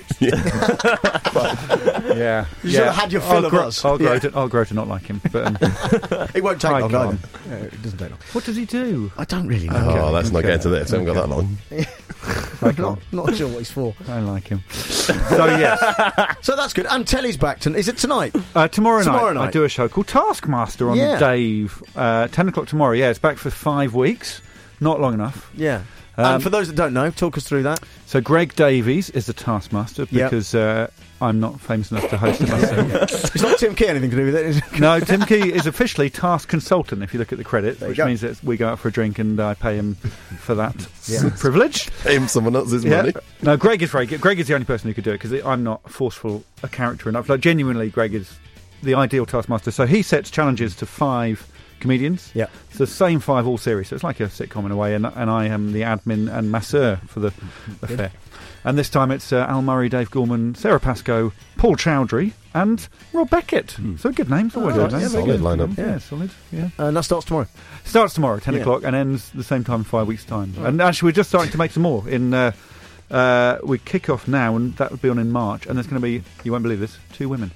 You should have had your fill of us. I'll grow to not like him. But it won't take long, either. It doesn't take long. What does he do? I don't really know. Oh, let's not get into this. I haven't got that long. Not sure what he's for. I like him. So, yes. So that's good. And Telly's back. Is it tonight? Tomorrow night. I do a show called Taskmaster on Dave. 10 o'clock tomorrow. Yeah, it's back for 5 weeks. Not long enough. Yeah. And for those that don't know, talk us through that. So Greg Davies is the Taskmaster because I'm not famous enough to host it myself. It's not Tim Key anything to do with it, is it? No, Tim Key is officially Task Consultant, if you look at the credit, which means that we go out for a drink and I pay him for that privilege. Pay him someone else's money. No, Greg is very good. Greg is the only person who could do it because I'm not forceful a character enough. Like, genuinely, Greg is the ideal Taskmaster. So he sets challenges to 5 comedians. Yeah. It's the same 5 all series, so it's like a sitcom in a way, and I am the admin and masseur for the affair. And this time it's Al Murray, Dave Gorman, Sarah Pascoe, Paul Chowdhury, and Rob Beckett. So good names, always good names. Solid lineup. Yeah, solid. Yeah. And that starts tomorrow. Starts tomorrow, 10 o'clock, and ends the same time in 5 weeks' time. And actually, we're just starting to make some more. We kick off now, and that will be on in March. And there's going to be, you won't believe this, 2 women.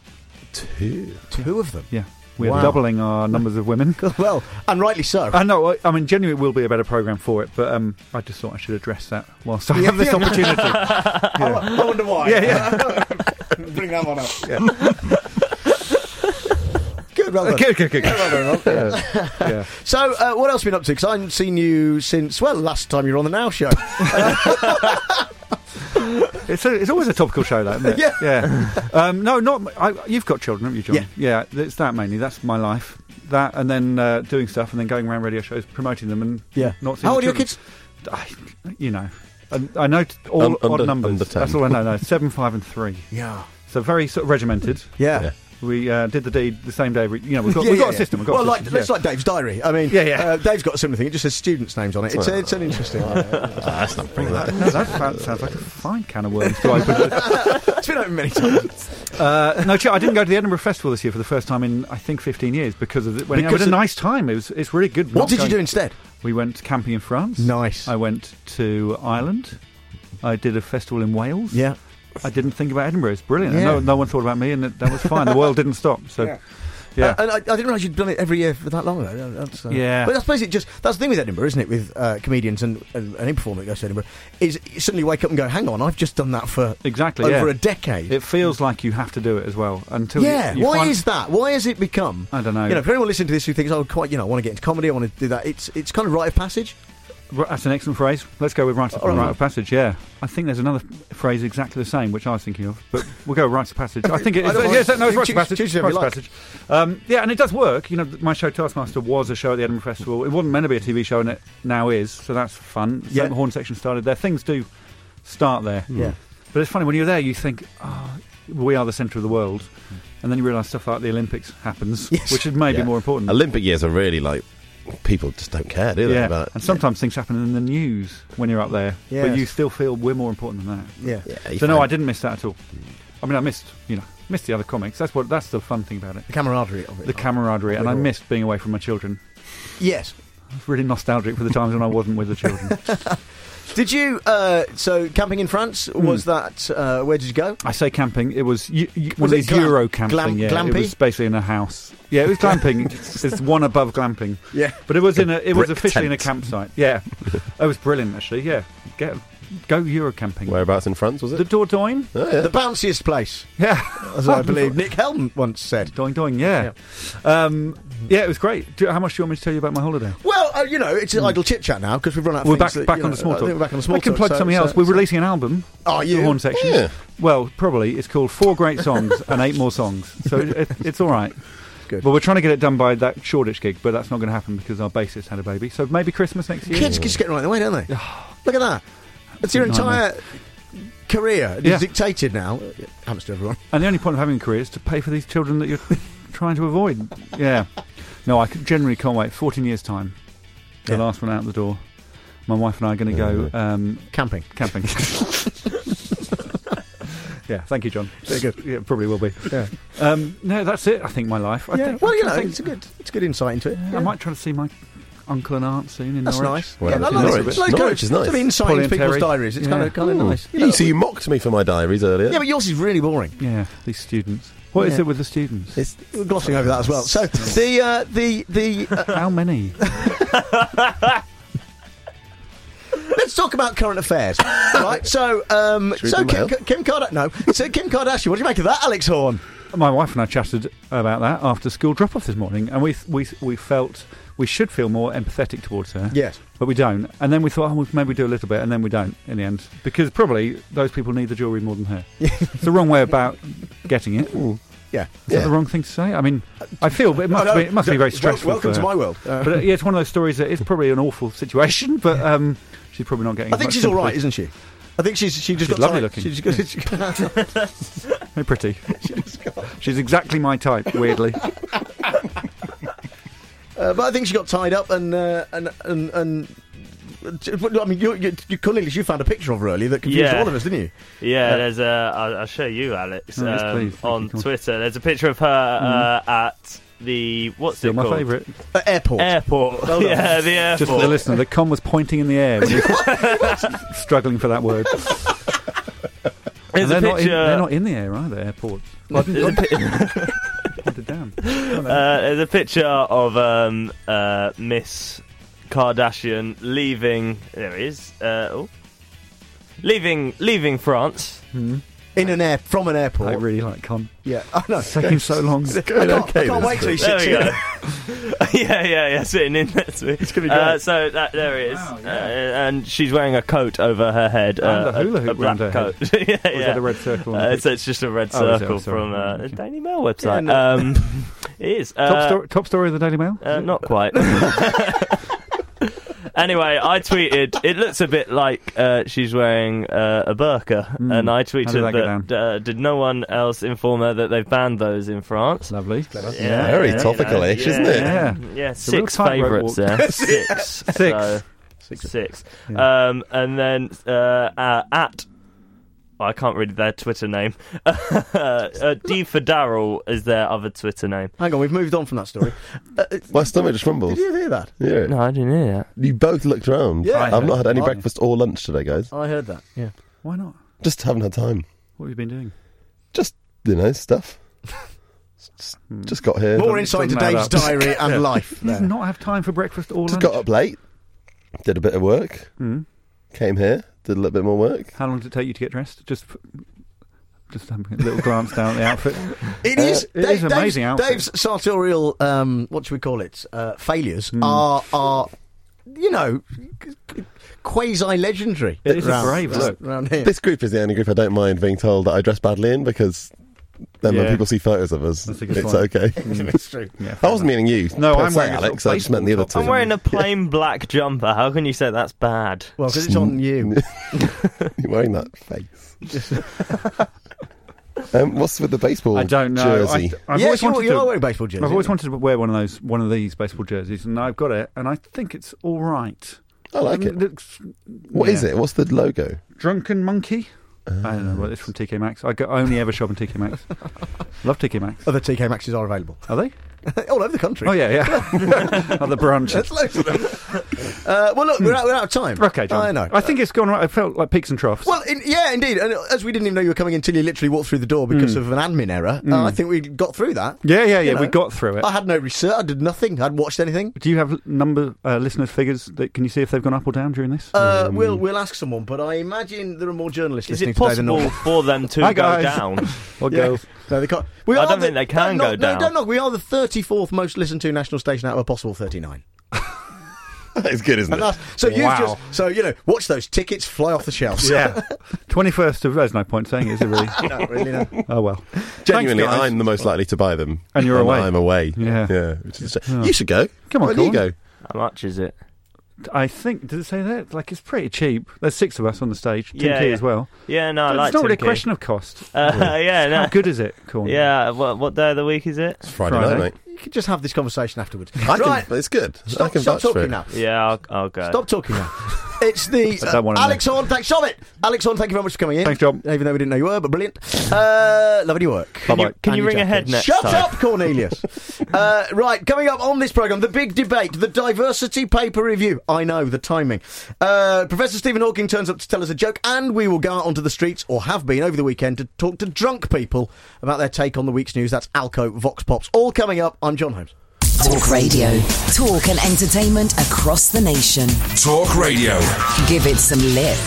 2 of them? Yeah. We're doubling our numbers of women. Well, and rightly so. I know. I mean, genuinely, it will be a better programme for it. But I just thought I should address that whilst I have this opportunity. I wonder why. Yeah. Bring that one up. Yeah. Good, well done. Good. Yeah. So, what else have you been up to? Because I haven't seen you since, last time you were on the Now Show. It's always a topical show, though, isn't it? Yeah. No, you've got children, haven't you, John? Yeah. It's that mainly. That's my life. That, and then doing stuff, and then going around radio shows, promoting them, and not seeing. How old are your kids? I know all odd numbers. Under 10. That's all I know. No, 7, 5, and 3. Yeah. So very sort of regimented. Yeah. We did the deed the same day. We've got a system. It's like Dave's diary. I mean, Dave's got a similar thing. It just says students' names on it. It's an interesting one. That's not bring that. No, that sounds like a fine can of worms to open. It's been open many times. I didn't go to the Edinburgh Festival this year for the first time in, I think, 15 years because of it. It was a nice time. It's really good. What did you do instead? We went camping in France. Nice. I went to Ireland. I did a festival in Wales. Yeah. I didn't think about Edinburgh. It's brilliant. Yeah. No one thought about me, and that was fine. The world didn't stop. So, Yeah. And I didn't realise you'd done it every year for that long. Yeah. But I suppose that's the thing with Edinburgh, isn't it? With comedians and any performer that goes to Edinburgh, is you suddenly wake up and go, hang on, I've just done that for over a decade. It feels like you have to do it as well until. Why is that? Why has it become? I don't know. For anyone listening to this who thinks, I want to get into comedy, I want to do that. It's kind of rite of passage. That's an excellent phrase. Let's go with rite of passage. Yeah, I think there's another phrase exactly the same, which I was thinking of, but we'll go with rite of passage. I think it is. It's rite of passage. Rite of passage. Yeah, and it does work. My show Taskmaster was a show at the Edinburgh Festival. It wasn't meant to be a TV show, and it now is. So that's fun. The Horn section started there. Things do start there. Yeah, but it's funny when you're there. You think, we are the centre of the world, and then you realise stuff like the Olympics happens, which is maybe more important. Olympic years are really like. People just don't care, do they? Yeah, and sometimes things happen in the news when you're up there, but you still feel we're more important than that. Yeah. So no, I didn't miss that at all. I mean, I missed the other comics. That's the fun thing about it. The camaraderie of it. The camaraderie, and I missed being away from my children. Yes. I was really nostalgic for the times when I wasn't with the children. Did you, so camping in France, was that, where did you go? I say camping, it was one of these Euro camping, glampy? It was basically in a house. Yeah, it was glamping. It's one above glamping. Yeah. But it was officially in a campsite. Yeah. It was brilliant, actually, yeah. Go Euro camping. Whereabouts in France was it? The Dordogne. Oh, yeah. The bounciest place. Yeah. As I believe Nick Helm once said. Doing, yeah. Yeah, it was great. How much do you want me to tell you about my holiday? Well, it's idle chit-chat now, because we've run out of We're things. back on the small talk. We're back on the small I can talk, plug something else. We're releasing an album. Are you? The Horn section. Yeah. Well, probably. It's called 4 Great Songs and 8 More Songs. So it's all right. Good. But we're trying to get it done by that Shoreditch gig, but that's not going to happen because our bassist had a baby. So maybe Christmas next year. Kids just get right in the way, don't they? Look at that. It's your entire career. It's dictated now. It happens to everyone. And the only point of having a career is to pay for these children that you're trying to avoid. Yeah. No, I generally can't wait. 14 years' time. The last one out the door. My wife and I are going to go... camping. Yeah, thank you, John. Very good. Yeah, it probably will be. Yeah. No, that's it, I think, my life. It's a good insight into it. I might try to see my uncle and aunt soon in That's Norwich. nice. Norwich is nice. Some insight into people's diaries. It's kind of nice. You mocked me for my diaries earlier. Yeah, but yours is really boring. Yeah, these students. What is it with the students? We're glossing over that as well. So the how many? Let's talk about current affairs, right? So Kim Kardashian. What do you make of that, Alex Horn? My wife and I chatted about that after school drop-off this morning, and we felt we should feel more empathetic towards her. Yes, but we don't. And then we thought, we'll maybe do a little bit, and then we don't in the end, because probably those people need the jewellery more than her. It's the wrong way about getting it. Ooh. Yeah, is that the wrong thing to say? I mean, I feel it must be very stressful. Welcome to my world. But it's one of those stories that is probably an awful situation, but she's probably not getting. I think she's all right, isn't she? I think she's got lovely looking. Very pretty. She's exactly my type, weirdly. But I think she got tied up and I mean, you found a picture of her earlier that confused all of us, didn't you? Yeah, there's I'll show you, Alex, please. On Twitter. There's a picture of her at the Still my favourite airport. Yeah, the airport. Just for the listener, the com was pointing in the air when he was struggling for that word. They're not in the air either. Airports. There's a picture of Miss Kardashian leaving. There he is. Leaving France. Mm. From an airport. I really like Con. Yeah, I know. It's taking so long. I can't wait till he sits here. Yeah, sitting in next to me. It's going to be great. So there it is. Wow, and she's wearing a coat over her head. And a hula hoop a black around her coat. head. Yeah. Or is that a red circle? So it's just a red circle from the Daily Mail website. It is. Top story of the Daily Mail? Not quite. Anyway, I tweeted, it looks a bit like she's wearing a burqa, and I tweeted that did no one else inform her that they've banned those in France? Lovely. Yeah, very topical-ish, isn't it? Yeah, 6 favourites there. Six. Yeah. And then at... I can't read their Twitter name. D for Darryl is their other Twitter name. Hang on, we've moved on from that story. My stomach just rumbles. Did you hear that? Yeah. No, I didn't hear that. You both looked around. Yeah. I've not had any breakfast or lunch today, guys. I heard that, yeah. Why not? Just haven't had time. What have you been doing? Just, stuff. Just got here. More insight into Dave's diary and life. Does not have time for breakfast or Just lunch. got up late, did a bit of work, came here, did a little bit more work. How long did it take you to get dressed? Just having a little glance down at the outfit. It is. It is an amazing outfit. Dave's sartorial, what should we call it? Failures are, you know, quasi-legendary. It is a brave look. Around here. This group is the only group I don't mind being told that I dress badly in, because then when people see photos of us, That's a good it's point. okay. That's true. Yeah, I wasn't meaning you. No, per I'm se, wearing a Alex. sort of I just meant the other baseball two. I'm wearing a plain black jumper. How can you say that's bad? Well, because it's on you. You're wearing that face. What's with the baseball I don't know. jersey? I've Yes, always wanted you to, are wearing a baseball jersey. I've always wanted to wear one of these baseball jerseys, and I've got it, and I think it's all right. I like it. What is it? What's the logo? Drunken Monkey. I don't know. Well, it's from TK Maxx. I only ever shop in TK Maxx. Love TK Maxx. Other TK Maxxes are available. Are they? All over the country. Oh, yeah. Other branches. There's loads of them. Well, look, we're out of time. Okay, John. I know. I think it's gone right. I felt like peaks and troughs. Well, yeah, indeed. And as we didn't even know you were coming until you literally walked through the door because of an admin error, I think we got through that. Yeah, You know, we got through it. I had no research. I did nothing. I hadn't watched anything. Do you have listeners' figures? Can you see if they've gone up or down during this? We'll ask someone, but I imagine there are more journalists Is listening it today than possible normal. for them to Hi, go guys. down? Or Yeah. go? No, they can't. I don't think they can go down. No, don't knock. We are the 34th most listened to national station out of a possible 39. It's good, isn't it? So you've Wow. watch those tickets fly off the shelves. Yeah. 21st of... There's no point saying it, is it really? Not really, no. Oh, well. Genuinely, Thanks, guys. I'm the most likely to buy them. And you're when away. I'm away. Yeah. Which is You should go. Come on, Why don't you Colin. go? How much is it? I think... Did it say that? Like, it's pretty cheap. There's 6 of us on the stage. Tim Yeah, Key yeah. as well. Yeah, no, I It's like not really a Tim Key. question of cost. Yeah, no. How good is it, Colin? Yeah, what day of the week is it? It's Friday night, mate. You could just have this conversation afterwards. Right. It's good. I Stop can vouch for talking it. now. Yeah, I'll go. Stop talking now. It's the I don't wanna know. Alex Horn. Stop it, Alex Horn. Thank you very much for coming in. Thanks, John. Even though we didn't know you were, but brilliant. Loving your work. Bye-bye. Can you And ring your ahead jacket. next Shut time? up, Cornelius. Right, coming up on this programme, the big debate, the diversity paper review. I know, the timing. Professor Stephen Hawking turns up to tell us a joke, and we will go out onto the streets, or have been over the weekend, to talk to drunk people about their take on the week's news. That's Alco Vox Pops. All coming up. I'm John Holmes. Talk Radio. Talk and entertainment across the nation. Talk Radio. Give it some lip.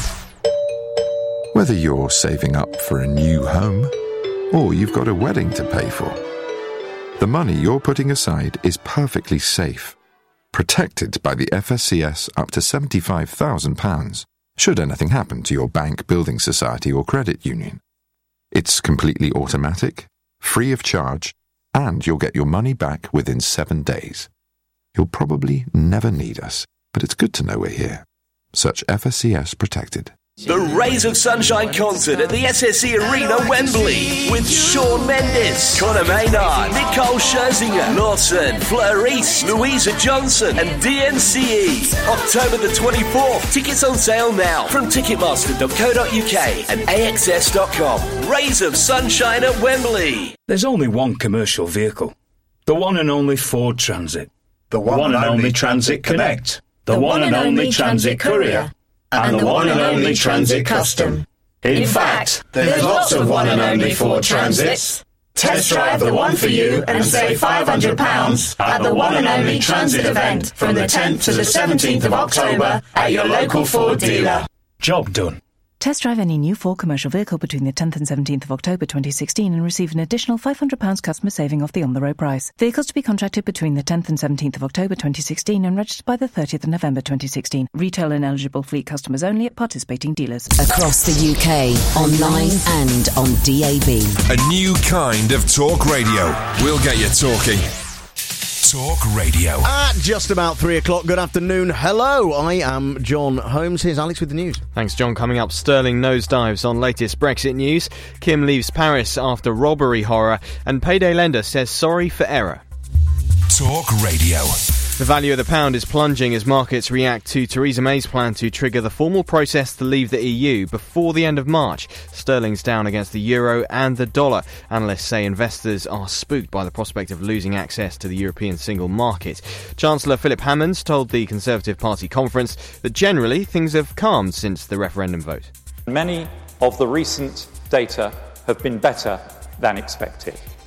Whether you're saving up for a new home or you've got a wedding to pay for, the money you're putting aside is perfectly safe, protected by the FSCS up to £75,000, should anything happen to your bank, building society or credit union. It's completely automatic, free of charge, and you'll get your money back within 7 days. You'll probably never need us, but it's good to know we're here. Search FSCS Protected. The Rays of Sunshine concert at the SSE Arena, Wembley, with Shawn Mendes, Conor Maynard, Nicole Scherzinger, Lawson, Fleur East, Louisa Johnson, and DNCE. October the 24th. Tickets on sale now from Ticketmaster.co.uk and AXS.com. Rays of Sunshine at Wembley. There's only one commercial vehicle. The one and only Ford Transit. The one and only Transit Connect. The one and only Transit Courier. And the one and only Transit Custom. In fact, there's lots of one and only Ford Transits. Test drive the one for you and save £500 at the one and only Transit event from the 10th to the 17th of October at your local Ford dealer. Job done. Test drive any new Ford commercial vehicle between the 10th and 17th of October 2016 and receive an additional £500 customer saving off the on-the-road price. Vehicles to be contracted between the 10th and 17th of October 2016 and registered by the 30th of November 2016. Retail and eligible fleet customers only at participating dealers. Across the UK, online and on DAB. A new kind of talk radio. We'll get you talking. Talk Radio. At just about 3 o'clock, good afternoon. Hello, I am John Holmes. Here's Alex with the news. Thanks, John. Coming up, Sterling nosedives on latest Brexit news. Kim leaves Paris after robbery horror. And payday lender says sorry for error. Talk Radio. The value of the pound is plunging as markets react to Theresa May's plan to trigger the formal process to leave the EU before the end of March. Sterling's down against the euro and the dollar. Analysts say investors are spooked by the prospect of losing access to the European single market. Chancellor Philip Hammond told the Conservative Party conference that generally things have calmed since the referendum vote. Many of the recent data have been better than expected.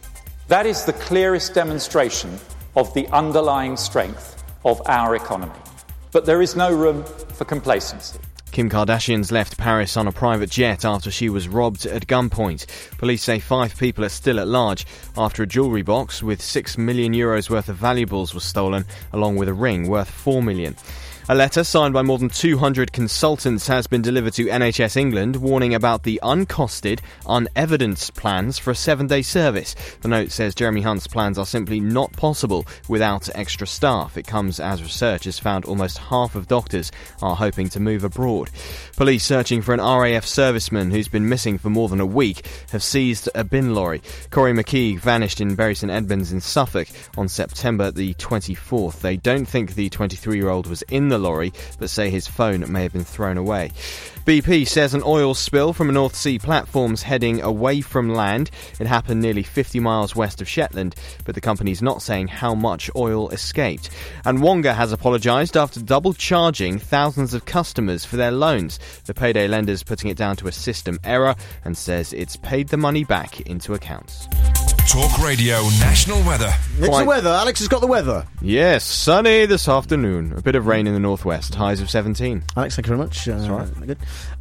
That is the clearest demonstration of the underlying strength of our economy. But there is no room for complacency. Kim Kardashian's left Paris on a private jet after she was robbed at gunpoint. Police say 5 people are still at large after a jewellery box with €6 million worth of valuables was stolen, along with a ring worth $4 million. A letter signed by more than 200 consultants has been delivered to NHS England, warning about the uncosted, unevidenced plans for a 7-day service. The note says Jeremy Hunt's plans are simply not possible without extra staff. It comes as research has found almost half of doctors are hoping to move abroad. Police searching for an RAF serviceman who's been missing for more than a week have seized a bin lorry. Corey McKee vanished in Bury St Edmunds in Suffolk on September the 24th. They don't think the 23-year-old was in the lorry, but say his phone may have been thrown away. BP says an oil spill from a North Sea platform's heading away from land. It happened nearly 50 miles west of Shetland, but the company's not saying how much oil escaped. And Wonga has apologised after double charging thousands of customers for their loans. The payday lender's putting it down to a system error and says it's paid the money back into accounts. Talk Radio National Weather. It's the weather. Alex has got the weather. Yes, sunny this afternoon. A bit of rain in the northwest. Highs of 17. Alex, thank you very much. That's right. Good.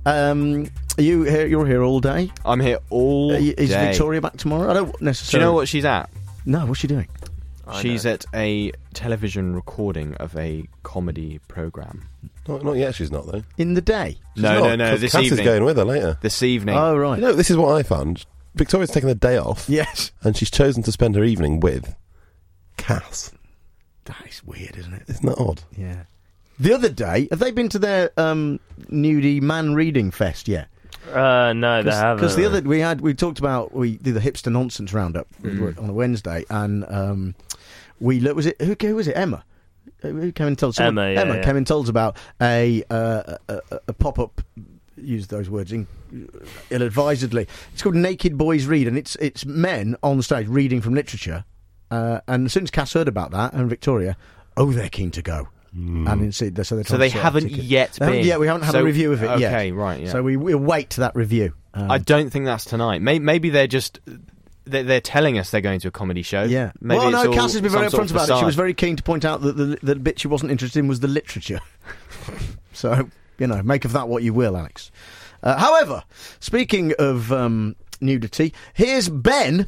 Are you here? You're here all day? I'm here all day. Is Victoria back tomorrow? I don't necessarily... Do you know what she's at? No, what's she doing? She's at a television recording of a comedy programme. Not yet, she's not, though. In the day? No, this Cass evening. is going with her later. This evening. Oh, right. You know, this is what I found. Victoria's taken a day off. Yes. And she's chosen to spend her evening with Cass. That is weird, isn't it? Isn't that odd? Yeah. The other day, have they been to their nudie man reading fest yet? No, they haven't. Because we talked about, we did the hipster nonsense roundup on a Wednesday, and who was it? Emma. Who came and told us? Emma came and told us about a pop-up. Use those words ill-advisedly. It's called Naked Boys Read, and it's men on the stage reading from literature. And as soon as Cass heard about that, and Victoria, they're keen to go. And so they haven't yet been. Yeah, we haven't had a review of it yet. Okay, right. Yeah. So we'll wait to that review. I don't think that's tonight. Maybe they're just. They're telling us they're going to a comedy show. Yeah. Maybe Cass has been very upfront about it. She was very keen to point out that the bit she wasn't interested in was the literature. So. Make of that what you will, Alex. However, speaking of nudity, here's Ben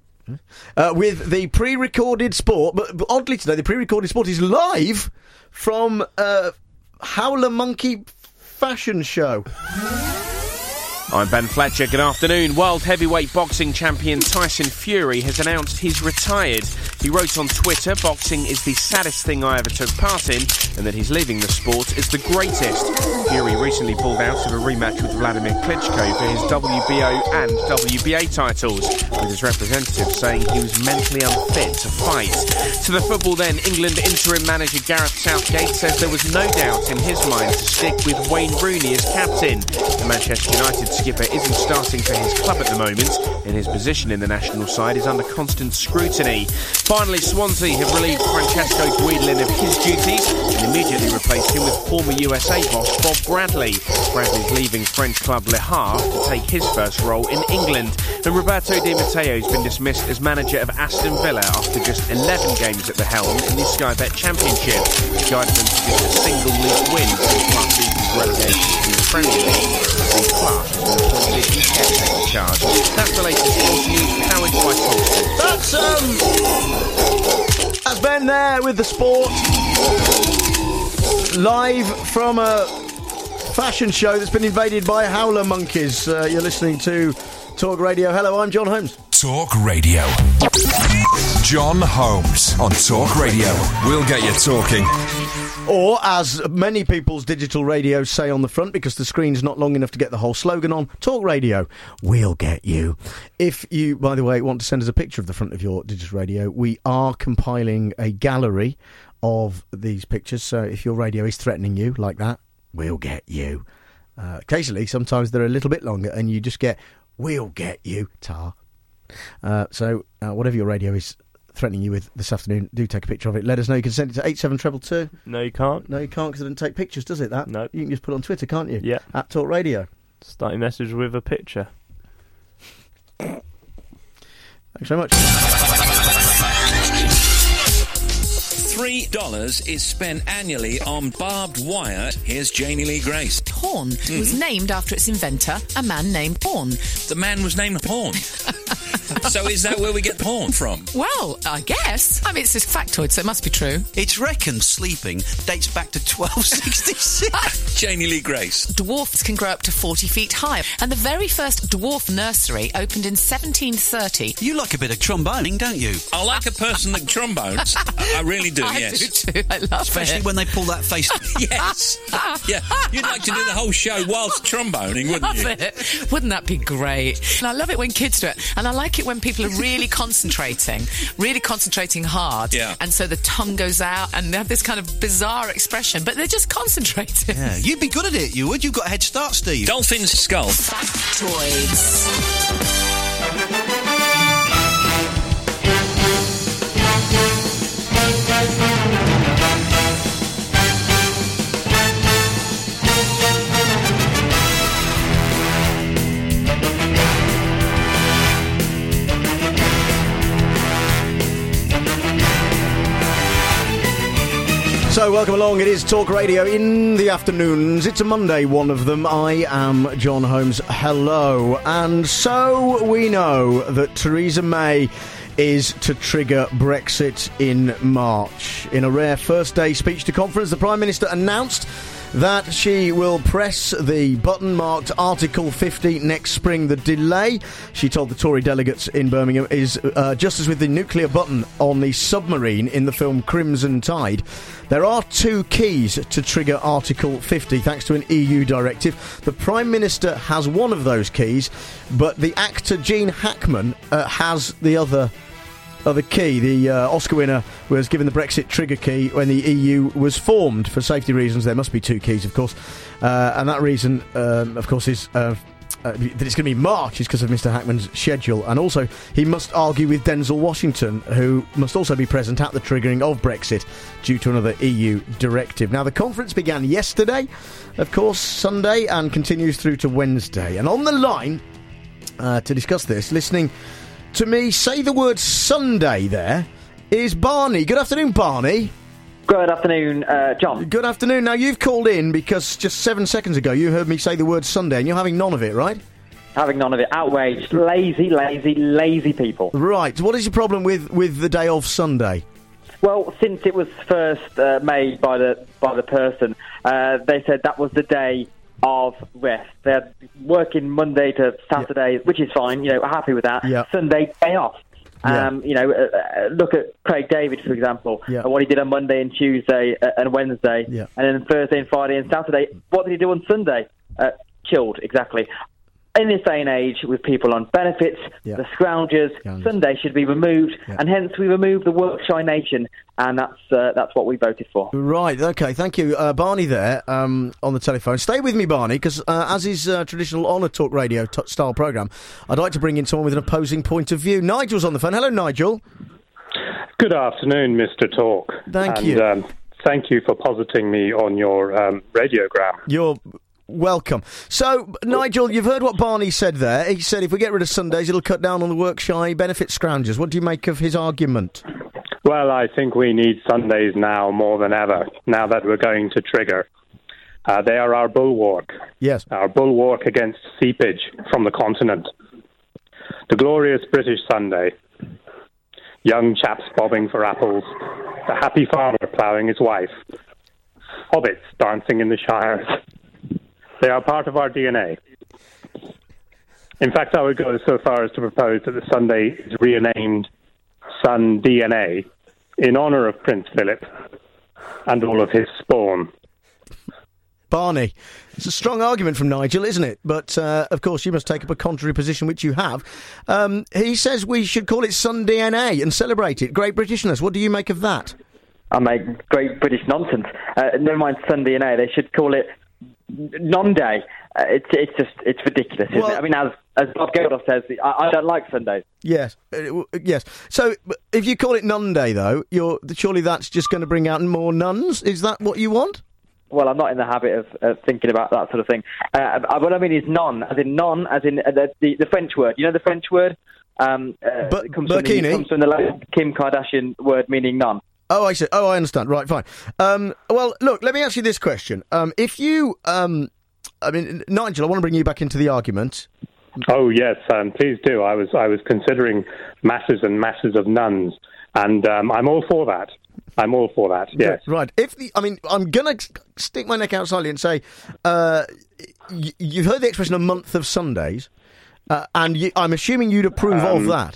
with the pre-recorded sport. But oddly today, the pre-recorded sport is live from Howler Monkey Fashion Show. I'm Ben Fletcher. Good afternoon. World heavyweight boxing champion Tyson Fury has announced he's retired. He wrote on Twitter, "Boxing is the saddest thing I ever took part in," and that he's leaving the sport as the greatest. Fury recently pulled out of a rematch with Vladimir Klitschko for his WBO and WBA titles, with his representative saying he was mentally unfit to fight. To the football then, England interim manager Gareth Southgate says there was no doubt in his mind to stick with Wayne Rooney as captain. The Manchester United skipper isn't starting for his club at the moment, and his position in the national side is under constant scrutiny. Finally, Swansea have relieved Francesco Guidolin of his duties and immediately replaced him with former USA boss Bob Bradley. Bradley's leaving French club Le Havre to take his first role in England. And Roberto Di Matteo has been dismissed as manager of Aston Villa after just 11 games at the helm in the Sky Bet Championship. He guided them to just a single league win since last season's relegation to the Premier League. The Clark has been appointed in caretaker charge. That's the latest sports news powered by Colston. That's Ben there with the sport. Live from a fashion show that's been invaded by howler monkeys. You're listening to Talk Radio. Hello, I'm John Holmes. Talk Radio. John Holmes on Talk Radio. We'll get you talking. Or, as many people's digital radios say on the front, because the screen's not long enough to get the whole slogan on, Talk Radio, we'll get you. If you, by the way, want to send us a picture of the front of your digital radio, we are compiling a gallery of these pictures, so if your radio is threatening you like that, we'll get you. Occasionally, sometimes they're a little bit longer, and you just get, we'll get you, tar. So, whatever your radio is threatening you with this afternoon, do take a picture of it. Let us know. You can send it to 87222. No, you can't. No, you can't, because it doesn't take pictures, does it? That no. You can just put it on Twitter, can't you? Yeah. At Talk Radio. Start your message with a picture. Thanks very much. $3 is spent annually on barbed wire. Here's Janie Lee Grace. Porn was named after its inventor, a man named Porn. The man was named Porn. So is that where we get porn from? Well, I guess. I mean, it's a factoid, so it must be true. It's reckoned sleeping dates back to 1266. Janie Lee Grace. Dwarfs can grow up to 40 feet high, and the very first dwarf nursery opened in 1730. You like a bit of tromboning, don't you? I like a person that trombones. I really do, yes. I do too. I love Especially it. when they pull that face. Yes. Yeah. You'd like to do the whole show whilst tromboning, wouldn't you? Love it. Wouldn't that be great? And I love it when kids do it. And I like it when people are really concentrating hard. Yeah. And so the tongue goes out and they have this kind of bizarre expression, but they're just concentrating. Yeah, you'd be good at it, you would. You've got a head start, Steve. Dolphin's skull. Factoids. So, welcome along. It is Talk Radio in the afternoons. It's a Monday, one of them. I am John Holmes. Hello. And so we know that Theresa May is to trigger Brexit in March. In a rare first-day speech to conference, the Prime Minister announced that she will press the button marked Article 50 next spring. The delay, she told the Tory delegates in Birmingham, is just as with the nuclear button on the submarine in the film Crimson Tide. There are two keys to trigger Article 50 thanks to an EU directive. The Prime Minister has one of those keys, but the actor Gene Hackman has the other key. The Oscar winner was given the Brexit trigger key when the EU was formed. For safety reasons, there must be two keys, of course. And that reason, of course, is that it's going to be March is because of Mr. Hackman's schedule. And also, he must argue with Denzel Washington, who must also be present at the triggering of Brexit due to another EU directive. Now, the conference began yesterday, of course, Sunday, and continues through to Wednesday. And on the line to discuss this, listening to me say the word Sunday there is Barney. Good afternoon, Barney. Good afternoon, John. Good afternoon. Now, you've called in because just 7 seconds ago you heard me say the word Sunday and you're having none of it, right? Having none of it. Outraged. Lazy people. Right. What is your problem with the day of Sunday? Well, since it was first made by the person, they said that was the day of rest. They're working Monday to Saturday, which is fine, happy with that. Yeah. Sunday, day off. Look at Craig David, for example, and what he did on Monday and Tuesday and Wednesday, and then Thursday and Friday and Saturday. What did he do on Sunday? Chilled, exactly. In this day and age, with people on benefits, the scroungers, Sunday should be removed, and hence we removed the Workshire Nation, and that's what we voted for. Right, okay, thank you. Barney there on the telephone. Stay with me, Barney, because as is traditional on a Talk Radio style programme, I'd like to bring in someone with an opposing point of view. Nigel's on the phone. Hello, Nigel. Good afternoon, Mr. Talk. Thank you. Thank you for positing me on your radiogram. You're welcome. So, Nigel, you've heard what Barney said there. He said if we get rid of Sundays, it'll cut down on the Workshire benefit scroungers. What do you make of his argument? Well, I think we need Sundays now more than ever, now that we're going to trigger. They are our bulwark. Yes. Our bulwark against seepage from the continent. The glorious British Sunday. Young chaps bobbing for apples. The happy farmer ploughing his wife. Hobbits dancing in the shires. They are part of our DNA. In fact, I would go so far as to propose that the Sunday is renamed Sun DNA in honour of Prince Philip and all of his spawn. Barney, it's a strong argument from Nigel, isn't it? But, of course, you must take up a contrary position, which you have. He says we should call it Sun DNA and celebrate it. Great Britishness. What do you make of that? I make great British nonsense. Never mind Sun DNA. They should call it non-day. It's ridiculous, isn't it? I mean, as Bob Geldof says, I don't like Sundays. Yes, yes. So if you call it Nun Day, though, surely that's just going to bring out more nuns? Is that what you want? Well, I'm not in the habit of thinking about that sort of thing. What I mean is non, as in the French word. You know the French word? It comes from the Kim Kardashian word meaning none. Oh, I see. Oh, I understand. Right, fine. Well, look, let me ask you this question. If you, Nigel, I want to bring you back into the argument. Oh, yes, please do. I was considering masses and masses of nuns, and I'm all for that. Yes. Right. I'm going to stick my neck out slightly and say, you've heard the expression a month of Sundays, and I'm assuming you'd approve of that.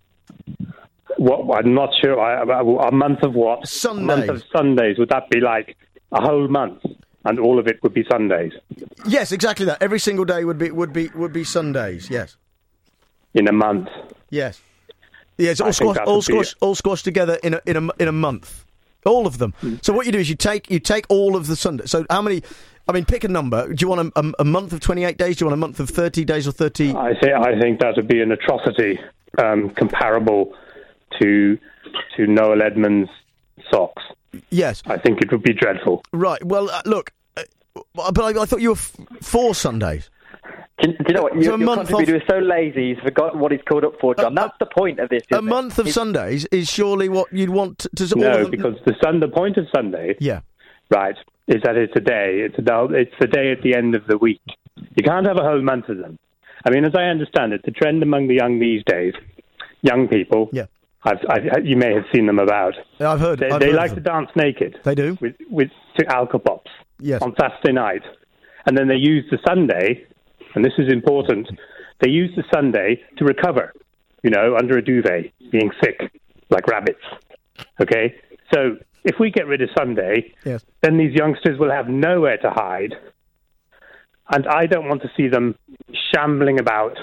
What? I'm not sure. A month of what? Sundays. A month of Sundays. Would that be like a whole month, and all of it would be Sundays? Yes, exactly that. Every single day would be Sundays. Yes. In a month. Yes. Yes. All squashed together in a month. All of them. So what you do is you take all of the Sundays. So how many? I mean, pick a number. Do you want a month of 28 days? Do you want a month of 30 days or 30? I think that would be an atrocity comparable to Noel Edmonds' socks. Yes. I think it would be dreadful. Right. Well, look, but I thought you were for Sundays. Do you know what? Your contributor is so lazy, he's forgotten what he's called up for, John. That's the point of this, isn't A month of Sundays is surely what you'd want to... No, because the point of Sunday... Yeah. Right, is that it's a day. It's the day at the end of the week. You can't have a whole month of them. I mean, as I understand it, the trend among the young these days, young people... Yeah. You may have seen them about. I've heard. They like to dance naked. They do to Alcopops. Yes. On Saturday night, and then they use the Sunday, and this is important. They use the Sunday to recover, under a duvet, being sick like rabbits. Okay, so if we get rid of Sunday, yes, then these youngsters will have nowhere to hide, and I don't want to see them shambling about,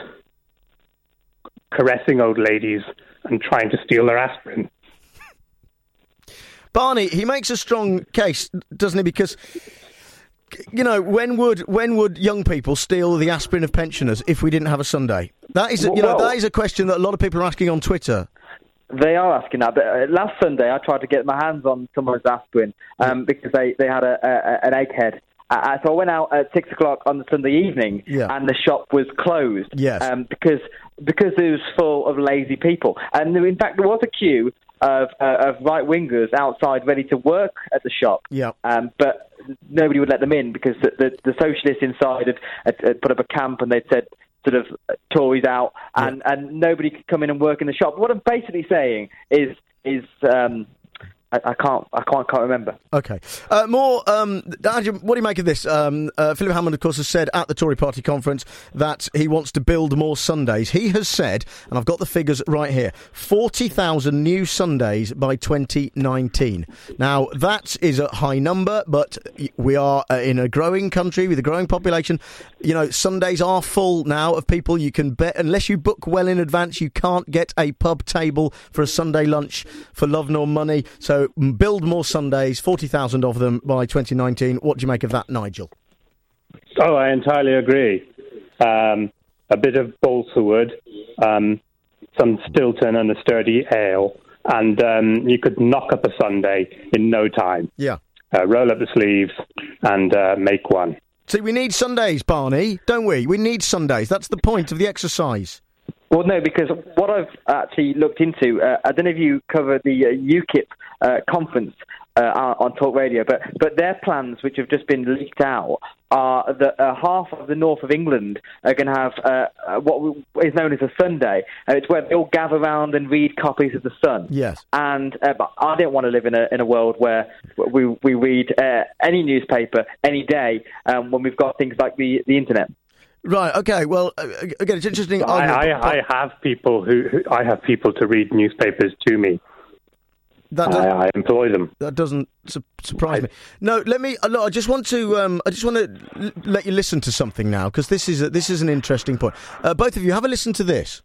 caressing old ladies and trying to steal their aspirin. Barney, he makes a strong case, doesn't he? Because, when would young people steal the aspirin of pensioners if we didn't have a Sunday? That is, that is a question that a lot of people are asking on Twitter. They are asking that, but last Sunday I tried to get my hands on someone's aspirin because they had an egghead. So I went out at 6 o'clock on the Sunday evening, and the shop was closed. Yes. Because it was full of lazy people, and in fact there was a queue of right wingers outside ready to work at the shop. Yeah. But nobody would let them in because the socialists inside had put up a camp and they'd said sort of Tories out, and nobody could come in and work in the shop. What I'm basically saying is. I can't remember. Okay. What do you make of this? Philip Hammond, of course, has said at the Tory party conference that he wants to build more Sundays. He has said, and I've got the figures right here, 40,000 new Sundays by 2019. Now, that is a high number, but we are in a growing country with a growing population. Sundays are full now of people. You can bet, unless you book well in advance, you can't get a pub table for a Sunday lunch for love nor money. So build more Sundays, 40,000 of them by 2019. What do you make of that, Nigel? Oh, I entirely agree. A bit of balsa wood, some Stilton and a sturdy ale, and you could knock up a Sunday in no time. Yeah. Roll up the sleeves and make one. See, we need Sundays, Barney, don't we? We need Sundays. That's the point of the exercise. Well, no, because what I've actually looked into, I don't know if you covered the UKIP conference on Talk Radio, but their plans, which have just been leaked out, are that half of the north of England are going to have what is known as a Sunday. It's where they all gather around and read copies of The Sun. Yes. And but I don't want to live in a world where we read any newspaper any day when we've got things like the internet. Right. Okay. Well, again, it's interesting. I have people I have people to read newspapers to me. I employ them. That doesn't surprise me. No, let me. Look, I just want to let you listen to something now because this is an interesting point. Both of you, have a listen to this.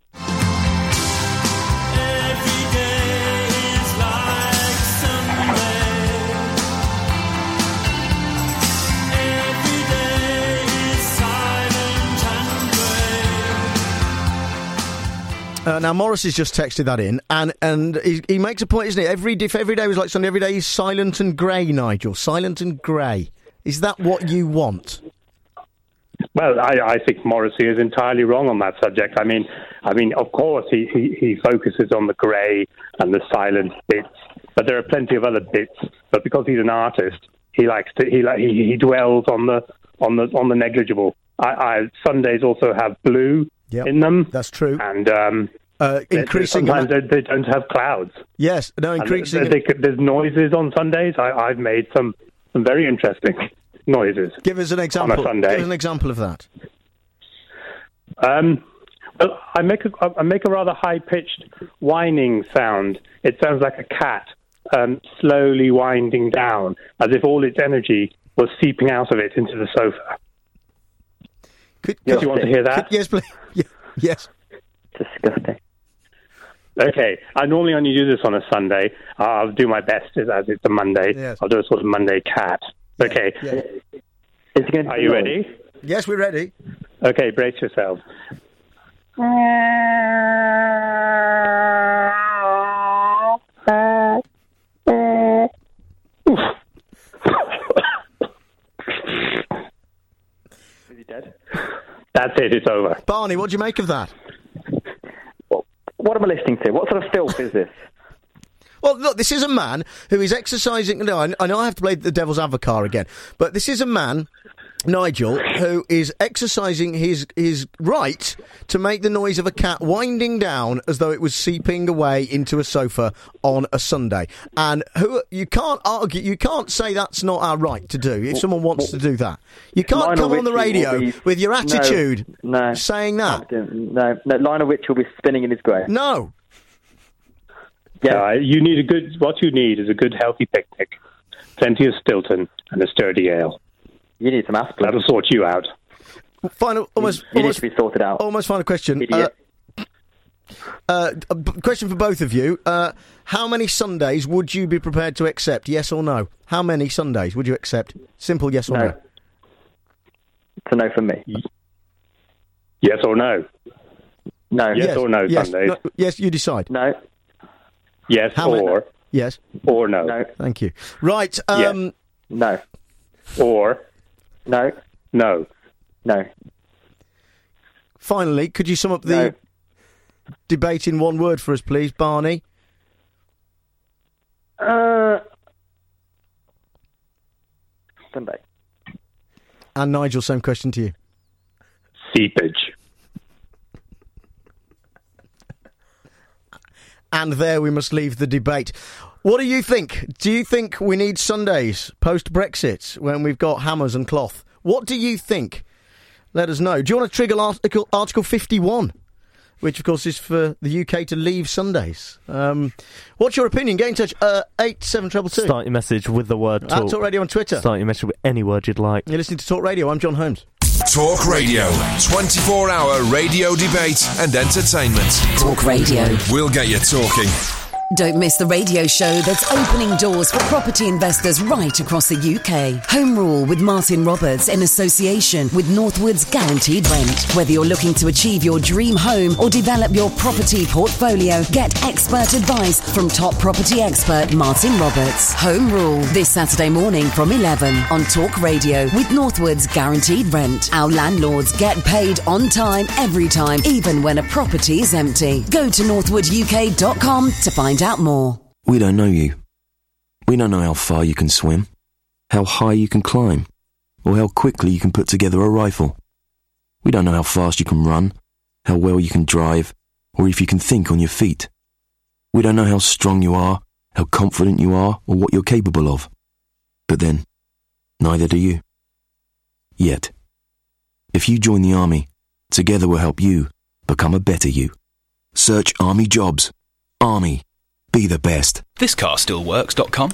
Now, Morris has just texted that in, and he makes a point, isn't he? If every day was like Sunday, every day is silent and grey, Nigel. Silent and grey. Is that what you want? Well, I think Morrissey is entirely wrong on that subject. I mean, of course, he focuses on the grey and the silent bits, but there are plenty of other bits. But because he's an artist, he likes to he dwells on the negligible. Sundays also have blue in them. That's true. And increasing sometimes they don't have clouds. Yes, no, increasing. There's noises on Sundays. I've made some very interesting noises. Give us an example. On a Sunday. Give us an example of that. Well, I make a rather high-pitched whining sound. It sounds like a cat slowly winding down, as if all its energy was seeping out of it into the sofa. Do you want to hear that? Yes, please. Yes. Disgusting. Okay, I normally only do this on a Sunday. I'll do my best as it's a Monday. Yes. I'll do a sort of Monday cat. Okay. Yeah. Are you ready? Yes, we're ready. Okay, brace yourselves. Is he dead? That's it, it's over. Barney, what do you make of that? What am I listening to? What sort of filth is this? Well, look, this is a man who is exercising... No, I know I have to play the devil's advocate again, but this is a man, Nigel, who is exercising his right to make the noise of a cat winding down as though it was seeping away into a sofa on a Sunday. And you can't argue, you can't say that's not our right to do if someone wants to do that. You can't come on the radio with your attitude saying that. No, Lionel Rich will be spinning in his grave. No. Yeah, you need what you need is a good healthy picnic, plenty of Stilton and a sturdy ale. You need some aspirin. That'll sort you out. Final, almost need to be sorted out. Almost final question. A question for both of you. How many Sundays would you be prepared to accept? Yes or no? How many Sundays would you accept? Simple yes or no. It's a no for me. Yes or no? No. Yes or no Sundays? No, yes, you decide. No. Yes or? Yes. Or no. No. Thank you. Right. No. Or? No. No. No. Finally, could you sum up the debate in one word for us, please, Barney? Sunday. And Nigel, same question to you. Seepage. And there we must leave the debate. What do you think? Do you think we need Sundays post-Brexit when we've got hammers and cloth? What do you think? Let us know. Do you want to trigger Article 51? Which, of course, is for the UK to leave Sundays. What's your opinion? Get in touch. 87222. Start your message with the word talk. At Talk Radio on Twitter. Start your message with any word you'd like. You're listening to Talk Radio. I'm John Holmes. Talk Radio. 24-hour radio debate and entertainment. Talk Radio. We'll get you talking. Don't miss the radio show that's opening doors for property investors right across the UK. Home Rule with Martin Roberts in association with Northwood's Guaranteed Rent. Whether you're looking to achieve your dream home or develop your property portfolio, get expert advice from top property expert Martin Roberts. Home Rule this Saturday morning from 11 on Talk Radio with Northwood's Guaranteed Rent. Our landlords get paid on time, every time, even when a property is empty. Go to northwooduk.com to find out more. We don't know you. We don't know how far you can swim, how high you can climb, or how quickly you can put together a rifle. We don't know how fast you can run, how well you can drive, or if you can think on your feet. We don't know how strong you are, how confident you are, or what you're capable of. But then, neither do you. Yet. If you join the Army, together we'll help you become a better you. Search Army Jobs. Army. Be the best. Thiscarstillworks.com,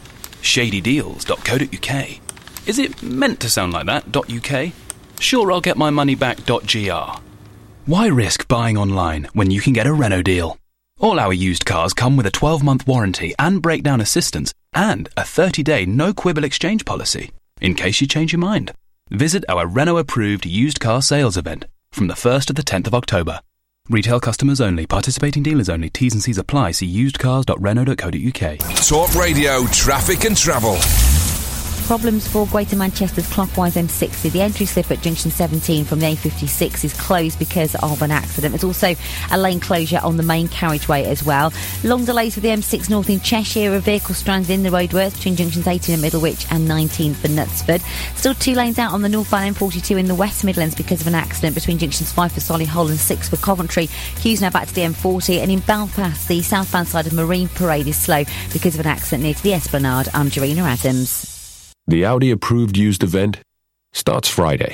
shadydeals.co.uk. Is it meant to sound like that, .uk? Sure, I'll get my money back, .gr. Why risk buying online when you can get a Renault deal? All our used cars come with a 12-month warranty and breakdown assistance and a 30-day no-quibble exchange policy, in case you change your mind. Visit our Renault-approved used car sales event from the 1st to the 10th of October. Retail customers only. Participating dealers only. T's and C's apply. See usedcars.renault.co.uk. Talk Radio, traffic and travel. Problems for Greater Manchester's clockwise M60. The entry slip at junction 17 from the A56 is closed because of an accident. There's also a lane closure on the main carriageway as well. Long delays for the M6 North in Cheshire. A vehicle stranded in the roadworks between junctions 18 at Middlewich and 19 for Knutsford. Still 2 lanes out on the northbound M42 in the West Midlands because of an accident between junctions 5 for Solihull and 6 for Coventry. Queues now back to the M40, and in Belfast the southbound side of Marine Parade is slow because of an accident near to the Esplanade. I'm Jarina Adams. The Audi approved used event starts Friday.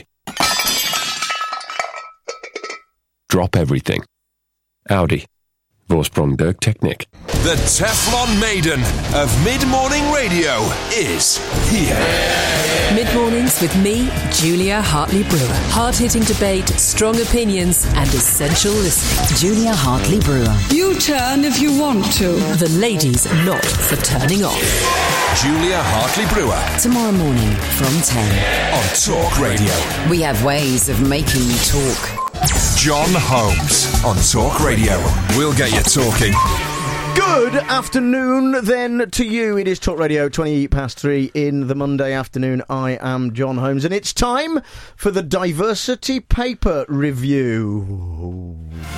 Drop everything. Audi. Vorsprung durch Technik. The Teflon Maiden of mid-morning radio is here. Mid-mornings with me, Julia Hartley-Brewer. Hard-hitting debate, strong opinions and essential listening. Julia Hartley-Brewer. You turn if you want to. The ladies not for turning off. Julia Hartley-Brewer. Tomorrow morning from 10. On Talk Radio. We have ways of making you talk. John Holmes on Talk Radio. We'll get you talking. Good afternoon then to you. It is Talk Radio, 3:20 in the Monday afternoon. I am John Holmes, and it's time for the Diversity Paper Review.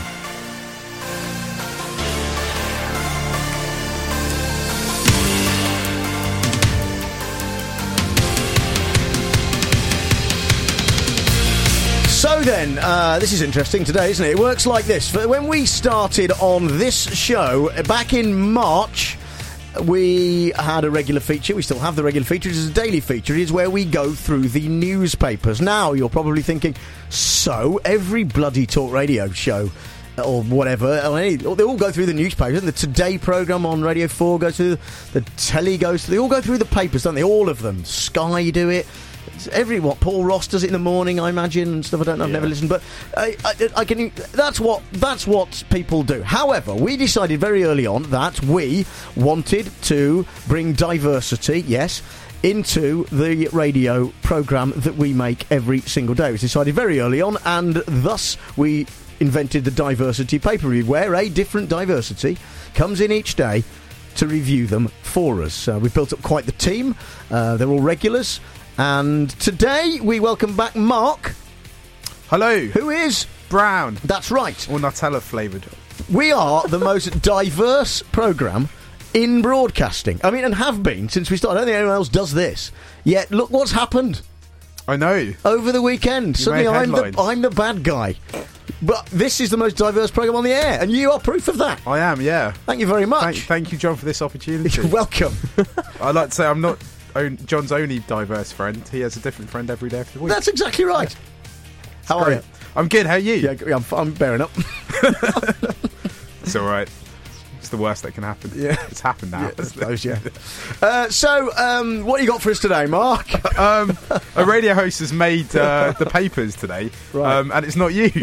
So then, this is interesting today, isn't it? It works like this. When we started on this show back in March, we had a regular feature. We still have the regular feature. It is a daily feature. It is where we go through the newspapers. Now, you're probably thinking, so every bloody Talk Radio show or whatever, they all go through the newspapers. And the Today programme on Radio 4 goes through, the telly goes through, they all go through the papers, don't they? All of them. Sky do it. Paul Ross does it in the morning, I imagine, and stuff. I've never listened, but I can. That's what people do. However, we decided very early on that we wanted to bring diversity, yes, into the radio programme that we make every single day. It was decided very early on, and thus we invented the Diversity Paper Review, where a different diversity comes in each day to review them for us. We've built up quite the team. They're all regulars. And today we welcome back Mark. Hello. Who is? Brown. That's right. Or Nutella flavoured. We are the most diverse programme in broadcasting. I mean, and have been since we started. I don't think anyone else does this. Yet, look what's happened. I know. Over the weekend. Suddenly I'm the bad guy. But this is the most diverse programme on the air, and you are proof of that. I am, yeah. Thank you very much. Thank you, John, for this opportunity. You're welcome. I'd like to say I'm not John's only diverse friend. He has a different friend every day of the week. That's exactly right. How are you? I'm good. How are you? Yeah, I'm bearing up. It's all right. It's the worst that can happen. Yeah, it's happened now. Yeah, I suppose. Yeah. So, what you got for us today, Mark? A radio host has made the papers today, right. And it's not you.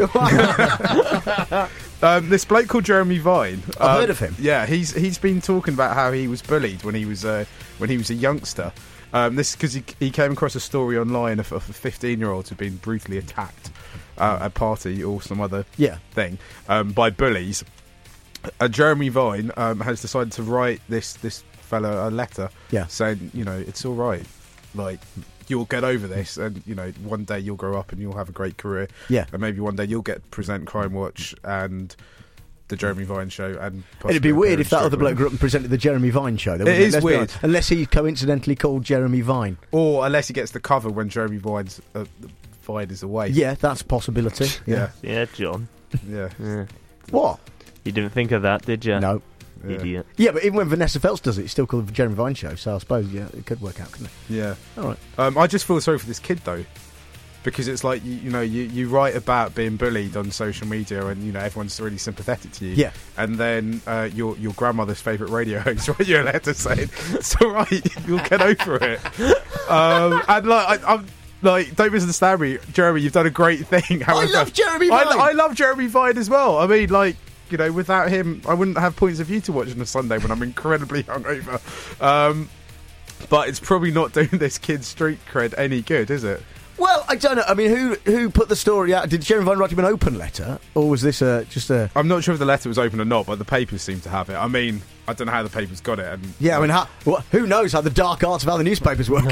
This bloke called Jeremy Vine. I've heard of him. Yeah, he's been talking about how he was bullied when he was a youngster. This is because he came across a story online of a 15-year-old who'd been brutally attacked at a party or some other thing by bullies. Jeremy Vine has decided to write this fella a letter saying, it's all right, like, you'll get over this, and one day you'll grow up and you'll have a great career, and maybe one day you'll get to present Crime Watch and the Jeremy Vine Show. And it'd be weird if that other bloke grew up and presented the Jeremy Vine Show. It is weird, unless he coincidentally called Jeremy Vine, or unless he gets the cover when Jeremy Vine's Vine is away. Yeah, that's a possibility. Yeah, John. Yeah. What? You didn't think of that, did you? No. Idiot. Yeah, but even when Vanessa Feltz does it, it's still called the Jeremy Vine Show, so I suppose, it could work out, couldn't it? Yeah. All right. I just feel sorry for this kid, though, because it's like, you write about being bullied on social media and, everyone's really sympathetic to you. Yeah. And then your grandmother's favourite radio host wrote you a letter saying, it's all right, you'll get over it. And, I'm... Like, don't misunderstand me, Jeremy, you've done a great thing. However, I love Jeremy Vine. I love Jeremy Vine as well. I mean, like, without him, I wouldn't have Points of View to watch on a Sunday when I'm incredibly hungover. But it's probably not doing this kid's street cred any good, is it? Well, I don't know. I mean, who put the story out? Did Jeremy Vine write him an open letter, or was this just a? I'm not sure if the letter was open or not, but the papers seem to have it. I mean, I don't know how the papers got it. And, yeah, I mean, who knows how the dark arts of how the newspapers work?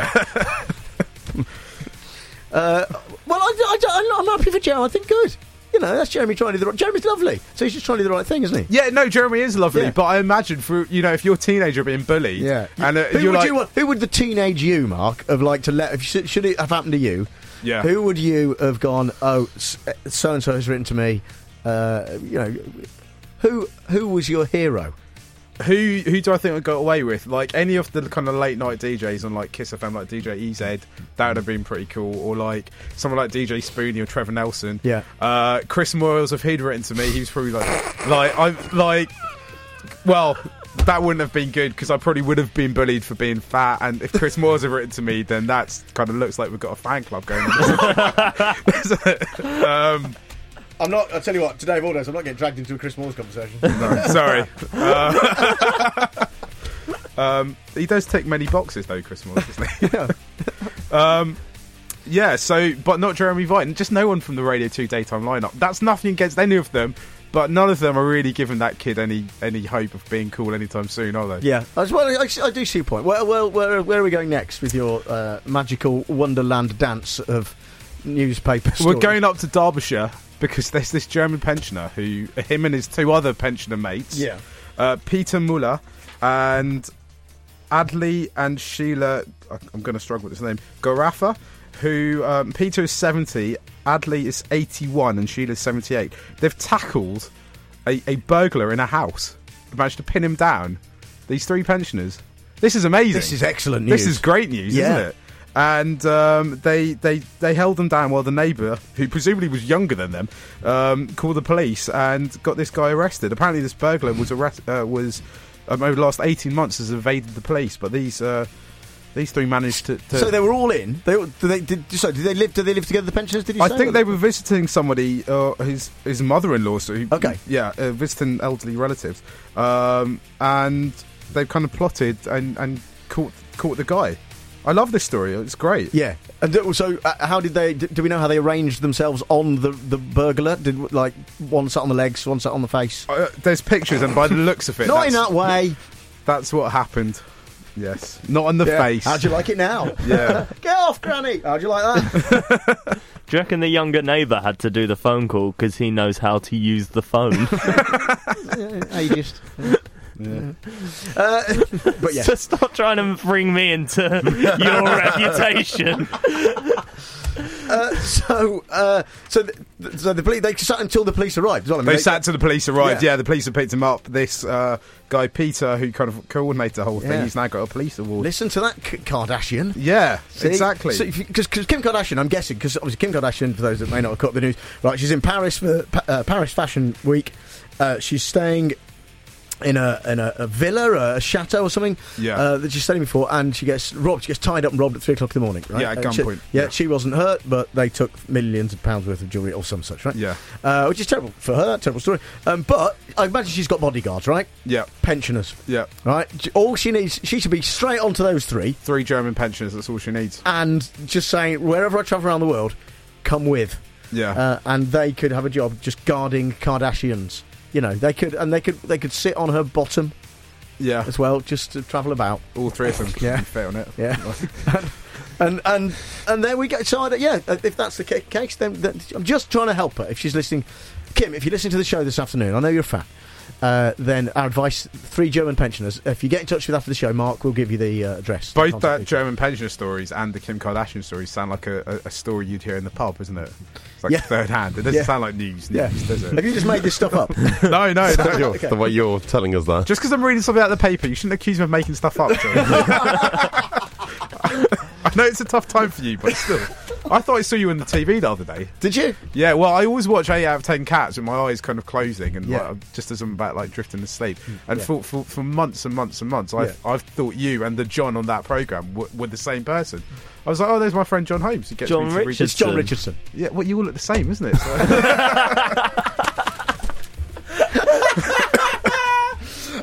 Well, I'm happy for Jeremy. I think good. You know, that's Jeremy trying to do the right. Jeremy's lovely, so he's just trying to do the right thing, isn't he? Yeah, no, Jeremy is lovely, but I imagine if you're a teenager being bullied, and who would the teenage you, Mark, have liked to let? If should it have happened to you? Yeah. Who would you have gone? Oh, so and so has written to me. Who was your hero? Who do I think I got away with? Like any of the kind of late night DJs on like Kiss FM, like DJ EZ, that would have been pretty cool. Or like someone like DJ Spoonie or Trevor Nelson. Yeah. Chris Moyles, if he'd written to me, he was probably well, that wouldn't have been good because I probably would have been bullied for being fat. And if Chris Moyles had written to me, then that's kind of looks like we've got a fan club going on. I'll tell you what, today of all days, I'm not getting dragged into a Chris Moyles conversation. No, sorry. He does tick many boxes, though, Chris Moyles, doesn't he? So, but not Jeremy Vine. Just no one from the Radio 2 daytime lineup. That's nothing against any of them, but none of them are really giving that kid any hope of being cool anytime soon, are they? Yeah. Well, I do see your point. Well, where are we going next with your magical wonderland dance of newspaper stories? We're going up to Derbyshire. Because there's this German pensioner him and his two other pensioner mates, Peter Muller and Adley and Sheila, I'm going to struggle with this name, Gorafa, who Peter is 70, Adley is 81 and Sheila's 78. They've tackled a burglar in a house. They managed to pin him down. These three pensioners. This is amazing. This is excellent news. This is great news, isn't it? And they held them down while the neighbour, who presumably was younger than them, called the police and got this guy arrested. Apparently, this burglar was over the last 18 months has evaded the police, but these three managed to. So they were all in. Did they live together? The pensioners? Did you? I think they were visiting somebody, his mother-in-law. Visiting elderly relatives, and they've kind of plotted and caught the guy. I love this story. It's great. Yeah. And so, how did they? Do we know how they arranged themselves on the burglar? Did one sat on the legs, one sat on the face? There's pictures, and by the looks of it, not in that way. That's what happened. Yes, not on the face. How'd you like it now? Yeah. Get off, Granny. How'd you like that? Do you reckon the younger neighbour had to do the phone call because he knows how to use the phone? Ageist. Yeah. But yeah, so stop trying to bring me into your reputation. So the police, they sat until the police arrived. They sat till the police arrived. Yeah, the police have picked him up. This guy Peter, who kind of coordinated the whole thing, he's now got a police award. Listen to that, Kardashian. Yeah, exactly. Because Kim Kardashian, I'm guessing, because obviously Kim Kardashian, for those that may not have caught the news, right? She's in Paris for Paris Fashion Week. She's staying in a villa, a chateau or something, that she's staying before, and she gets robbed. She gets tied up and robbed at 3 o'clock in the morning, right? Yeah, at gunpoint. She wasn't hurt, but they took millions of pounds worth of jewellery or some such, right? Yeah. Which is terrible for her, terrible story. But I imagine she's got bodyguards, right? Yeah. Pensioners. Yeah. Right? All she needs, she should be straight onto those three. 3 German pensioners, that's all she needs. And just saying, wherever I travel around the world, come with. Yeah. And they could have a job just guarding Kardashians. You know, they could sit on her bottom, as well, just to travel about. All 3 of them, could be fit on it. Yeah, and there we go. So if that's the case, then I'm just trying to help her. If she's listening, Kim, if you're listening to the show this afternoon, I know you're a fan. Then our advice: 3 German pensioners. If you get in touch with after the show, Mark will give you the address. Both that German pensioner stories and the Kim Kardashian stories sound like a story you'd hear in the pub, isn't it? It's like third hand. It doesn't sound like news, does it? Have you just made this stuff up? No. The way you're telling us that. Just because I'm reading something out of the paper, you shouldn't accuse me of making stuff up. I know it's a tough time for you, but still. I thought I saw you on the TV the other day. Did you? Yeah, well, I always watch 8 out of 10 Cats with my eyes kind of closing and just as I'm about drifting to sleep. And for months and months and months, I've thought you and the John on that programme were the same person. I was like, oh, there's my friend John Holmes. Who gets John Richardson. It's John Richardson. Yeah, well, you all look the same, isn't it? So. Mark,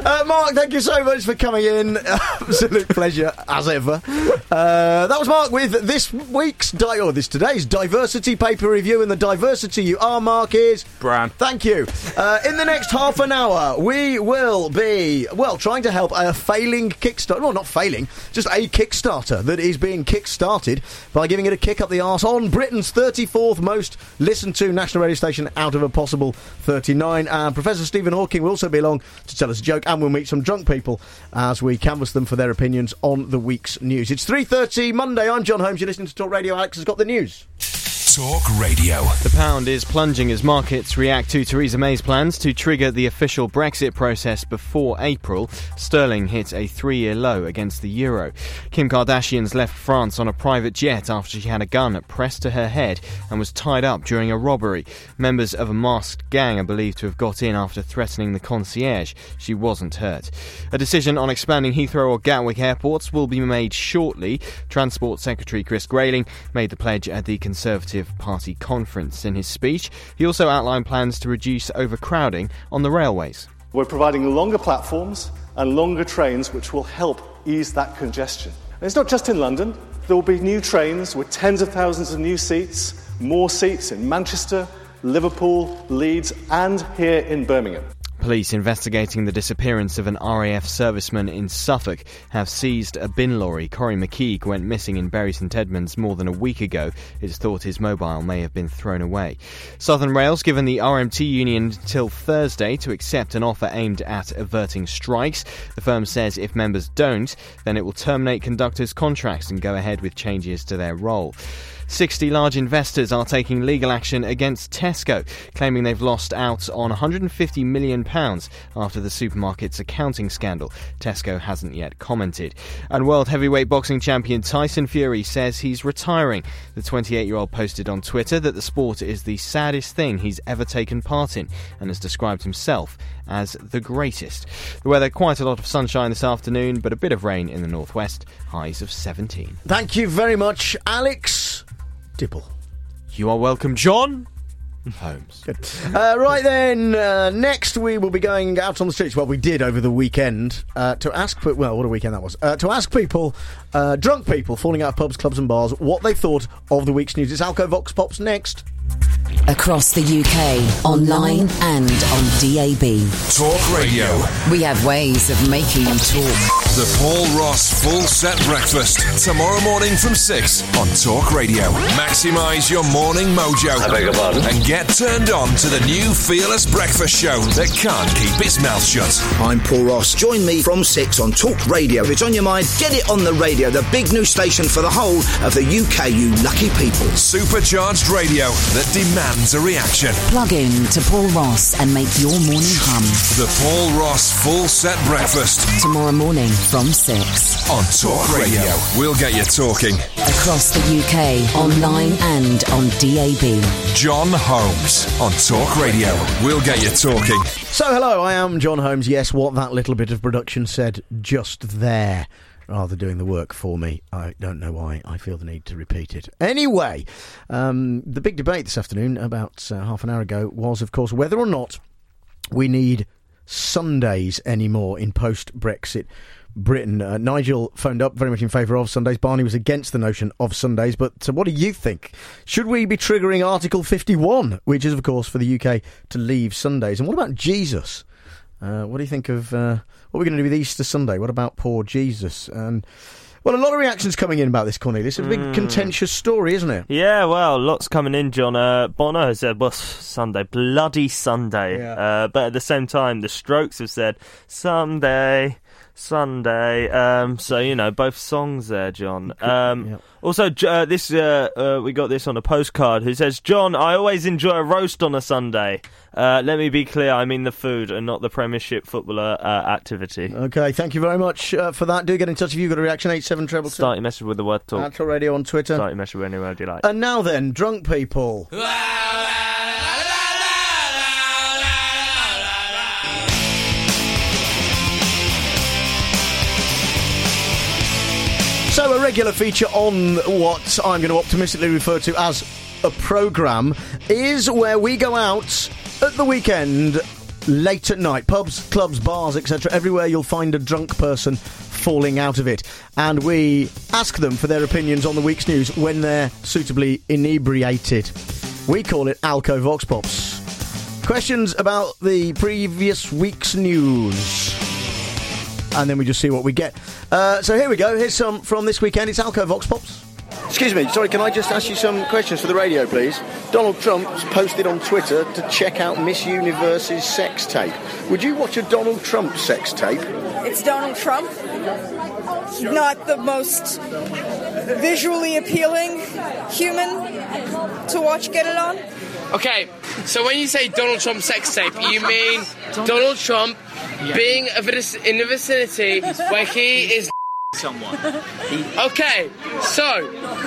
Mark, thank you so much for coming in. Absolute pleasure, as ever. That was Mark with this week's, today's Diversity Paper Review, and the diversity you are, Mark, is... Bran. Thank you. In the next half an hour, we will be, trying to help a failing Kickstarter. Well, not failing, just a Kickstarter that is being kick-started by giving it a kick up the arse on Britain's 34th most listened to national radio station out of a possible 39. Professor Stephen Hawking will also be along to tell us a joke, and we'll meet some drunk people as we canvass them for their opinions on the week's news. It's 3:30 Monday. I'm John Holmes. You're listening to Talk Radio. Alex has got the news. Talk Radio. The pound is plunging as markets react to Theresa May's plans to trigger the official Brexit process before April. Sterling hit a 3-year low against the euro. Kim Kardashian's left France on a private jet after she had a gun pressed to her head and was tied up during a robbery. Members of a masked gang are believed to have got in after threatening the concierge. She wasn't hurt. A decision on expanding Heathrow or Gatwick airports will be made shortly. Transport Secretary Chris Grayling made the pledge at the Conservative Party conference. In his speech, he also outlined plans to reduce overcrowding on the railways. We're providing longer platforms and longer trains which will help ease that congestion. And it's not just in London. There will be new trains with tens of thousands of new seats, more seats in Manchester, Liverpool, Leeds and here in Birmingham. Police investigating the disappearance of an RAF serviceman in Suffolk have seized a bin lorry. Corey McKeague went missing in Bury St Edmunds more than a week ago. It's thought his mobile may have been thrown away. Southern Rail's given the RMT union until Thursday to accept an offer aimed at averting strikes. The firm says if members don't, then it will terminate conductors' contracts and go ahead with changes to their role. 60 large investors are taking legal action against Tesco, claiming they've lost out on £150 million after the supermarket's accounting scandal. Tesco hasn't yet commented. And world heavyweight boxing champion Tyson Fury says he's retiring. The 28-year-old posted on Twitter that the sport is the saddest thing he's ever taken part in and has described himself as the greatest. The weather, quite a lot of sunshine this afternoon, but a bit of rain in the northwest, highs of 17. Thank you very much, Alex Dibble. You are welcome, John Holmes. Good. Right then, next we will be going out on the streets. Well, we did over the weekend to ask... Well, what a weekend that was. To ask people, drunk people falling out of pubs, clubs and bars, what they thought of the week's news. It's Alco Vox Pops next. Across the UK, online and on DAB. Talk Radio. We have ways of making you talk. The Paul Ross Full Set Breakfast. Tomorrow morning from 6 on Talk Radio. Maximise your morning mojo. I beg your pardon? And get turned on to the new Fearless Breakfast Show that can't keep its mouth shut. I'm Paul Ross. Join me from 6 on Talk Radio. If it's on your mind, get it on the radio. The big new station for the whole of the UK, you lucky people. Supercharged radio that demands a reaction. Plug in to Paul Ross and make your morning hum. The Paul Ross Full Set Breakfast. Tomorrow morning from 6 on Talk Radio. We'll get you talking. Across the UK, online and on DAB. John Holmes on Talk Radio. We'll get you talking. So, hello, I am John Holmes. Yes, what that little bit of production said just there, rather doing the work for me. I don't know why I feel the need to repeat it. Anyway, the big debate this afternoon, about half an hour ago, was, of course, whether or not we need Sundays anymore in post-Brexit Britain. Nigel phoned up very much in favour of Sundays. Barney was against the notion of Sundays. But what do you think? Should we be triggering Article 51, which is, of course, for the UK to leave Sundays? And what about Jesus? What do you think of what we're going to do with Easter Sunday? What about poor Jesus? And well, a lot of reactions coming in about this, Cornelius. It's a big contentious story, isn't it? Yeah, well, lots coming in, John. Bono has said, well, Sunday, bloody Sunday. Yeah. But at the same time, the Strokes have said, Sunday. So, you know, both songs there, John. Yeah. Also, we got this on a postcard who says, John, I always enjoy a roast on a Sunday. Let me be clear, I mean the food and not the Premiership footballer activity. Okay, thank you very much for that. Do get in touch if you've got a reaction. 87222. Start your message with the word talk. Talk Radio on Twitter. Start your message anywhere you like. And now then, drunk people. So, a regular feature on what I'm going to optimistically refer to as a programme is where we go out at the weekend late at night. Pubs, clubs, bars, etc. Everywhere you'll find a drunk person falling out of it. And we ask them for their opinions on the week's news when they're suitably inebriated. We call it Alco Vox Pops. Questions about the previous week's news. And then we just see what we get. So here we go. Here's some from this weekend. It's Alco Vox Pops. Excuse me, sorry, can I just ask you some questions for the radio, please? Donald Trump's posted on Twitter to check out Miss Universe's sex tape. Would you watch a Donald Trump sex tape? It's Donald Trump. Not the most visually appealing human to watch get it on. Okay, so when you say Donald Trump sex tape, you mean Donald Trump being in the vicinity where he is someone. Okay, so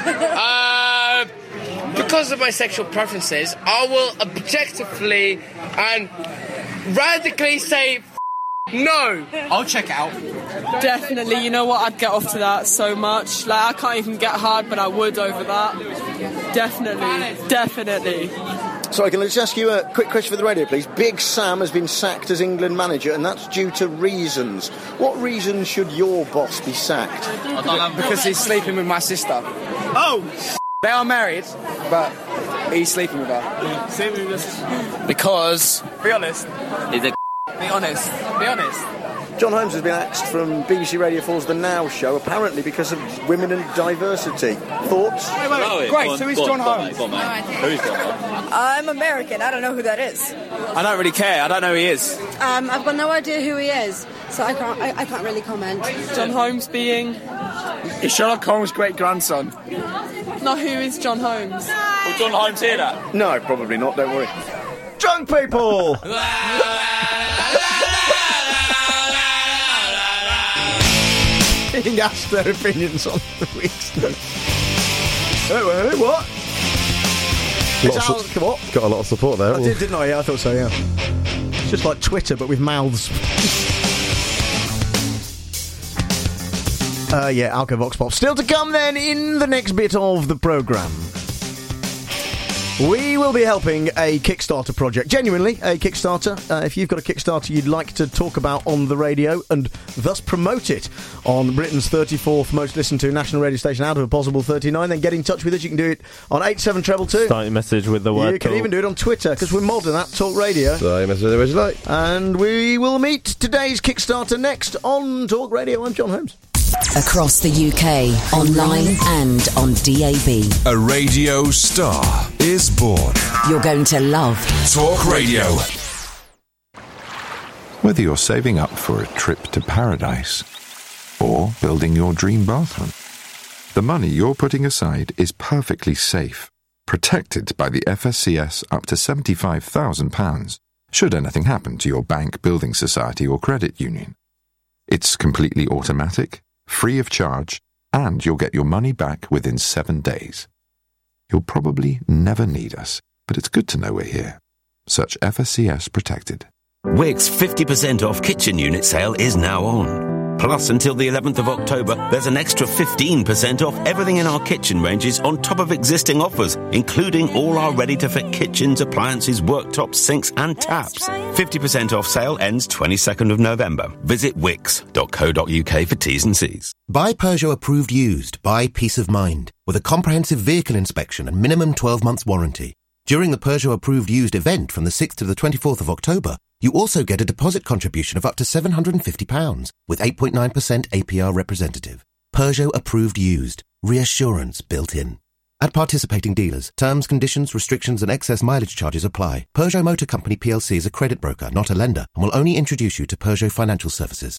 because of my sexual preferences, I will objectively and radically say no. I'll check it out. Definitely, you know what? I'd get off to that so much. Like, I can't even get hard, but I would over that. Definitely. Sorry, can I just ask you a quick question for the radio, please? Big Sam has been sacked as England manager, and that's due to reasons. What reasons should your boss be sacked? Because he's sleeping with my sister. Oh! They are married, but he's sleeping with her. Because... Be honest. He's a... Be honest. John Holmes has been axed from BBC Radio 4's The Now Show, apparently because of women and diversity. Thoughts? Wait. Grace, who is John Holmes? Who is John Holmes? I'm American. I don't know who that is. I don't really care. I don't know who he is. I've got no idea who he is, so I can't really comment. John Holmes being... Is Sherlock Holmes' great-grandson? No, who is John Holmes? Will John Holmes hear that? No, probably not, don't worry. Drunk people! Being asked their opinions on the week's news. Hey, what? Got a lot of support there. I did, didn't I? Yeah, I thought so, yeah. It's just like Twitter, but with mouths. Yeah, Alco Vox Pop. Still to come then in the next bit of the programme. We will be helping a Kickstarter project. Genuinely, a Kickstarter. If you've got a Kickstarter you'd like to talk about on the radio and thus promote it on Britain's 34th most listened to national radio station out of a possible 39, then get in touch with us. You can do it on 87222. Start your message with the word You can talk. even do it on Twitter, because we're modern at Talk Radio. Start your message with the word you like. And we will meet today's Kickstarter next on Talk Radio. I'm John Holmes. Across the UK, online and on DAB. A radio star is born. You're going to love Talk Radio. Whether you're saving up for a trip to paradise or building your dream bathroom, the money you're putting aside is perfectly safe, protected by the FSCS up to £75,000, should anything happen to your bank, building society or credit union. It's completely automatic, free of charge, and you'll get your money back within 7 days. You'll probably never need us, but it's good to know we're here. Search FSCS Protected. Wickes 50% off kitchen unit sale is now on. Plus, until the 11th of October, there's an extra 15% off everything in our kitchen ranges on top of existing offers, including all our ready-to-fit kitchens, appliances, worktops, sinks and taps. 50% off sale ends 22nd of November. Visit wickes.co.uk for T's and C's. Buy Peugeot approved used. Buy peace of mind. With a comprehensive vehicle inspection and minimum 12 months warranty. During the Peugeot approved used event from the 6th to the 24th of October, you also get a deposit contribution of up to £750 with 8.9% APR representative. Peugeot approved used. Reassurance built in. At participating dealers, terms, conditions, restrictions and excess mileage charges apply. Peugeot Motor Company plc is a credit broker, not a lender, and will only introduce you to Peugeot Financial Services.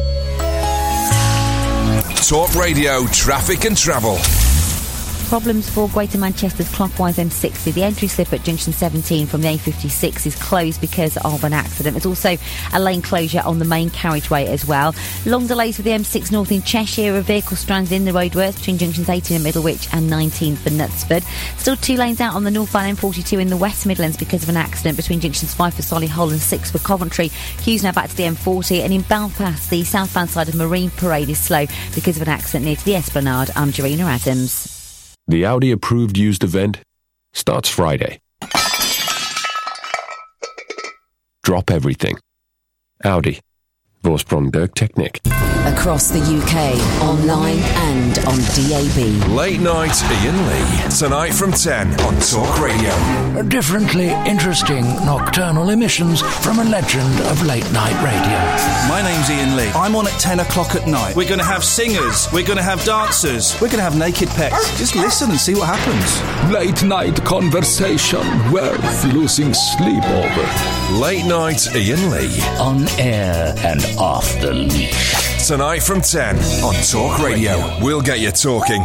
Talk Radio Traffic and Travel. Problems for Greater Manchester's clockwise M60. The entry slip at junction 17 from the A56 is closed because of an accident. There's also a lane closure on the main carriageway as well. Long delays for the M6 north in Cheshire. A vehicle stranded in the roadworks between junctions 18 at Middlewich and 19 for Knutsford. Still 2 lanes out on the northbound M42 in the West Midlands because of an accident between junctions 5 for Solihull and 6 for Coventry. Queues now back to the M40, and in Belfast the southbound side of Marine Parade is slow because of an accident near to the Esplanade. I'm Jarina Adams. The Audi approved used event starts Friday. Drop everything. Audi. Vorsprung Technic. Across the UK, online and on DAB. Late Night Ian Lee. Tonight from 10 on Talk Radio. Differently interesting nocturnal emissions from a legend of late night radio. My name's Ian Lee. I'm on at 10 o'clock at night. We're going to have singers. We're going to have dancers. We're going to have naked pets. Just listen and see what happens. Late night conversation worth losing sleep over. Late Night Ian Lee. On air and off the leash. Tonight from 10 on Talk Radio. We'll get you talking.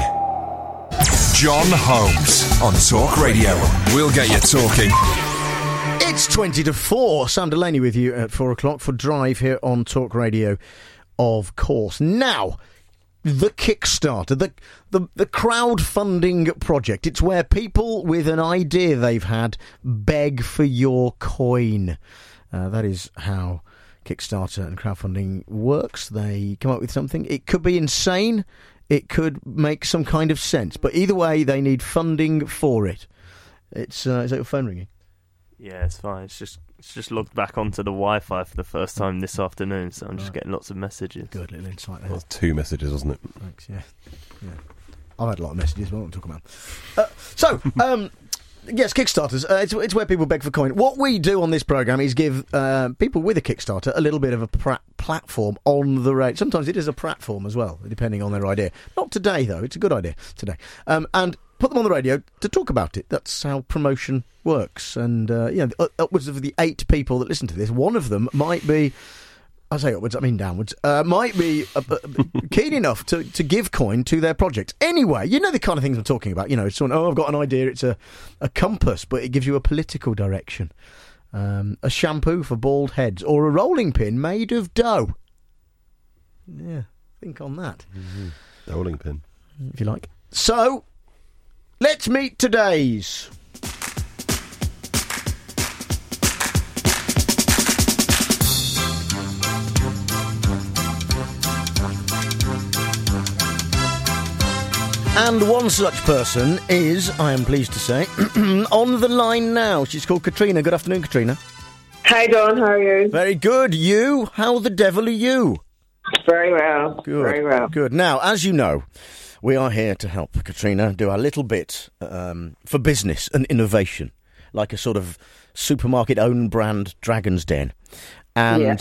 John Holmes on Talk Radio. We'll get you talking. It's 20 to 4. Sam Delaney with you at 4 o'clock for Drive here on Talk Radio, of course. Now, the Kickstarter, the crowdfunding project. It's where people with an idea they've had beg for your coin. That is how Kickstarter and crowdfunding works. They come up with something. It could be insane. It could make some kind of sense. But either way, they need funding for it. Is that your phone ringing? Yeah, it's fine. It's just logged back onto the Wi-Fi for the first time this afternoon, so I'm just getting lots of messages. Good little insight there. Well, 2 messages, wasn't it? Thanks, yeah. I've had a lot of messages, but I won't talk about them. Yes, Kickstarters. It's where people beg for coin. What we do on this programme is give people with a Kickstarter a little bit of a platform on the radio. Sometimes it is a platform as well, depending on their idea. Not today, though. It's a good idea today. And put them on the radio to talk about it. That's how promotion works. And, upwards of the 8 people that listen to this, one of them might be... I say upwards, I mean downwards, might be keen enough to give coin to their project. Anyway, you know the kind of things I'm talking about. You know, someone, I've got an idea, it's a compass, but it gives you a political direction. A shampoo for bald heads, or a rolling pin made of dough. Yeah, think on that. Mm-hmm. Rolling pin. If you like. So, let's meet today's... And one such person is, I am pleased to say, on the line now. She's called Katrina. Good afternoon, Katrina. Hi, John. How are you? Very good. You? How the devil are you? Very well. Good. Very well. Good. Now, as you know, we are here to help Katrina do our little bit for business and innovation, like a sort of supermarket own brand Dragon's Den. And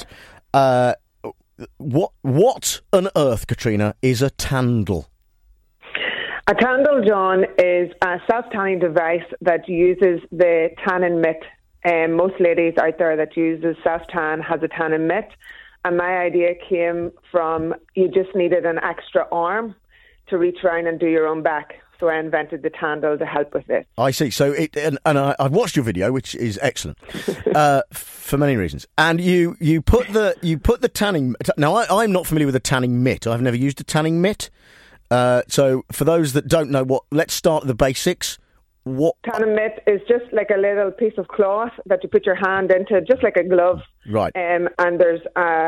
what on earth, Katrina, is a Tandle? A Tandle, John, is a self-tanning device that uses the tanning mitt. Most ladies out there that uses self-tan has a tanning mitt. And my idea came from you just needed an extra arm to reach around and do your own back. So I invented the Tandle to help with this. I see. So I've watched your video, which is excellent for many reasons. And you put the tanning. Now I'm not familiar with a tanning mitt. I've never used a tanning mitt. So for those that don't know, let's start at the basics. What tanning mitt is just like a little piece of cloth that you put your hand into, just like a glove. Right. And there's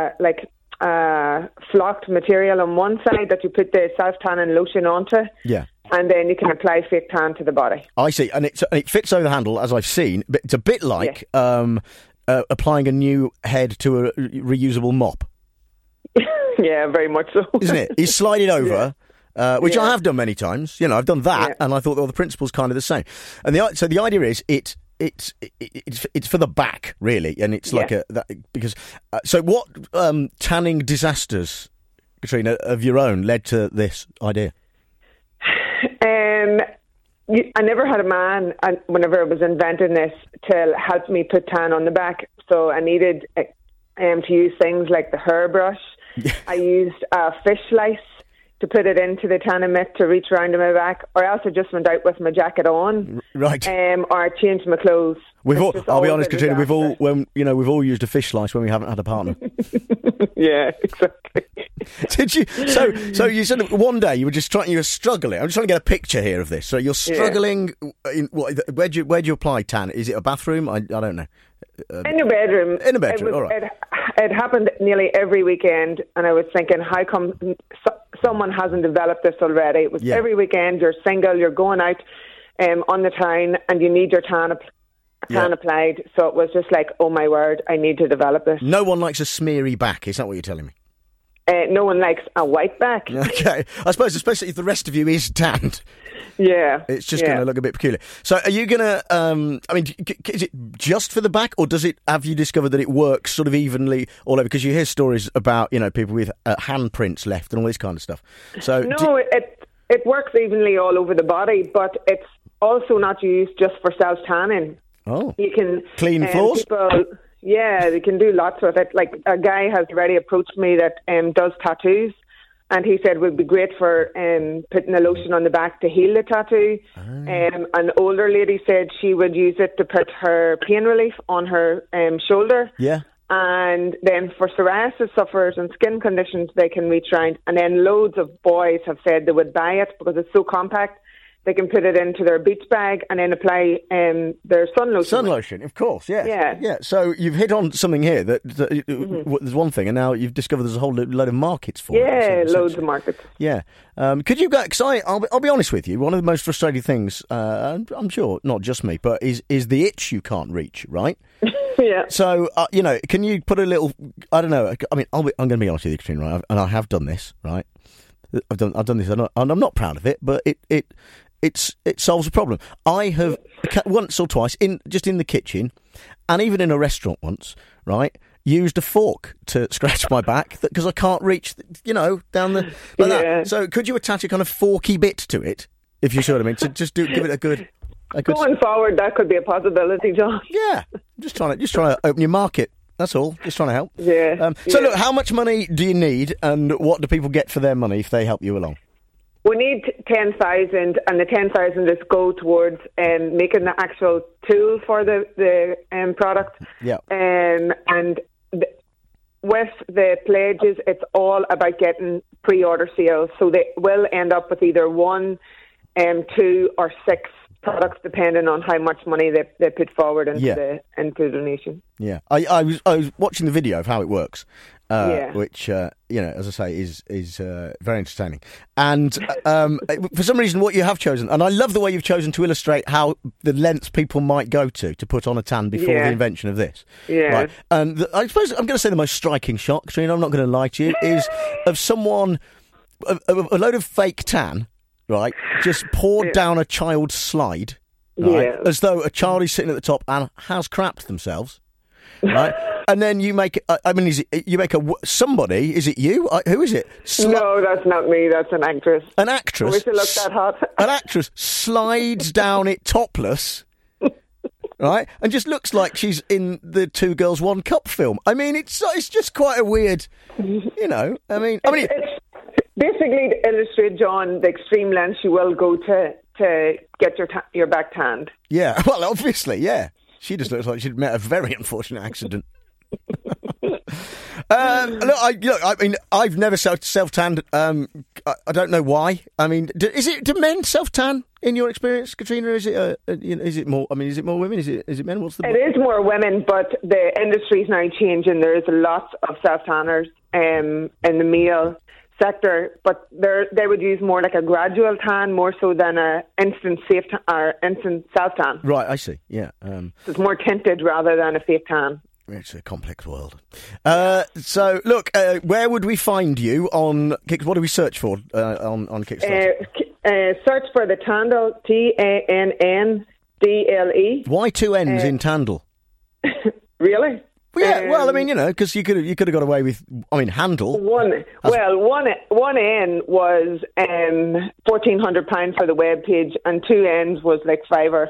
flocked material on one side that you put the self-tanning lotion onto. Yeah. And then you can apply fake tan to the body. I see. And it fits over the handle, as I've seen. But it's a bit like applying a new head to a reusable mop. Yeah, very much so. Isn't it? You slide it over. Which I have done many times. You know, I've done that, and I thought, the principle's kind of the same. And so the idea is it's for the back, really, and it's like because. So what tanning disasters, Katrina, of your own led to this idea? I never had a man, whenever I was inventing this, to help me put tan on the back. So I needed to use things like the hairbrush. I used a fish slice to put it into the tanning mitt to reach around to my back, or else I just went out with my jacket on, right? Or I changed my clothes. I'll be honest, Katrina. We've all used a fish slice when we haven't had a partner. Yeah, exactly. Did you? So you said one day you were struggling. I'm just trying to get a picture here of this. So you're struggling. Where do you apply tan? Is it a bathroom? I don't know. In your bedroom. In a bedroom. All right. It happened nearly every weekend, and I was thinking, how come someone hasn't developed this already? It was every weekend. You're single. You're going out on the town, and you need your tan tan applied. So it was just like, oh my word, I need to develop it. No one likes a smeary back, is that what you're telling me? No one likes a white back. Okay. I suppose, especially if the rest of you is tanned. Yeah. It's just going to look a bit peculiar. So are you going to, I mean, is it just for the back, or have you discovered that it works sort of evenly all over? Because you hear stories about, people with handprints left and all this kind of stuff. So no, it works evenly all over the body, but it's also not used just for self-tanning. Oh. You can... Clean floors? Yeah, they can do lots with it. Like, a guy has already approached me that does tattoos, and he said it would be great for putting a lotion on the back to heal the tattoo. An older lady said she would use it to put her pain relief on her shoulder. Yeah. And then for psoriasis sufferers and skin conditions, they can reach around. And then loads of boys have said they would buy it because it's so compact. They can put it into their beach bag and then apply their sun lotion. Sun lotion, of course, yeah. Yeah, so you've hit on something here that there's one thing, and now you've discovered there's a whole load of markets for it. Yeah, loads of markets. Yeah. Could you go, because I'll be honest with you, one of the most frustrating things, I'm sure, not just me, but is the itch you can't reach, right? Yeah. So, can you put a little, I don't know, I mean, I'm going to be honest with you, Katrina, right? And I have done this, right? I've done this, and I'm not proud of it, but it solves a problem. I have once or twice in the kitchen, and even in a restaurant once, right, used a fork to scratch my back because I can't reach, down the that. So could you attach a kind of forky bit to it, if you see what I mean, to just give it a good. Going forward, that could be a possibility, John. Yeah, just trying to open your market. That's all. Just trying to help. Yeah. So look, how much money do you need, and what do people get for their money if they help you along? We need 10,000, and the 10,000 is go towards making the actual tool for the product. Yeah. With the pledges, it's all about getting pre-order sales. So they will end up with either 1, 2, or 6 products, depending on how much money they put forward into the donation. Yeah, I was watching the video of how it works, which as I say is very entertaining. And for some reason, what you have chosen, and I love the way you've chosen to illustrate how the lengths people might go to put on a tan before the invention of this. Yeah, right. And I suppose I'm going to say the most striking shot, Katrina, I'm not going to lie to you, is of someone a load of fake tan. Right, just poured down a child's slide, right, as though a child is sitting at the top and has crapped themselves, right, and then you make. Somebody? Is it you? Who is it? No, that's not me. That's an actress. An actress. I wish it looked that hot. An actress slides down it topless, right, and just looks like she's in the Two Girls One Cup film. I mean, it's just quite a weird, Basically, to illustrate, John, the extreme lengths you will go to get your back tanned. Yeah, well, obviously, yeah. She just looks like she'd met a very unfortunate accident. I mean, I've never self-tanned. I don't know why. I mean, do men self-tan in your experience, Katrina? Is it more? I mean, is it more women? Is it men? It is more women, but the industry is now changing. There is lots of self-tanners in the male sector, but they would use more like a gradual tan more so than a instant self-tan. Right, I see. Yeah, it's more tinted rather than a fake tan. It's a complex world. So, look, where would we find you on Kickstarter? What do we search for on Kickstarter? Search for the Tandle, TANNDLE. Why 2 N's in Tandle? Really? Well, yeah, well, I mean, because you could have got away with, handle. One N was £1,400 for the web page, and 2 N's was like £5.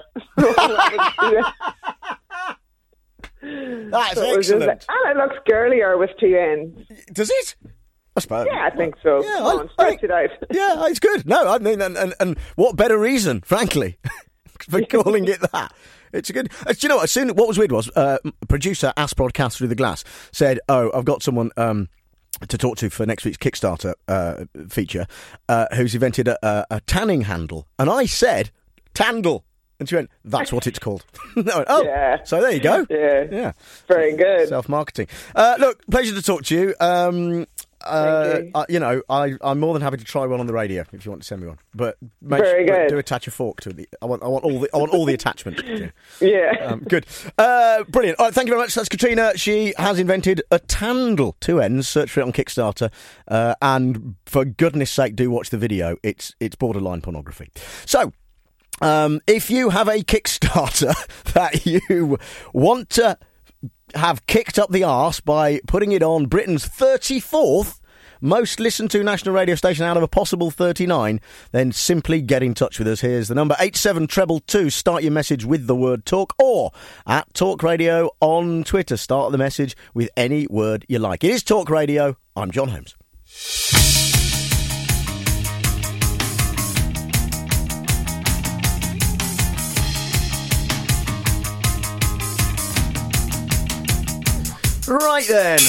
That's excellent. And it looks girlier with 2 N's. Does it? I suppose. Yeah, I think so. Yeah, Come on, stretch it out. Yeah, it's good. No, I mean, and what better reason, frankly, for calling it that? It's a good. Do you know what? What was weird was producer Ask Broadcast Through the Glass said, "Oh, I've got someone to talk to for next week's Kickstarter feature who's invented a tanning handle," and I said, "Tandle." And she went, "That's what it's called." Yeah. So there you go. Yeah. Very good. Self-marketing. Look, pleasure to talk to you. I'm more than happy to try one on the radio if you want to send me one. But Very good. Do attach a fork to it. I want all the attachments. Yeah. Good. Brilliant. All right, thank you very much. That's Katrina. She has invented a Tandle, 2 N's. Search for it on Kickstarter. And for goodness sake, do watch the video. It's borderline pornography. So, if you have a Kickstarter that you want to have kicked up the arse by putting it on Britain's 34th most listened to national radio station out of a possible 39, then simply get in touch with us. Here's the number, 87222. Start your message with the word talk, or at Talk Radio on Twitter. Start the message with any word you like. It is Talk Radio. I'm John Holmes. Right then.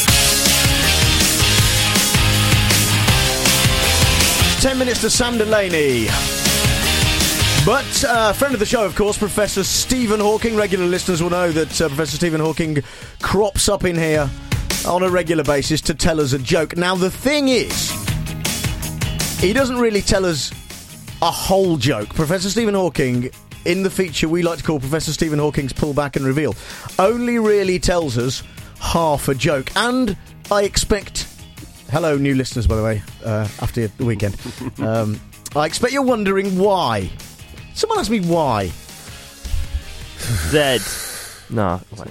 10 minutes to Sam Delaney. But friend of the show, of course, Professor Stephen Hawking. Regular listeners will know that Professor Stephen Hawking crops up in here on a regular basis to tell us a joke. Now, the thing is, he doesn't really tell us a whole joke. Professor Stephen Hawking, in the feature we like to call Professor Stephen Hawking's Pull Back and Reveal, only really tells us half a joke. And I expect... Hello, new listeners, by the way, after the weekend. I expect you're wondering why. Someone asked me why. Z. No. Wait.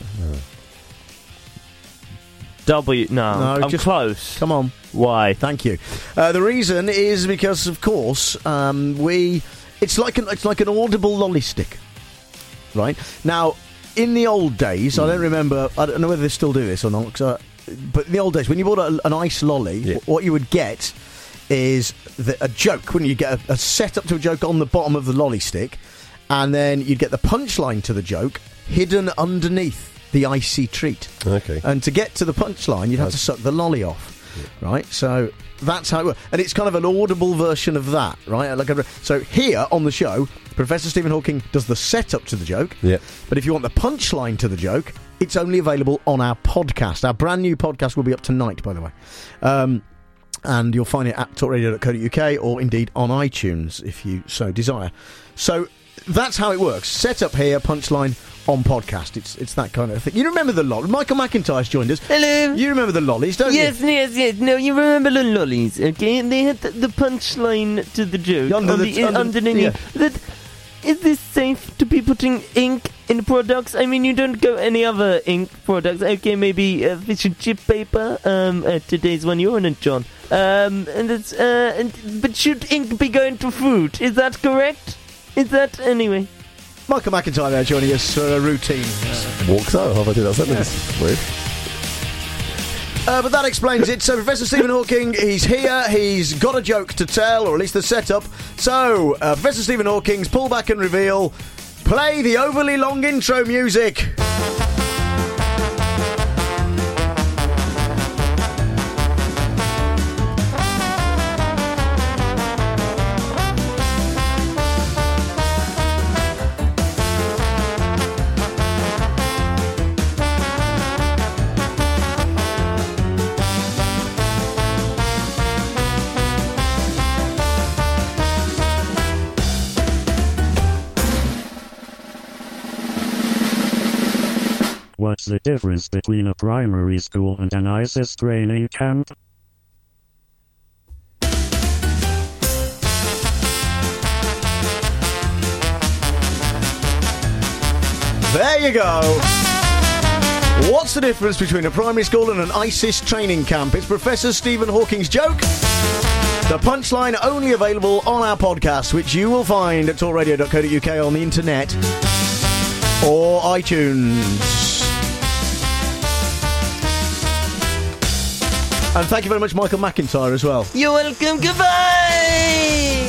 W. No, I'm just close. Come on. Why? Thank you. The reason is because, of course, it's like an audible lolly stick, right? Now, in the old days, I don't know whether they still do this or not, but in the old days, when you bought an ice lolly, what you would get is a joke. Wouldn't you get a setup to a joke on the bottom of the lolly stick, and then you'd get the punchline to the joke hidden underneath the icy treat. Okay. And to get to the punchline, you'd have to suck the lolly off, right? So that's how it works. And it's kind of an audible version of that, right? So here on the show, Professor Stephen Hawking does the setup to the joke. Yeah. But if you want the punchline to the joke, it's only available on our podcast. Our brand new podcast will be up tonight, by the way. And you'll find it at talkradio.co.uk or indeed on iTunes if you so desire. So that's how it works. Set up here, punchline on podcast. It's that kind of thing. You remember the lollies? Michael McIntyre's joined us. Hello. You remember the lollies, don't you? Yes. No, you remember the lollies, okay? And they had the punchline to the joke. Underneath. Yeah. Is this safe to be putting ink in products? I mean, you don't go any other ink products. Okay, maybe fish and chip paper. Today's one you're in, John. But should ink be going to food? Is that correct? Is that anyway? Michael McIntyre there joining us for a routine. Walks out. How have I do that sentence? Yeah. Weird. But that explains it. So Professor Stephen Hawking, he's here. He's got a joke to tell, or at least the setup. So Professor Stephen Hawking's Pull Back and Reveal. Play the overly long intro music. What's the difference between a primary school and an ISIS training camp? There you go. What's the difference between a primary school and an ISIS training camp? It's Professor Stephen Hawking's joke. The punchline only available on our podcast, which you will find at talkradio.co.uk on the internet or iTunes. And thank you very much, Michael McIntyre, as well. You're welcome. Goodbye.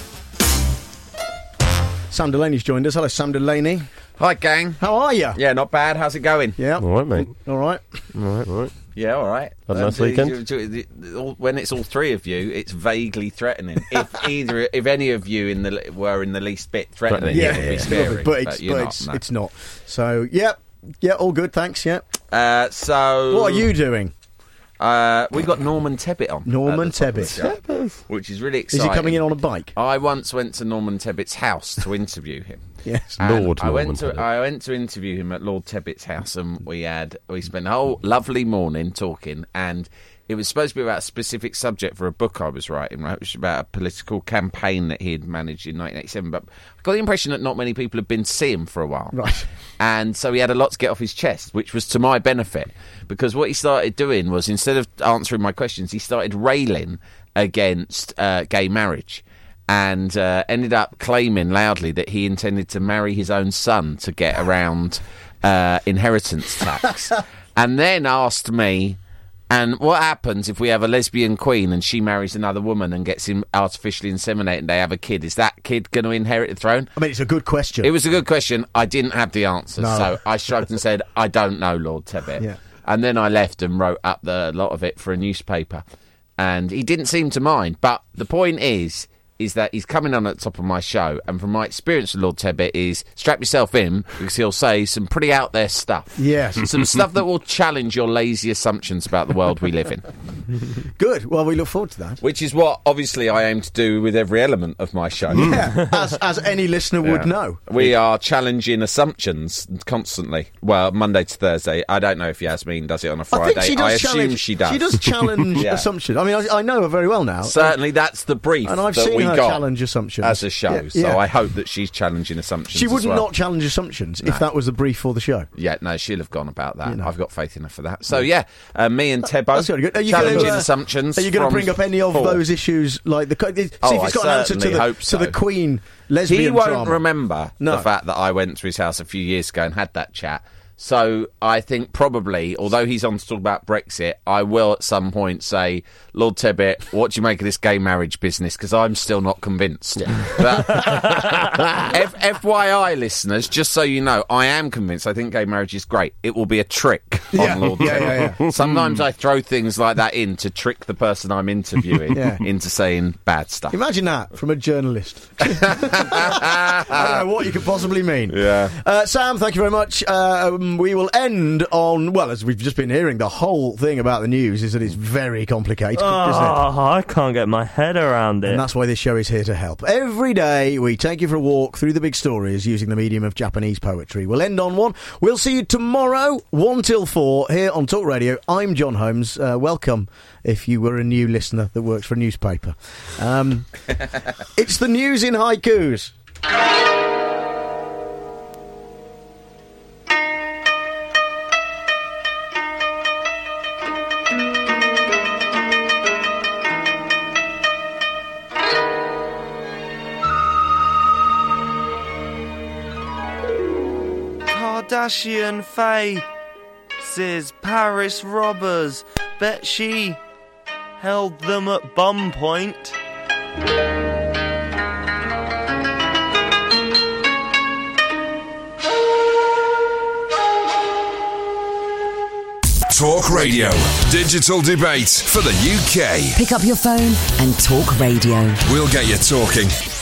Sam Delaney's joined us. Hello, Sam Delaney. Hi, gang. How are you? Yeah, not bad. How's it going? Yeah. All right, mate. All right. All right. Yeah, all right. Had a nice weekend? When it's all three of you, it's vaguely threatening. If any of you were in the least bit threatening, it would be scary. But it's not. So, yeah, all good, thanks, yeah. So... What are you doing? We got Norman Tebbit on. Norman Tebbit. Which is really exciting. Is he coming in on a bike? I once went to Norman Tebbit's house to interview him. Yes, Lord I Norman went Tebbit. I went to interview him at Lord Tebbit's house, and we spent a whole lovely morning talking, and it was supposed to be about a specific subject for a book I was writing, right? Which was about a political campaign that he had managed in 1987. But I got the impression that not many people had been to see him for a while. Right. And so he had a lot to get off his chest, which was to my benefit. Because what he started doing was, instead of answering my questions, he started railing against gay marriage. And ended up claiming loudly that he intended to marry his own son to get around inheritance tax. And then asked me, and what happens if we have a lesbian queen and she marries another woman and gets him artificially inseminated and they have a kid? Is that kid going to inherit the throne? I mean, it's a good question. It was a good question. I didn't have the answer. No. So I shrugged and said, I don't know, Lord Tebbit. Yeah. And then I left and wrote up a lot of it for a newspaper. And he didn't seem to mind. But the point is that he's coming on at the top of my show, and from my experience with Lord Tebbit is strap yourself in, because he'll say some pretty out there stuff. Yes. Some stuff that will challenge your lazy assumptions about the world we live in. Good. Well, we look forward to that. Which is what, obviously, I aim to do with every element of my show. Yeah, as any listener would know. We are challenging assumptions constantly. Well, Monday to Thursday. I don't know if Yasmin does it on a Friday. I assume she does. She does challenge Yeah. assumptions. I mean, I know her very well now. Certainly, that's the brief and I've that seen we her got challenge assumptions as a show. Yeah, so yeah. I hope that she's challenging assumptions. She would as well. not challenge assumptions if that was the brief for the show. Yeah, no, she'll have gone about that. You know. I've got faith in her for that. So yeah, me and Tebbo That's very good. Are you challenging gonna, assumptions. Are you going to from bring up any of Paul. those issues, like see if I he's got an answer certainly hope to the so. Queen lesbian He won't drama? remember No. the fact that I went to his house a few years ago and had that chat. So I think probably, although he's on to talk about Brexit, I will at some point say, Lord Tebbit, what do you make of this gay marriage business? Because I'm still not convinced. But FYI, listeners, just so you know, I am convinced. I think gay marriage is great. It will be a trick on Lord Tebbit. Yeah. Sometimes I throw things like that in to trick the person I'm interviewing into saying bad stuff. Imagine that from a journalist. I don't know what you could possibly mean. Yeah. Sam, thank you very much. We will end on, well, as we've just been hearing, the whole thing about the news is that it's very complicated, isn't it? I can't get my head around it. And that's why this show is here to help. Every day we take you for a walk through the big stories using the medium of Japanese poetry. We'll end on one. We'll see you tomorrow, 1 till 4, here on Talk Radio. I'm John Holmes. Welcome if you were a new listener that works for a newspaper. It's the news in haikus. Kardashian faces Paris robbers. Bet she held them at gunpoint. Talk Radio. Digital debate for the UK. Pick up your phone and talk radio. We'll get you talking.